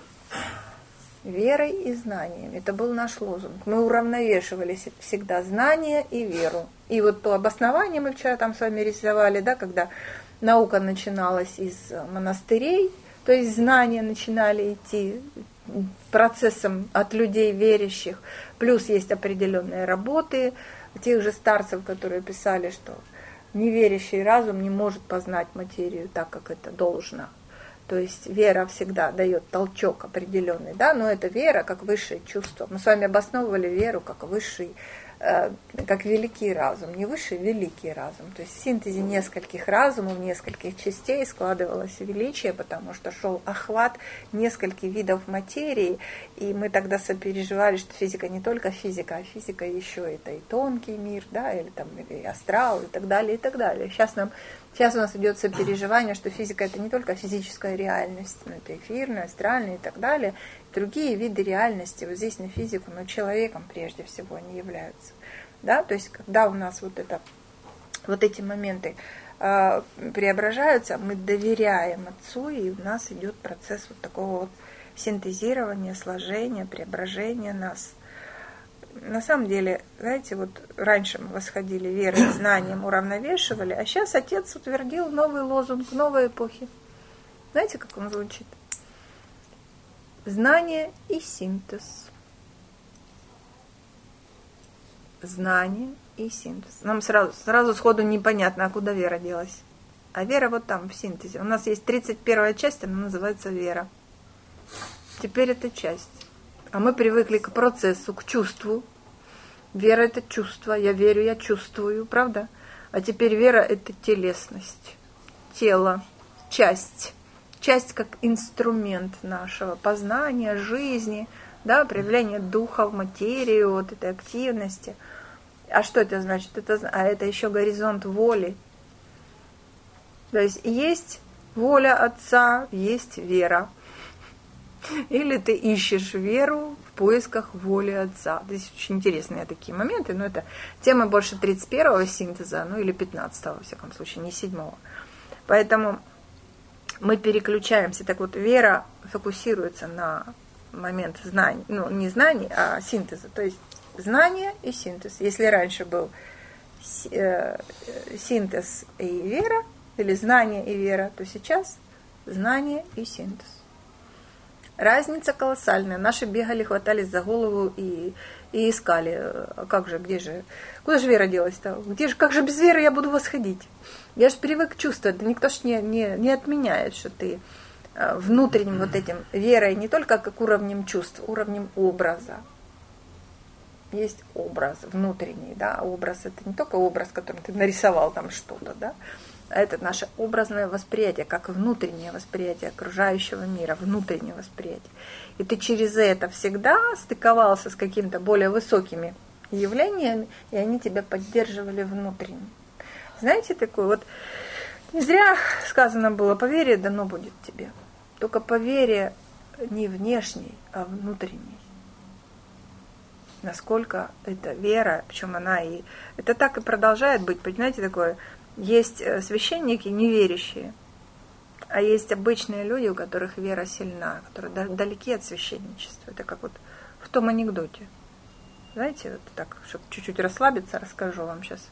это был наш лозунг. Мы уравновешивали всегда знания и веру. И вот то обоснование мы вчера там с вами рисовали, да, когда наука начиналась из монастырей, то есть знания начинали идти процессом от людей верящих, плюс есть определенные работы тех же старцев, которые писали, что неверящий разум не может познать материю так, как это должно. То есть вера всегда дает толчок определенный, да, но это вера как высшее чувство. Мы с вами обосновывали веру как высший, как великий разум, не высший, великий разум. То есть в синтезе нескольких разумов, нескольких частей складывалось величие, потому что шел охват нескольких видов материи, и мы тогда сопереживали, что физика не только физика, а физика еще это и тонкий мир, да, или там и астрал, и так далее, и так далее. Сейчас у нас идет сопереживание, что физика это не только физическая реальность, но это эфирная, астральная и так далее. Другие виды реальности, вот здесь на физику, но человеком прежде всего они являются. Да? То есть, когда у нас вот эти моменты преображаются, мы доверяем Отцу, и у нас идет процесс вот такого вот синтезирования, сложения, преображения нас. На самом деле, знаете, вот раньше мы восходили верой и знанием, уравновешивали, а сейчас Отец утвердил новый лозунг новой эпохи. Знаете, как он звучит? Знание и синтез. Знание и синтез. Нам сразу сходу непонятно, а куда вера делась. А вера вот там, в синтезе. У нас есть 31-я часть, она называется вера. Теперь это часть. А мы привыкли к процессу, к чувству. Вера – это чувство. Я верю, я чувствую, правда? А теперь вера – это телесность, тело, часть. Часть как инструмент нашего познания, жизни, да, проявления духа в материю, вот этой активности. А что это значит? Это еще горизонт воли. То есть воля Отца, есть вера. Или ты ищешь веру в поисках воли Отца. Здесь очень интересные такие моменты, но это тема больше 31-го синтеза, ну или 15-го, во всяком случае, не 7-го. Поэтому мы переключаемся. Так вот, вера фокусируется на момент знаний, ну не знаний, а синтеза. То есть знание и синтез. Если раньше был синтез и вера, или знание и вера, то сейчас знание и синтез. Разница колоссальная. Наши бегали, хватались за голову и искали. А как же, где же? Куда же вера делась-то? Где же, как же без веры я буду восходить? Я же привык чувствовать. Да никто ж не отменяет, что ты внутренним вот этим верой не только как уровнем чувств, уровнем образа. Есть образ внутренний, да, образ это не только образ, которым ты нарисовал там что-то, да, а это наше образное восприятие, как внутреннее восприятие окружающего мира, внутреннее восприятие. И ты через это всегда стыковался с какими-то более высокими явлениями, и они тебя поддерживали внутренне. Знаете, такое вот, не зря сказано было, по вере дано будет тебе. Только по вере не внешней, а внутренней. Насколько эта вера, причем она и... Это так и продолжает быть, понимаете, такое... Есть священники неверящие, а есть обычные люди, у которых вера сильна, которые далеки от священничества. Это как вот в том анекдоте. Знаете, вот так, чтобы чуть-чуть расслабиться, расскажу вам сейчас.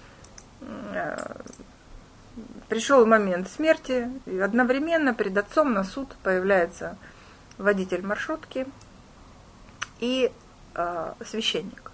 Пришел момент смерти, и одновременно перед отцом на суд появляется водитель маршрутки и священник.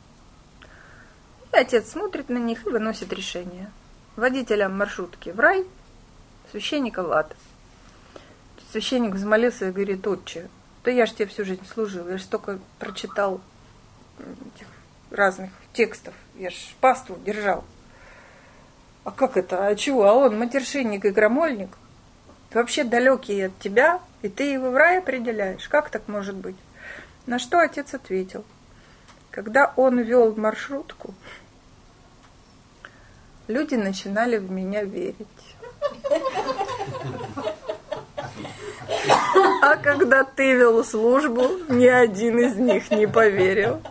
И отец смотрит на них и выносит решение. Водителя маршрутки в рай, священника в ад. Священник взмолился и говорит: отче, да я же тебе всю жизнь служил, я же столько прочитал этих разных текстов, я же паству держал. А как это? А чего? А он матершинник и крамольник, вообще далекий от тебя, и ты его в рай определяешь. Как так может быть? На что отец ответил: когда он вел маршрутку, люди начинали в меня верить. А когда ты вел службу, ни один из них не поверил.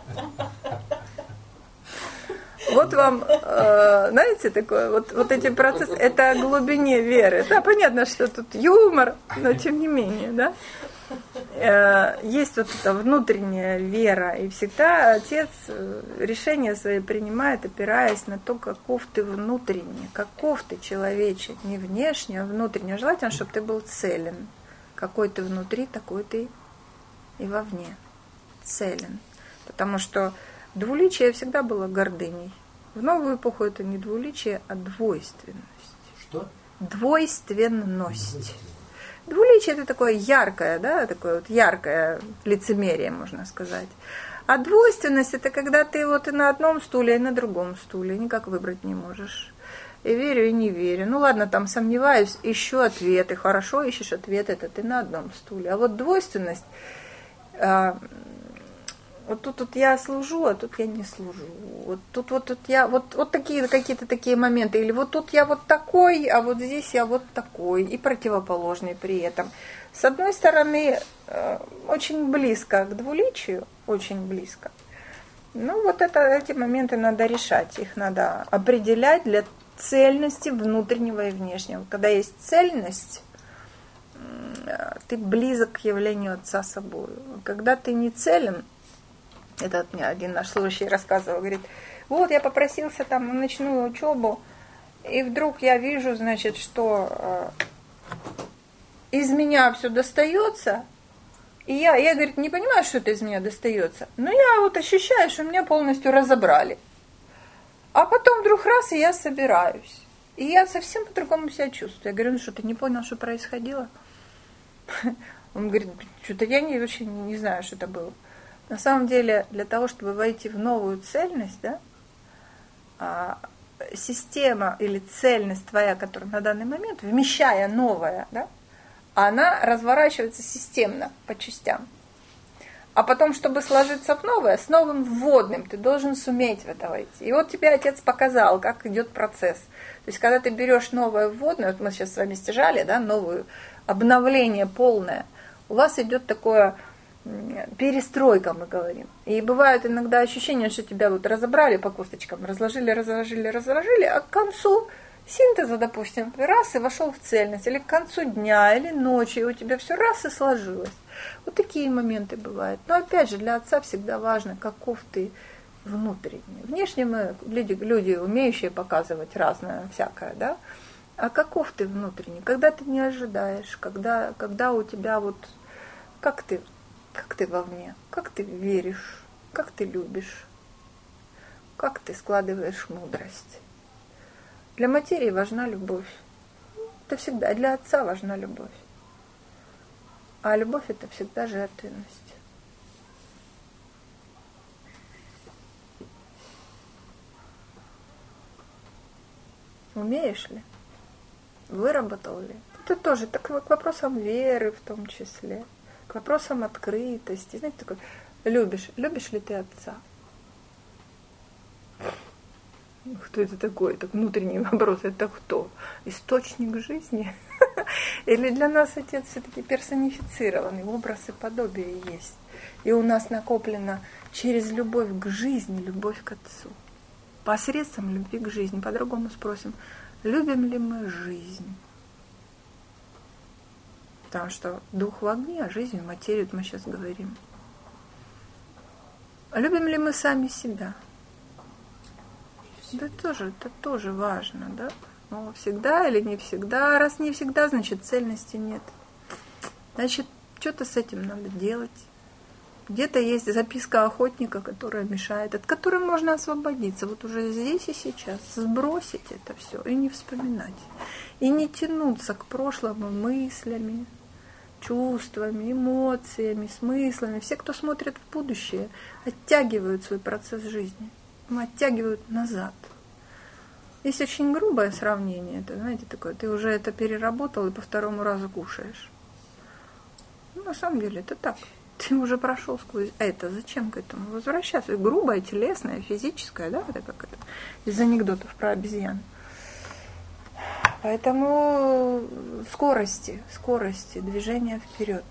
Вот вам, знаете, такое, вот эти процессы, это о глубине веры. Да, понятно, что тут юмор, но тем не менее, да. Есть вот эта внутренняя вера, и всегда отец решения свои принимает, опираясь на то, каков ты внутренне, каков ты человечек, не внешне, а внутренне. Желательно, чтобы ты был целен. Какой ты внутри, такой ты и вовне. Целен. Потому что двуличие всегда было гордыней. В новую эпоху это не двуличие, а двойственность. Что? Двойственность. Двуличие это такое яркое, да, такое вот яркое лицемерие, можно сказать. А двойственность это когда ты вот и на одном стуле, и на другом стуле, никак выбрать не можешь. И верю, и не верю. Ну ладно, там сомневаюсь, ищу ответы. Хорошо, ищешь ответ, это ты на одном стуле. А вот двойственность, вот тут я служу, а тут я не служу. Вот тут я, вот такие какие-то такие моменты. Или вот тут я вот такой, а вот здесь я вот такой. И противоположный при этом. С одной стороны, очень близко к двуличию, очень близко. Ну вот эти моменты надо решать. Их надо определять для цельности внутреннего и внешнего. Когда есть цельность, ты близок к явлению Отца собой. Когда ты не целен, это мне один наш служащий рассказывал, говорит, вот я попросился там на ночную учебу, и вдруг я вижу, значит, что из меня все достается, и я, говорит, не понимаю, что это из меня достается, но я вот ощущаю, что меня полностью разобрали. А потом вдруг раз, и я собираюсь. И я совсем по-другому себя чувствую. Я говорю, ну что, ты не понял, что происходило? Он говорит, что-то я вообще не знаю, что это было. На самом деле, для того, чтобы войти в новую цельность, да, система или цельность твоя, которая на данный момент, вмещая новое, да, она разворачивается системно по частям. А потом, чтобы сложиться в новое, с новым вводным, ты должен суметь в это войти. И вот тебе отец показал, как идет процесс. То есть, когда ты берешь новое вводное, вот мы сейчас с вами стяжали, да, новое обновление полное, у вас идет такое перестройка, мы говорим. И бывают иногда ощущения, что тебя вот разобрали по косточкам, разложили, а к концу синтеза, допустим, раз и вошел в цельность, или к концу дня, или ночи, и у тебя все раз и сложилось. Вот такие моменты бывают. Но опять же, для отца всегда важно, каков ты внутренний. Внешне мы люди умеющие показывать разное всякое, да? А каков ты внутренний? Когда ты не ожидаешь, когда у тебя вот Как ты вовне? Как ты веришь? Как ты любишь? Как ты складываешь мудрость? Для материи важна любовь. Это всегда для отца важна любовь. А любовь это всегда жертвенность. Умеешь ли? Выработал ли? Это тоже так, к вопросам веры в том числе, к вопросам открытости. Знаете, такой, любишь ли ты отца? Кто это такой? Это внутренний вопрос. Это кто? Источник жизни? Или для нас отец все-таки персонифицированный, образ и подобие есть. И у нас накоплено через любовь к жизни, любовь к отцу. Посредством любви к жизни. По-другому спросим, любим ли мы жизнь? Потому что дух в огне, а жизнь в материи, вот мы сейчас говорим. Любим ли мы сами себя? Это тоже важно, да? Но всегда или не всегда? Раз не всегда, значит цельности нет. Значит, что-то с этим надо делать. Где-то есть записка охотника, которая мешает, от которой можно освободиться. Вот уже здесь и сейчас. Сбросить это все и не вспоминать. И не тянуться к прошлому мыслями, чувствами, эмоциями, смыслами. Все, кто смотрит в будущее, оттягивают свой процесс жизни. Оттягивают назад. Есть очень грубое сравнение. Это, знаете, такое, ты уже это переработал и по второму разу кушаешь. Ну, на самом деле это так. Ты уже прошел сквозь это. Зачем к этому возвращаться? Грубое, телесное, физическое, да? Это как это из анекдотов про обезьян. Поэтому скорости, движения вперед.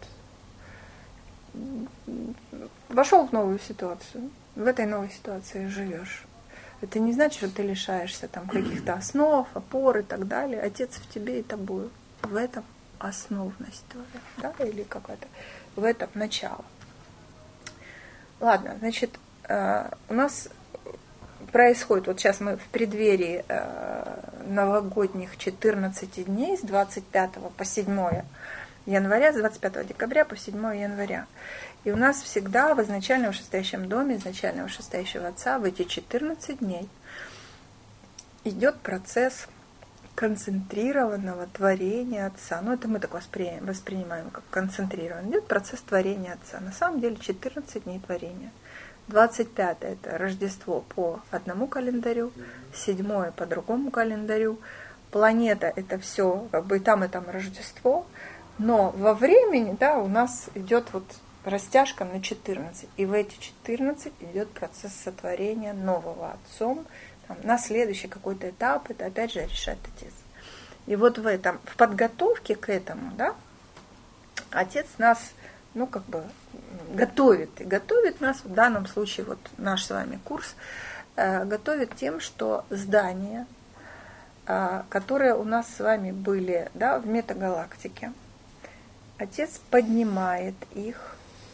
Вошел в новую ситуацию. В этой новой ситуации живешь. Это не значит, что ты лишаешься там каких-то основ, опор и так далее. Отец в тебе и тобой. В этом основность твоя, да, или какая-то, в этом начало. Ладно, значит, у нас происходит, вот сейчас мы в преддверии новогодних 14 дней с 25 по 7 января, с 25 декабря по 7 января. И у нас всегда в изначально вышестоящем доме, изначально вышестоящего отца в эти 14 дней идет процесс концентрированного творения отца. Ну, это мы так воспринимаем как концентрированный. Идет процесс творения отца. На самом деле 14 дней творения. 25 это Рождество по одному календарю, 7 по другому календарю. Планета это все, как бы и там Рождество. Но во времени, да, у нас идет вот растяжка на 14. И в эти 14 идет процесс сотворения нового отцом. На следующий какой-то этап, это опять же решает отец. И вот в подготовке к этому, да, отец нас, готовит. И готовит нас, в данном случае, вот наш с вами курс, готовит тем, что здания, которые у нас с вами были, да, в метагалактике, отец поднимает их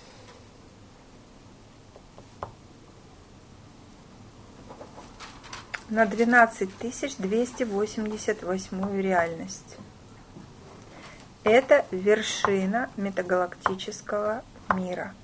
на 12288 реальность. Это вершина метагалактического мира.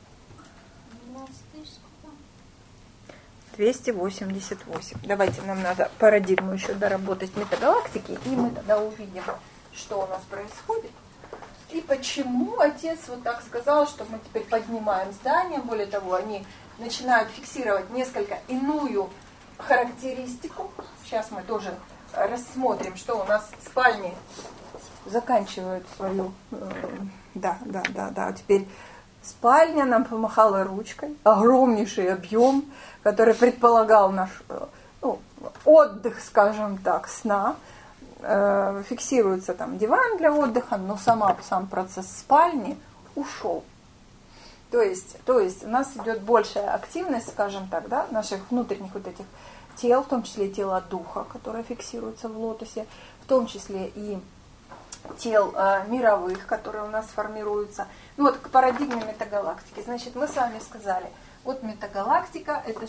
288. Давайте, нам надо парадигму еще доработать метагалактики, и мы тогда увидим, что у нас происходит. И почему отец вот так сказал, что мы теперь поднимаем здание. Более того, они начинают фиксировать несколько иную характеристику. Сейчас мы тоже рассмотрим, что у нас спальни заканчивают свою... Да. Теперь спальня нам помахала ручкой. Огромнейший объем, который предполагал наш отдых, скажем так, сна. Фиксируется там диван для отдыха, но сам процесс спальни ушел. То есть у нас идет большая активность, скажем так, да, наших внутренних вот этих тел, в том числе и тела духа, которое фиксируется в лотосе, в том числе и тел мировых, которые у нас формируются. Ну вот к парадигме метагалактики. Значит, мы с вами сказали, вот метагалактика это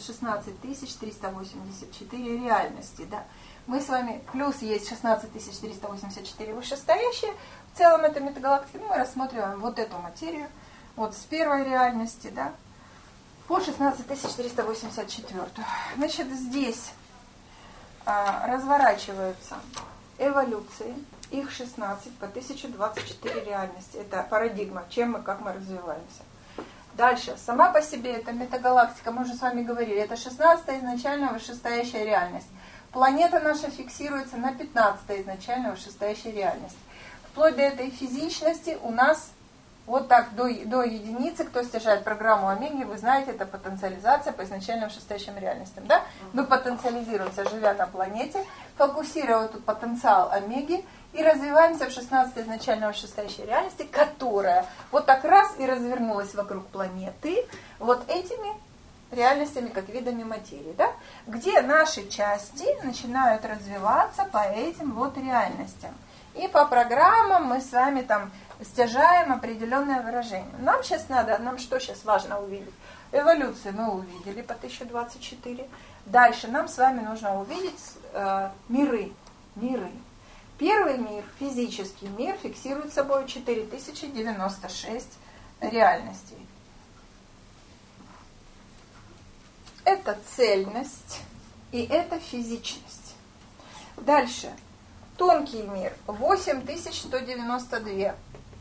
16384 реальности, да. Мы с вами, плюс есть 16384 вышестоящие, в целом это метагалактика, мы рассматриваем вот эту материю, Вот с первой реальности, да, по 16384. Значит, здесь разворачиваются эволюции, их 16 по 1024 реальности. Это парадигма, чем мы, как мы развиваемся. Дальше, сама по себе эта метагалактика, мы уже с вами говорили, это 16-я изначально вышестоящая реальность. Планета наша фиксируется на 15-й изначально вышестоящей реальности. Вплоть до этой физичности у нас вот так до единицы, кто стяжает программу Омеги, вы знаете, это потенциализация по изначально вышестоящим реальностям. Да? Мы потенциализируемся, живя на планете, фокусируя этот потенциал Омеги и развиваемся в 16-й изначально вышестоящей реальности, которая вот так раз и развернулась вокруг планеты вот этими реальностями, как видами материи, да? Где наши части начинают развиваться по этим вот реальностям. И по программам мы с вами там стяжаем определенное выражение. Нам сейчас надо, нам что сейчас важно увидеть? Эволюцию мы увидели по 1024. Дальше нам с вами нужно увидеть миры. Первый мир, физический мир, фиксирует собой 4096 реальностей. Это цельность и это физичность. Дальше. Тонкий мир 8192.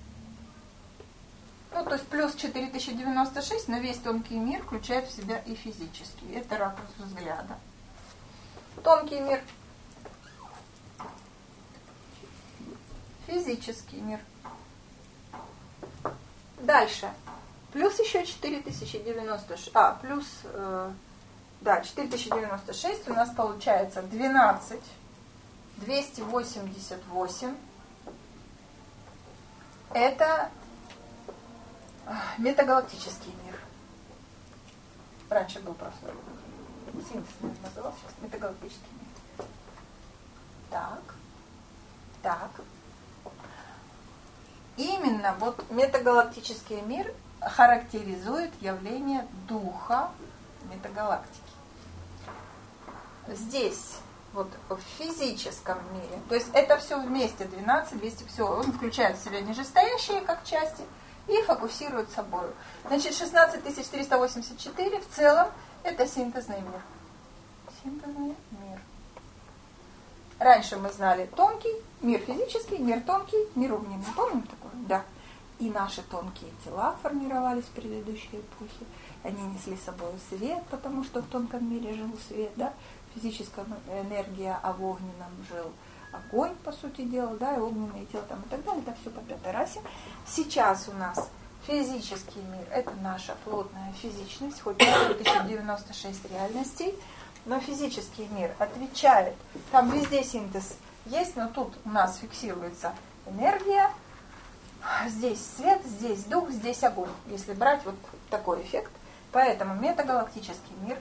Ну, то есть плюс 4096, но весь тонкий мир включает в себя и физический. Это ракурс взгляда. Тонкий мир. Физический мир. Дальше. Плюс еще 4096. Плюс 4096 у нас получается 12288. Это метагалактический мир. Раньше был просто синтез назывался, сейчас метагалактический мир. Так. Именно вот метагалактический мир характеризует явление духа метагалактики. Здесь, вот в физическом мире, то есть это все вместе, 12, 200, все, он включает в себя нижестоящие как части и фокусирует собой. Значит, 16384 в целом это синтезный мир. Синтезный мир. Раньше мы знали тонкий, мир физический, мир тонкий, мир огненный. Помним такое? Да. И наши тонкие тела формировались в предыдущей эпохе. Они несли с собой свет, потому что в тонком мире жил свет, да? Физическая энергия, а в огненном жил огонь, по сути дела, да, и огненные тела там и так далее. Это все по пятой расе. Сейчас у нас физический мир, это наша плотная физичность, хоть 1096 реальностей, но физический мир отвечает, там везде синтез есть, но тут у нас фиксируется энергия, здесь свет, здесь дух, здесь огонь, если брать вот такой эффект. Поэтому метагалактический мир,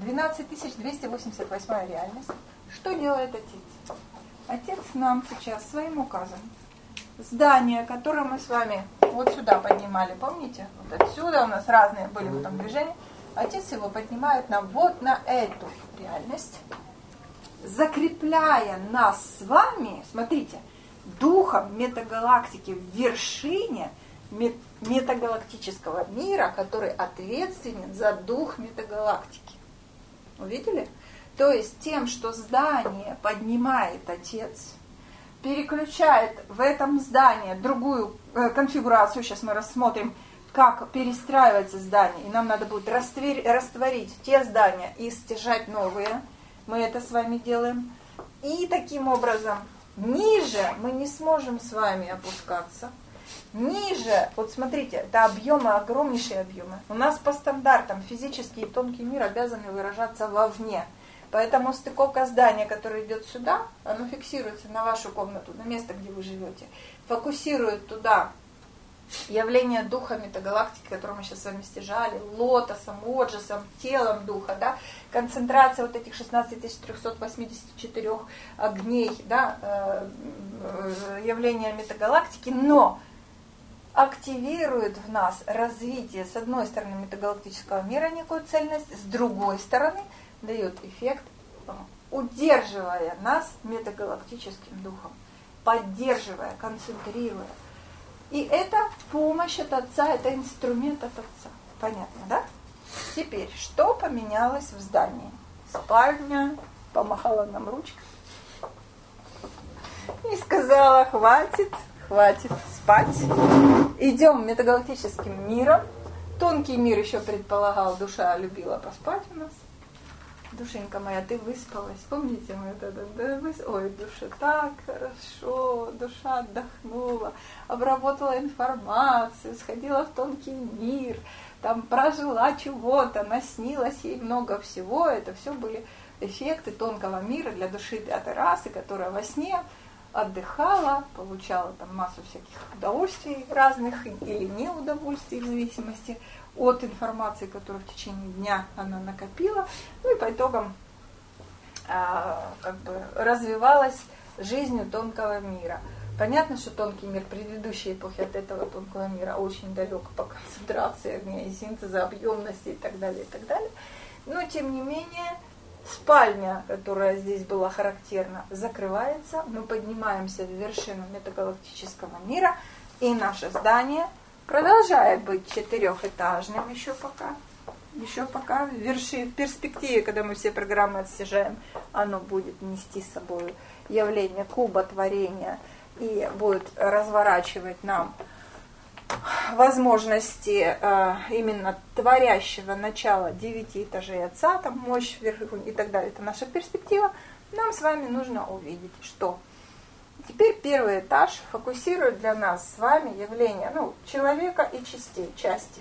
12288 реальность. Что делает Отец? Отец нам сейчас своим указом здание, которое мы с вами вот сюда поднимали, помните? Вот отсюда у нас разные были в этом движении. Отец его поднимает нам вот на эту реальность, закрепляя нас с вами, смотрите, духом метагалактики в вершине метагалактического мира, который ответственен за дух метагалактики. Увидели? То есть тем, что здание поднимает Отец, переключает в этом здании другую конфигурацию, сейчас мы рассмотрим, как перестраивается здание, и нам надо будет растворить те здания и стяжать новые. Мы это с вами делаем. И таким образом ниже мы не сможем с вами опускаться. Ниже, вот смотрите, это объемы, огромнейшие объемы. У нас по стандартам физический и тонкий мир обязаны выражаться вовне. Поэтому стыковка здания, которое идет сюда, оно фиксируется на вашу комнату, на место, где вы живете. Фокусирует туда явление духа метагалактики, которое мы сейчас с вами стяжали, лотосом, оджасом, телом духа, да, концентрация вот этих 16384 огней, да, явления метагалактики, но активирует в нас развитие, с одной стороны, метагалактического мира, некую цельность, с другой стороны, дает эффект, удерживая нас метагалактическим духом, поддерживая, концентрируя. И это помощь от Отца, это инструмент от Отца. Понятно, да? Теперь, что поменялось в здании? Спальня помахала нам ручкой и сказала: хватит спать. Идем метагалактическим миром. Тонкий мир еще предполагал, душа любила поспать у нас. Душенька моя, ты выспалась. Помните, мы ой, душа, так хорошо, душа отдохнула, обработала информацию, сходила в тонкий мир, там прожила чего-то, наснилось ей много всего. Это все были эффекты тонкого мира для души пятой расы, которая во сне отдыхала, получала там массу всяких удовольствий разных или неудовольствий, в зависимости от информации, которую в течение дня она накопила. Ну и по итогам развивалась жизнью тонкого мира. Понятно, что тонкий мир предыдущей эпохи от этого тонкого мира очень далек по концентрации огня и синтеза, объемности и так далее, и так далее. Но тем не менее, спальня, которая здесь была характерна, закрывается, мы поднимаемся в вершину метагалактического мира, и наше здание продолжает быть четырехэтажным еще пока. В перспективе, когда мы все программы отслежаем, оно будет нести с собой явление куба творения и будет разворачивать нам возможности именно творящего начала 9 этажей Отца, там мощь вверху и так далее. Это наша перспектива. Нам с вами нужно увидеть, что теперь первый этаж фокусирует для нас с вами явление человека и части.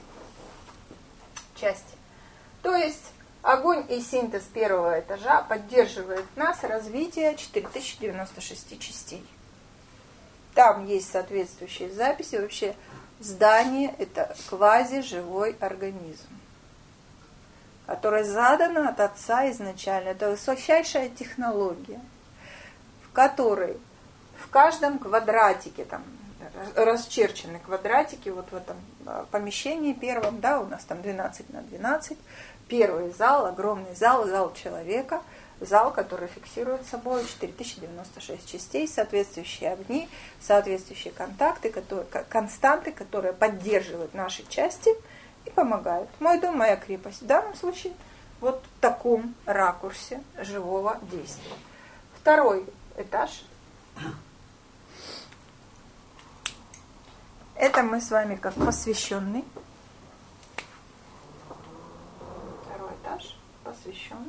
То есть огонь и синтез первого этажа поддерживает в нас развитие 4096 частей. Там есть соответствующие записи. Вообще здание – это квазиживой организм, который задан от Отца изначально. Это высочайшая технология, в которой в каждом квадратике, там расчерчены квадратики, вот в этом помещении первом, да, у нас там 12 на 12, первый зал, огромный зал, зал человека, зал, который фиксирует собой 4096 частей, соответствующие огни, соответствующие константы, которые поддерживают наши части и помогают. Мой дом, моя крепость. В данном случае вот в таком ракурсе живого действия. Второй этаж. Это мы с вами как посвященный. Второй этаж, посвященный.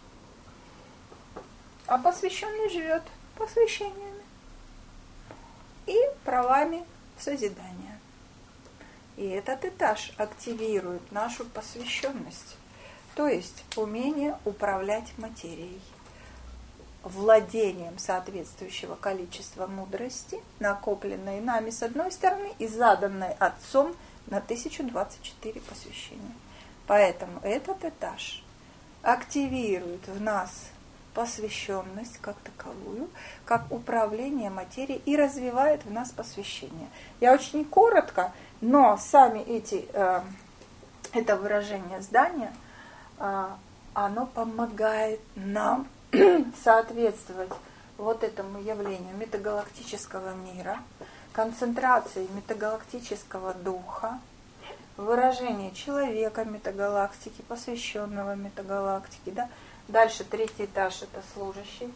А посвященный живет посвящениями и правами созидания. И этот этаж активирует нашу посвященность, то есть умение управлять материей, владением соответствующего количества мудрости, накопленной нами с одной стороны и заданной Отцом на 1024 посвящения. Поэтому этот этаж активирует в нас посвященность как таковую, как управление материей и развивает в нас посвящение. Я очень коротко, но сами это выражение здания, оно помогает нам соответствовать вот этому явлению метагалактического мира, концентрации метагалактического духа, выражение человека метагалактики, посвященного метагалактике. Да? Дальше третий этаж – это служащий.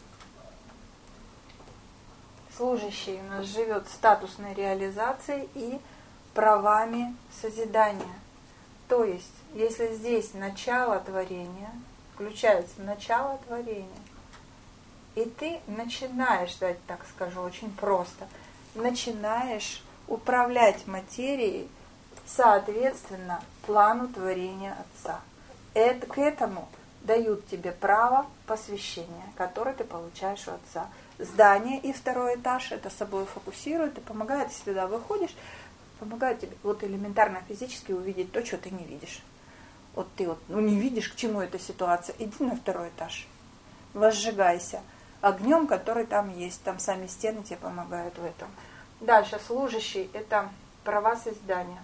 Служащий у нас живет статусной реализацией и правами созидания. То есть, если здесь начало творения, включается начало творения, и ты начинаешь, давайте так скажу, очень просто, начинаешь управлять материей соответственно плану творения Отца. К этому дают тебе право посвящения, которое ты получаешь у Отца. Здание и второй этаж это собой фокусирует и помогает, если туда выходишь, помогает тебе вот элементарно физически увидеть то, что ты не видишь. Вот ты не видишь, к чему эта ситуация, иди на второй этаж, возжигайся огнем, который там есть, там сами стены тебе помогают в этом. Дальше, служащий – это права созидания.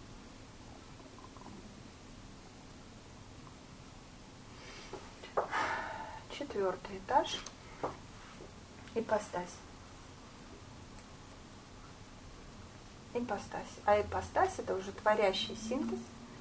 Четвертый этаж – ипостась. ипостась. А ипостась это уже творящий синтез,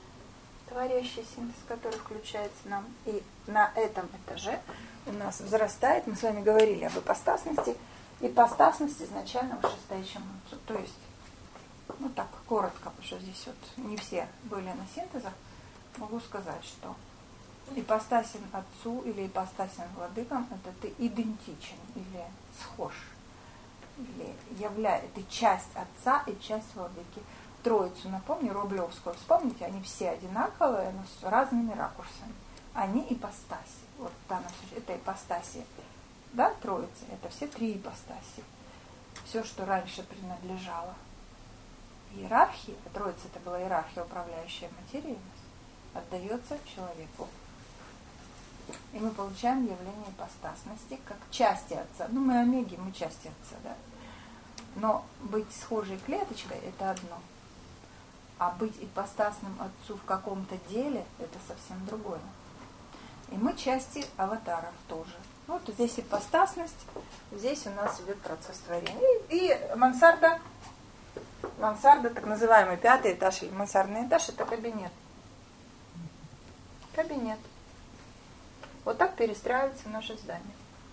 который включается нам. И на этом этаже у нас взрастает, мы с вами говорили об ипостасности изначального вышестоящего отцу. То есть, ну так, коротко, потому что здесь вот не все были на синтезах, могу сказать, что ипостасен отцу или ипостасен владыкам, это ты идентичен или схож, или ты часть отца и часть владыки. Троицу, напомню, Рублевскую, вспомните, они все одинаковые, но с разными ракурсами. Они ипостаси. Вот в данном случае это ипостаси, да, троицы, это все три ипостаси. Все, что раньше принадлежало иерархии, троица это была иерархия, управляющая материей, отдается человеку. И мы получаем явление ипостасности как части отца. Ну, мы омеги, мы части отца, да. Но быть схожей клеточкой – это одно. А быть ипостасным отцу в каком-то деле – это совсем другое. И мы части аватаров тоже. Вот здесь ипостасность, здесь у нас идет процесс творения. И мансарда, так называемый 5-й этаж или мансардный этаж – это кабинет. Кабинет. Вот так перестраивается наше здание.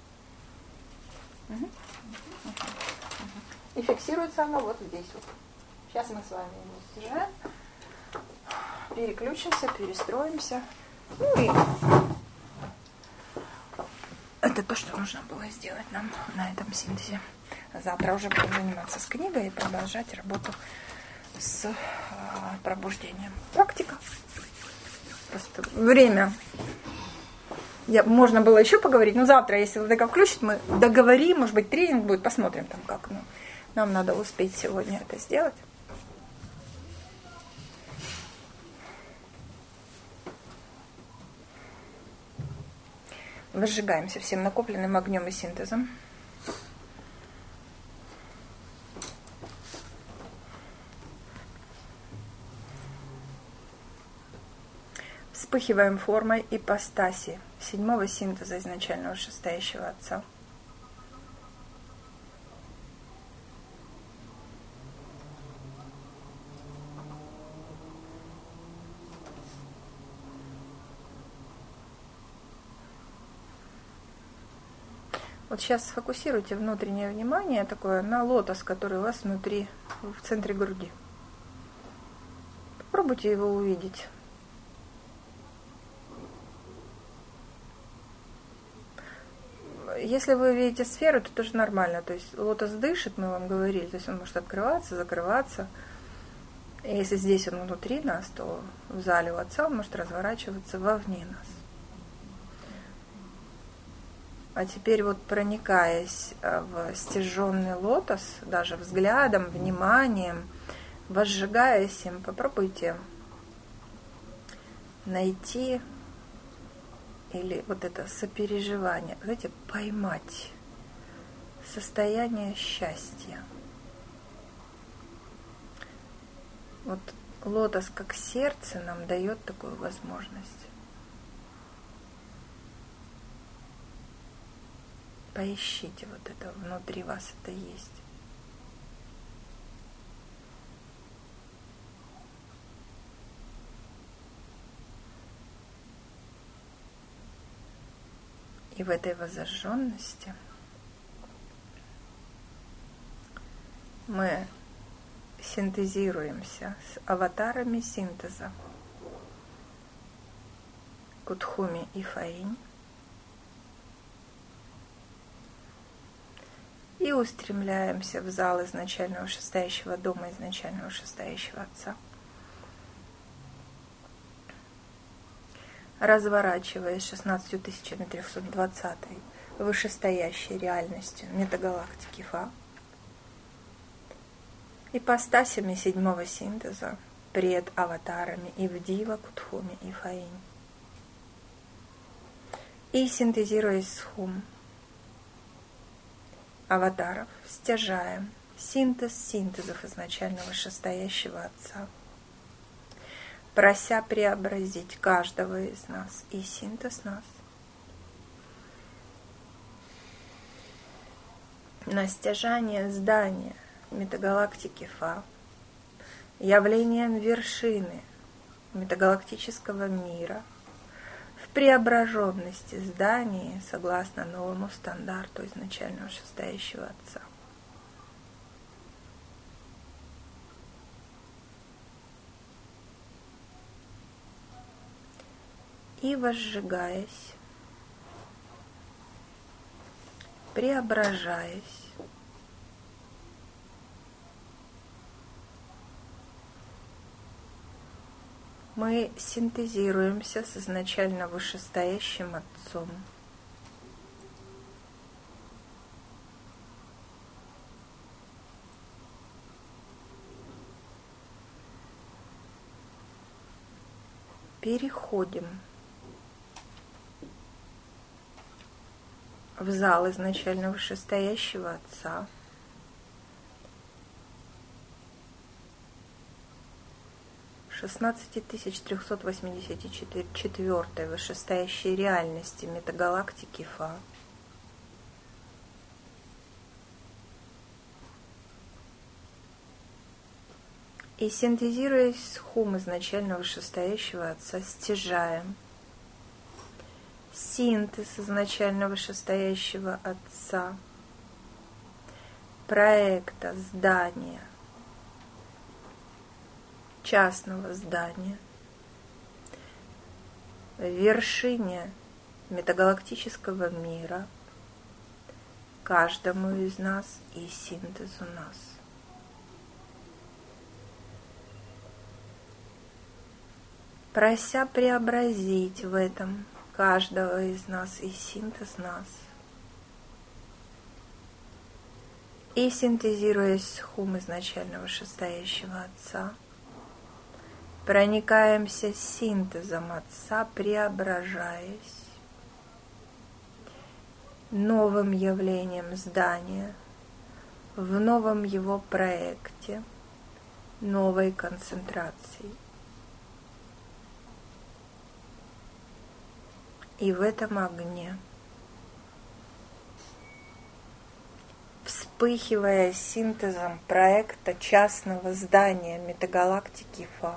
И фиксируется оно вот здесь вот. Сейчас мы с вами его снижаем, переключимся, перестроимся. Ну и это то, что нужно было сделать нам на этом синтезе. Завтра уже будем заниматься с книгой и продолжать работу с пробуждением. Практика. Просто время. Можно было еще поговорить, но завтра, если Владыка включит, мы договорим, может быть, тренинг будет, посмотрим там как. Но нам надо успеть сегодня это сделать. Возжигаемся всем накопленным огнем и синтезом. Вспыхиваем формой ипостаси, 7-го синтеза изначального вышестоящего отца. Вот сейчас сфокусируйте внутреннее внимание такое на лотос, который у вас внутри, в центре груди. Попробуйте его увидеть. Если вы видите сферу, то тоже нормально. То есть лотос дышит, мы вам говорили, то есть он может открываться, закрываться. И если здесь он внутри нас, то в зале у отца он может разворачиваться вовне нас. А теперь вот проникаясь в стяженный лотос, даже взглядом, вниманием, возжигаясь им, попробуйте найти или вот это сопереживание, знаете, поймать состояние счастья. Вот лотос как сердце нам дает такую возможность. Поищите вот это, внутри вас это есть. И в этой воззажженности мы синтезируемся с аватарами синтеза Кутхуми и Фаинь и устремляемся в зал изначального вышестоящего дома, изначального вышестоящего отца, разворачиваясь 16320 вышестоящей реальностью метагалактики Фа, ипостасями 7-го синтеза пред аватарами Ивдива, Кутхуми и Фаинь, и синтезируясь с Хум аватаров, стяжаем синтез синтезов изначального вышестоящего отца, прося преобразить каждого из нас и синтез нас на стяжание здания метагалактики Фа, явлением вершины метагалактического мира в преображенности здания согласно новому стандарту изначально вышестоящего Отца. И возжигаясь, преображаясь, мы синтезируемся с изначально вышестоящим Отцом. Переходим в зал изначально вышестоящего Отца. В 16384 вышестоящей реальности метагалактики Фа. И синтезируясь с Хум изначально вышестоящего Отца, стяжаем синтез изначально вышестоящего Отца, проекта, здания, частного здания, в вершине метагалактического мира, каждому из нас и синтезу нас. Прося преобразить в этом каждого из нас и синтез нас. И синтезируясь с Хум изначально вышестоящего Отца, проникаемся синтезом Отца, преображаясь новым явлением здания, в новом его проекте, новой концентрации. И в этом огне, вспыхивая синтезом проекта частного здания метагалактики Фа,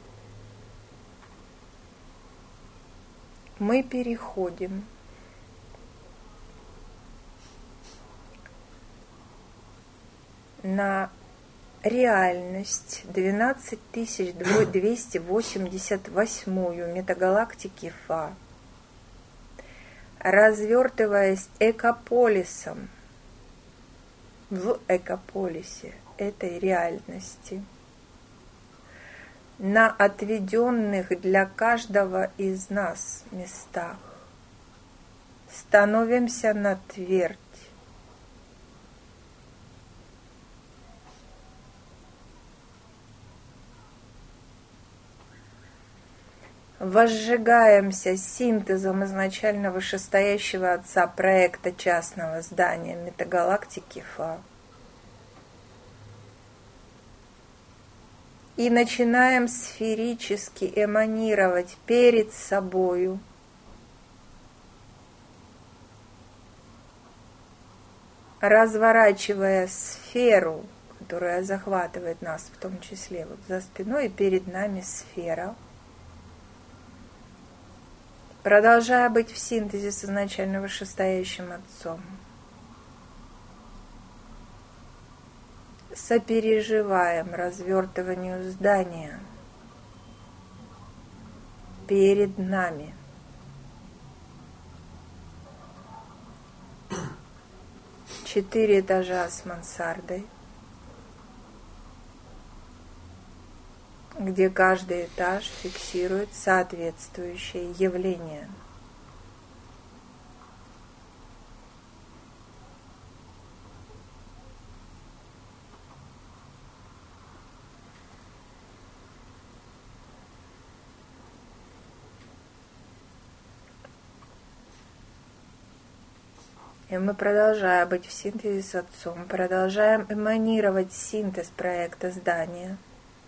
мы переходим на реальность 12288 метагалактики Фа, развертываясь экополисом в экополисе этой реальности, на отведенных для каждого из нас местах, становимся на твердь, возжигаемся синтезом изначально вышестоящего Отца проекта частного здания метагалактики Фа. И начинаем сферически эманировать перед собою разворачивая сферу, которая захватывает нас, в том числе вот за спиной, и перед нами сфера, продолжая быть в синтезе с изначально вышестоящим Отцом, сопереживаем развертыванию здания перед нами. Четыре этажа с мансардой, где каждый этаж фиксирует соответствующее явление. И мы, продолжая быть в синтезе с Отцом, продолжаем эманировать синтез проекта здания.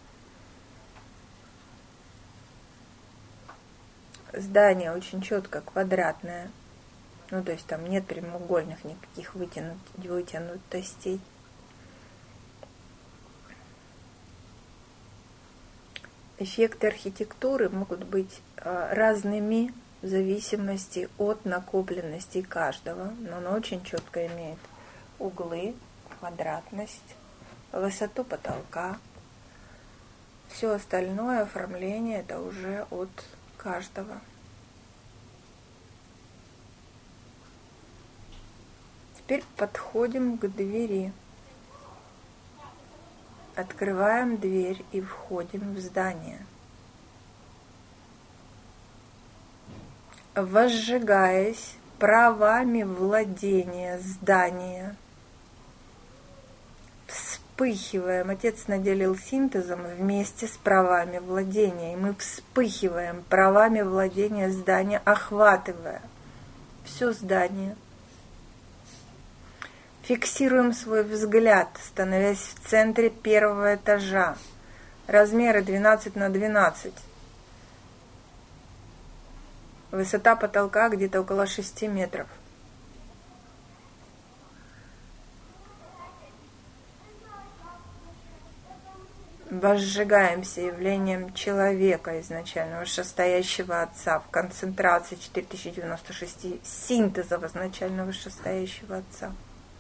Здание очень четко квадратное. Ну, то есть там нет прямоугольных никаких вытянутостей. эффекты архитектуры могут быть разными в зависимости от накопленности каждого, но он очень четко имеет углы, квадратность, высоту потолка. Все остальное оформление это уже от каждого. Теперь подходим к двери. Открываем дверь и входим в здание. Возжигаясь правами владения здания, вспыхиваем. Отец наделил синтезом вместе с правами владения. И мы вспыхиваем правами владения здания, охватывая все здание. Фиксируем свой взгляд, становясь в центре первого этажа. Размеры 12 на 12. Высота потолка где-то около 6 метров. Возжигаемся явлением человека изначального, вышестоящего Отца, в концентрации 4096 синтеза изначального вышестоящего Отца.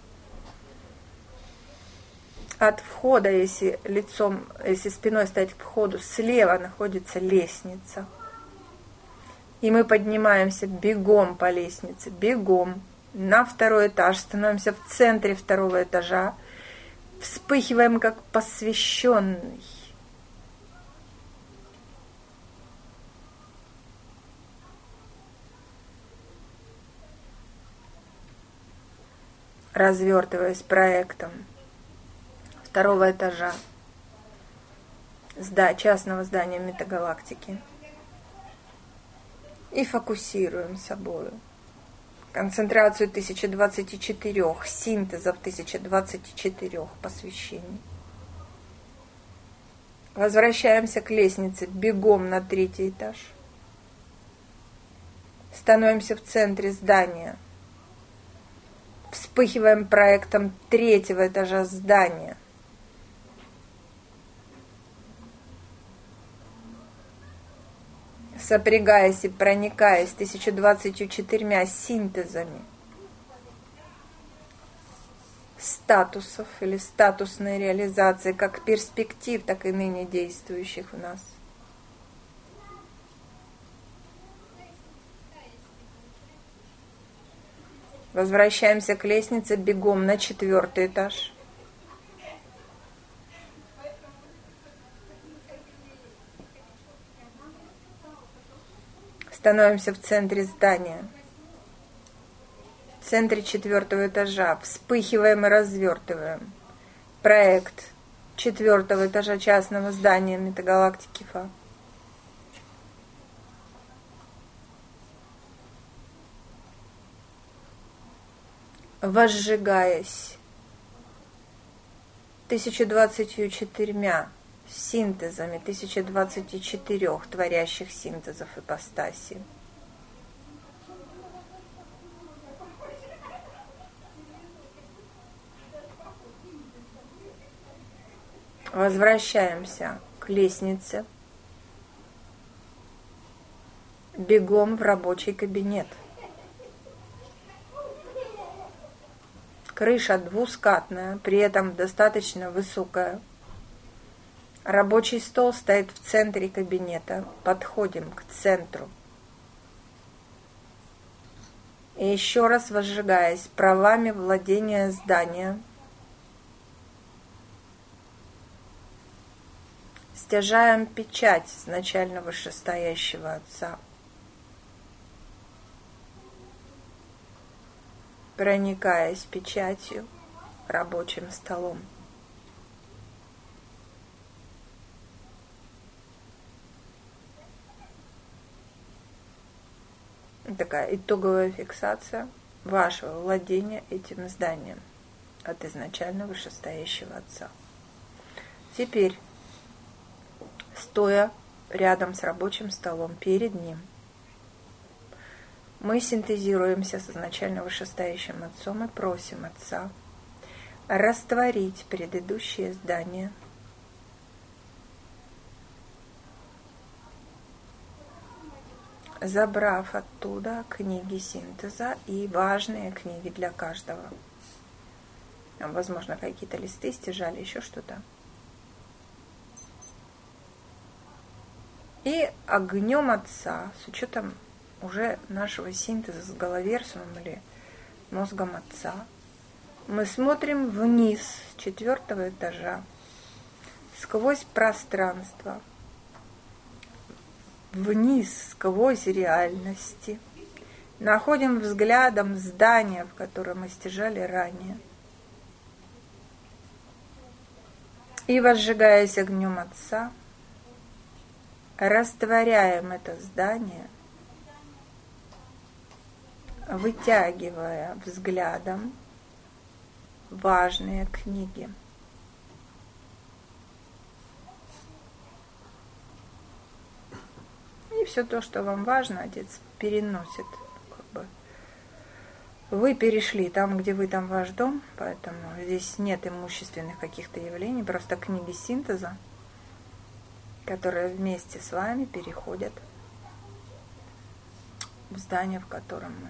От входа, если спиной стоять к входу, слева находится лестница. И мы поднимаемся бегом по лестнице, бегом на второй этаж, становимся в центре второго этажа, вспыхиваем как посвященный. Развертываясь проектом второго этажа частного здания метагалактики. И фокусируем собою концентрацию 1024, синтезов 1024 посвящений. Возвращаемся к лестнице бегом на 3-й этаж. Становимся в центре здания. Вспыхиваем проектом 3-го этажа здания. Сопрягаясь и проникаясь 1024 синтезами статусов или статусной реализации, как перспектив, так и ныне действующих в нас. Возвращаемся к лестнице бегом на 4-й этаж. Становимся в центре здания, в центре 4-го этажа, вспыхиваем и развертываем проект 4-го этажа частного здания метагалактики Фа. Возжигаясь 1024 синтезами 1024 творящих синтезов ипостаси. Возвращаемся к лестнице. Бегом в рабочий кабинет. Крыша двускатная, при этом достаточно высокая. Рабочий стол стоит в центре кабинета. Подходим к центру. И еще раз возжигаясь правами владения здания, стяжаем печать изначально вышестоящего Отца. Проникаясь печатью рабочим столом. Такая итоговая фиксация вашего владения этим зданием от изначально вышестоящего Отца. Теперь, стоя рядом с рабочим столом перед ним, мы синтезируемся с изначально вышестоящим Отцом и просим Отца растворить предыдущее здание, забрав оттуда книги синтеза и важные книги для каждого. Возможно, какие-то листы стяжали, еще что-то. И огнем Отца, с учетом уже нашего синтеза с головерсумом или мозгом Отца, мы смотрим вниз с 4-го этажа, сквозь пространство, вниз, сквозь реальности, находим взглядом здание, в котором мы стяжали ранее, и, возжигаясь огнем Отца, растворяем это здание, вытягивая взглядом важные книги. И все то, что вам важно, Отец переносит. Вы перешли там, где вы, там ваш дом, поэтому здесь нет имущественных каких-то явлений, просто книги синтеза, которые вместе с вами переходят в здание, в котором мы.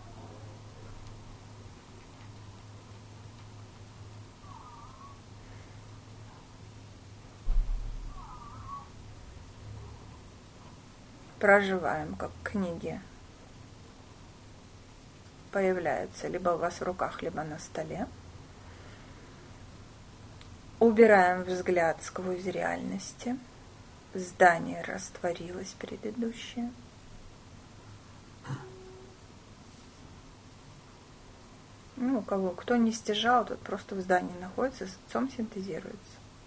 Проживаем, как книги появляются либо у вас в руках, либо на столе. Убираем взгляд сквозь реальности. Здание растворилось предыдущее. У кого, кто не стяжал, тот просто в здании находится, с Отцом синтезируется.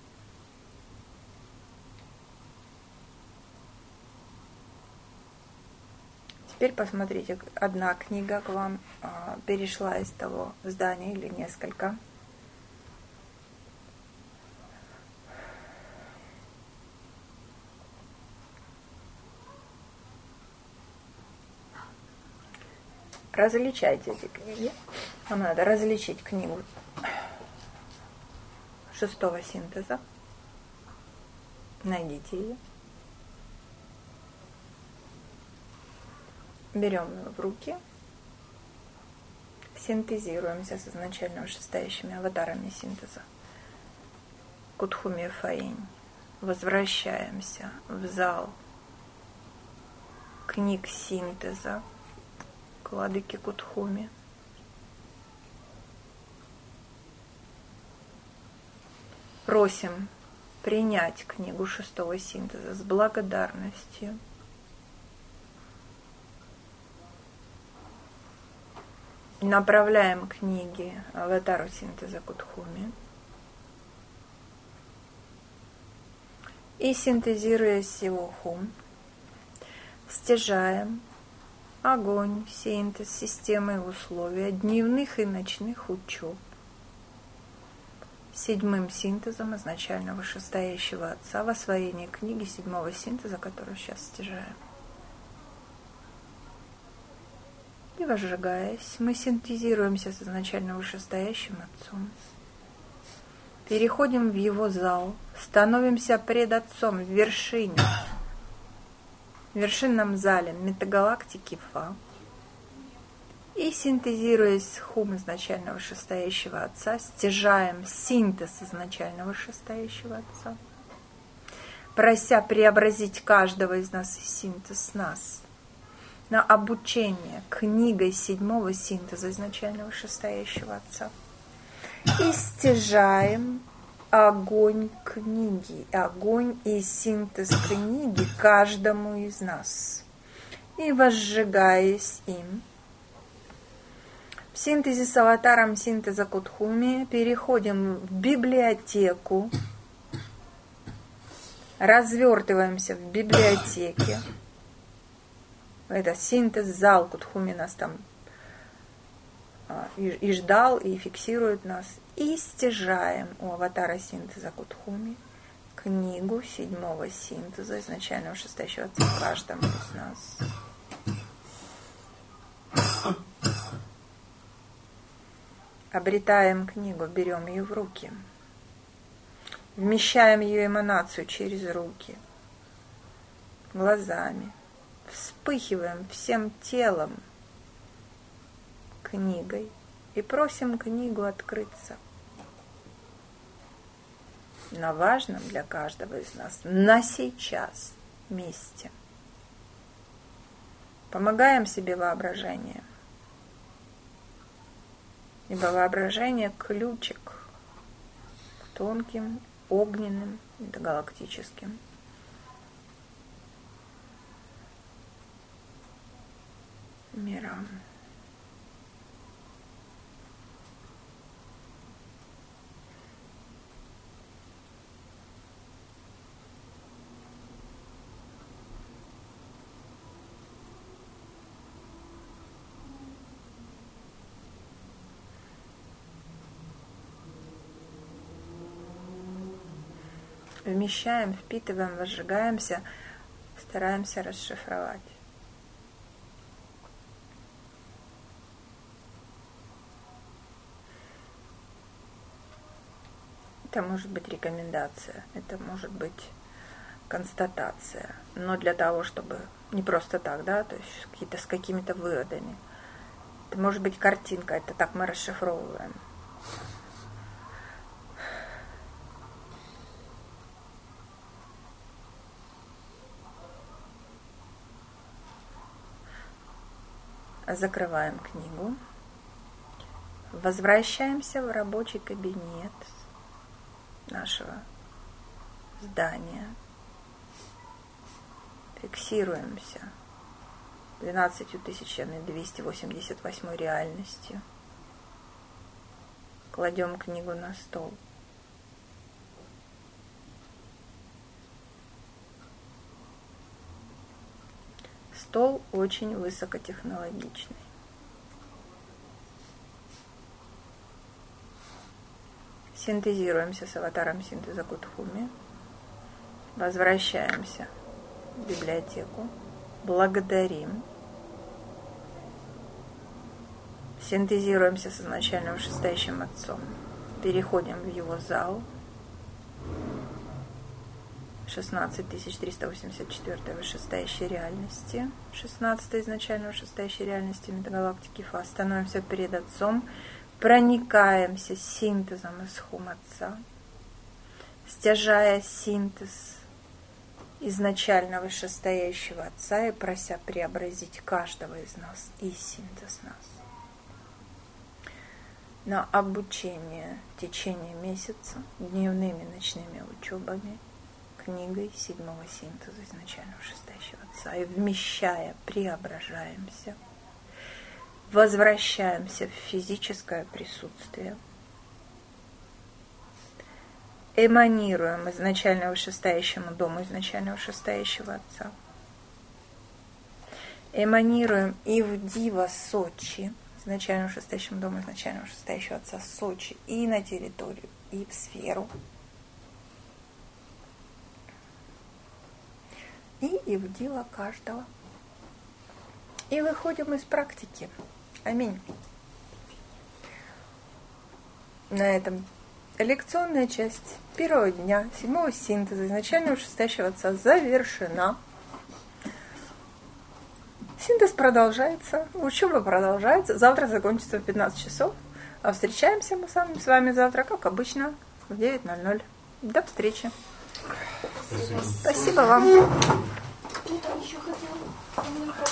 Теперь посмотрите, одна книга к вам перешла из того здания или несколько. Различайте эти книги. Вам надо различить книгу 6-го синтеза. Найдите ее. Берем ее в руки. Синтезируемся с изначально вышестоящими аватарами синтеза. Кутхуми Фаинь. Возвращаемся в зал книг синтеза Владыки Кутхуми. Просим принять книгу 6-го синтеза с благодарностью. Направляем книги аватару синтеза Кутхуми. И, синтезируя силу хум, стяжаем огонь, синтез, системы и условия дневных и ночных учеб 7-м синтезом изначально вышестоящего Отца в освоении книги 7-го синтеза, которую сейчас стяжаем. И, возжигаясь, мы синтезируемся с изначально вышестоящим Отцом. Переходим в его зал, становимся пред Отцом в вершинном зале метагалактики Фа. И, синтезируясь с хум изначально вышестоящего Отца, стяжаем синтез изначально вышестоящего Отца, прося преобразить каждого из нас и синтез нас на обучение книгой 7-го синтеза изначально вышестоящего Отца. И стяжаем огонь книги, огонь и синтез книги каждому из нас. И, возжигаясь им, в синтезе с аватаром синтеза Кутхуми переходим в библиотеку, развертываемся в библиотеке. Это синтез, зал Кутхуми нас там и ждал, и фиксирует нас. И стяжаем у аватара синтеза Кутхуми книгу 7-го синтеза изначального вышестоящего Отца каждому из нас. Обретаем книгу, берем ее в руки, вмещаем ее эманацию через руки, глазами, вспыхиваем всем телом книгой и просим книгу открыться на важном для каждого из нас на сейчас месте. Помогаем себе воображением. Ибо воображение – ключик к тонким, огненным, галактическим мирам. Вмещаем, впитываем, возжигаемся, стараемся расшифровать. Это может быть рекомендация, это может быть констатация, но для того, чтобы не просто так, да, то есть с какими-то выводами. Это может быть картинка, это так мы расшифровываем. Закрываем книгу, возвращаемся в рабочий кабинет нашего здания, фиксируемся 12288 реальностью, кладем книгу на стол. Стол очень высокотехнологичный. Синтезируемся с аватаром синтеза Кутхуми. Возвращаемся в библиотеку. Благодарим. Синтезируемся с изначально вышестоящим отцом. Переходим в его зал. 16384 вышестоящей реальности, 16 изначально вышестоящей реальности метагалактики Фа. Становимся перед Отцом, проникаемся синтезом из хум Отца, стяжая синтез изначально вышестоящего Отца и прося преобразить каждого из нас и синтез нас. На обучение в течение месяца, дневными ночными учебами, книгой седьмого синтеза изначально вышестоящего Отца, и вмещая, преображаемся, возвращаемся в физическое присутствие, эманируем изначально вышестоящему дому изначально вышестоящего Отца, эманируем и в Дива Сочи, изначально вышестоящему дому изначально вышестоящего Отца Сочи, и на территорию, и в сферу, и в дело каждого. И выходим из практики. Аминь. На этом лекционная часть первого дня седьмого синтеза изначального вышестоящего Отца завершена. Синтез продолжается, учеба продолжается. Завтра закончится в 15 часов. А встречаемся мы с вами завтра, как обычно, в 9:00. До встречи. Спасибо вам.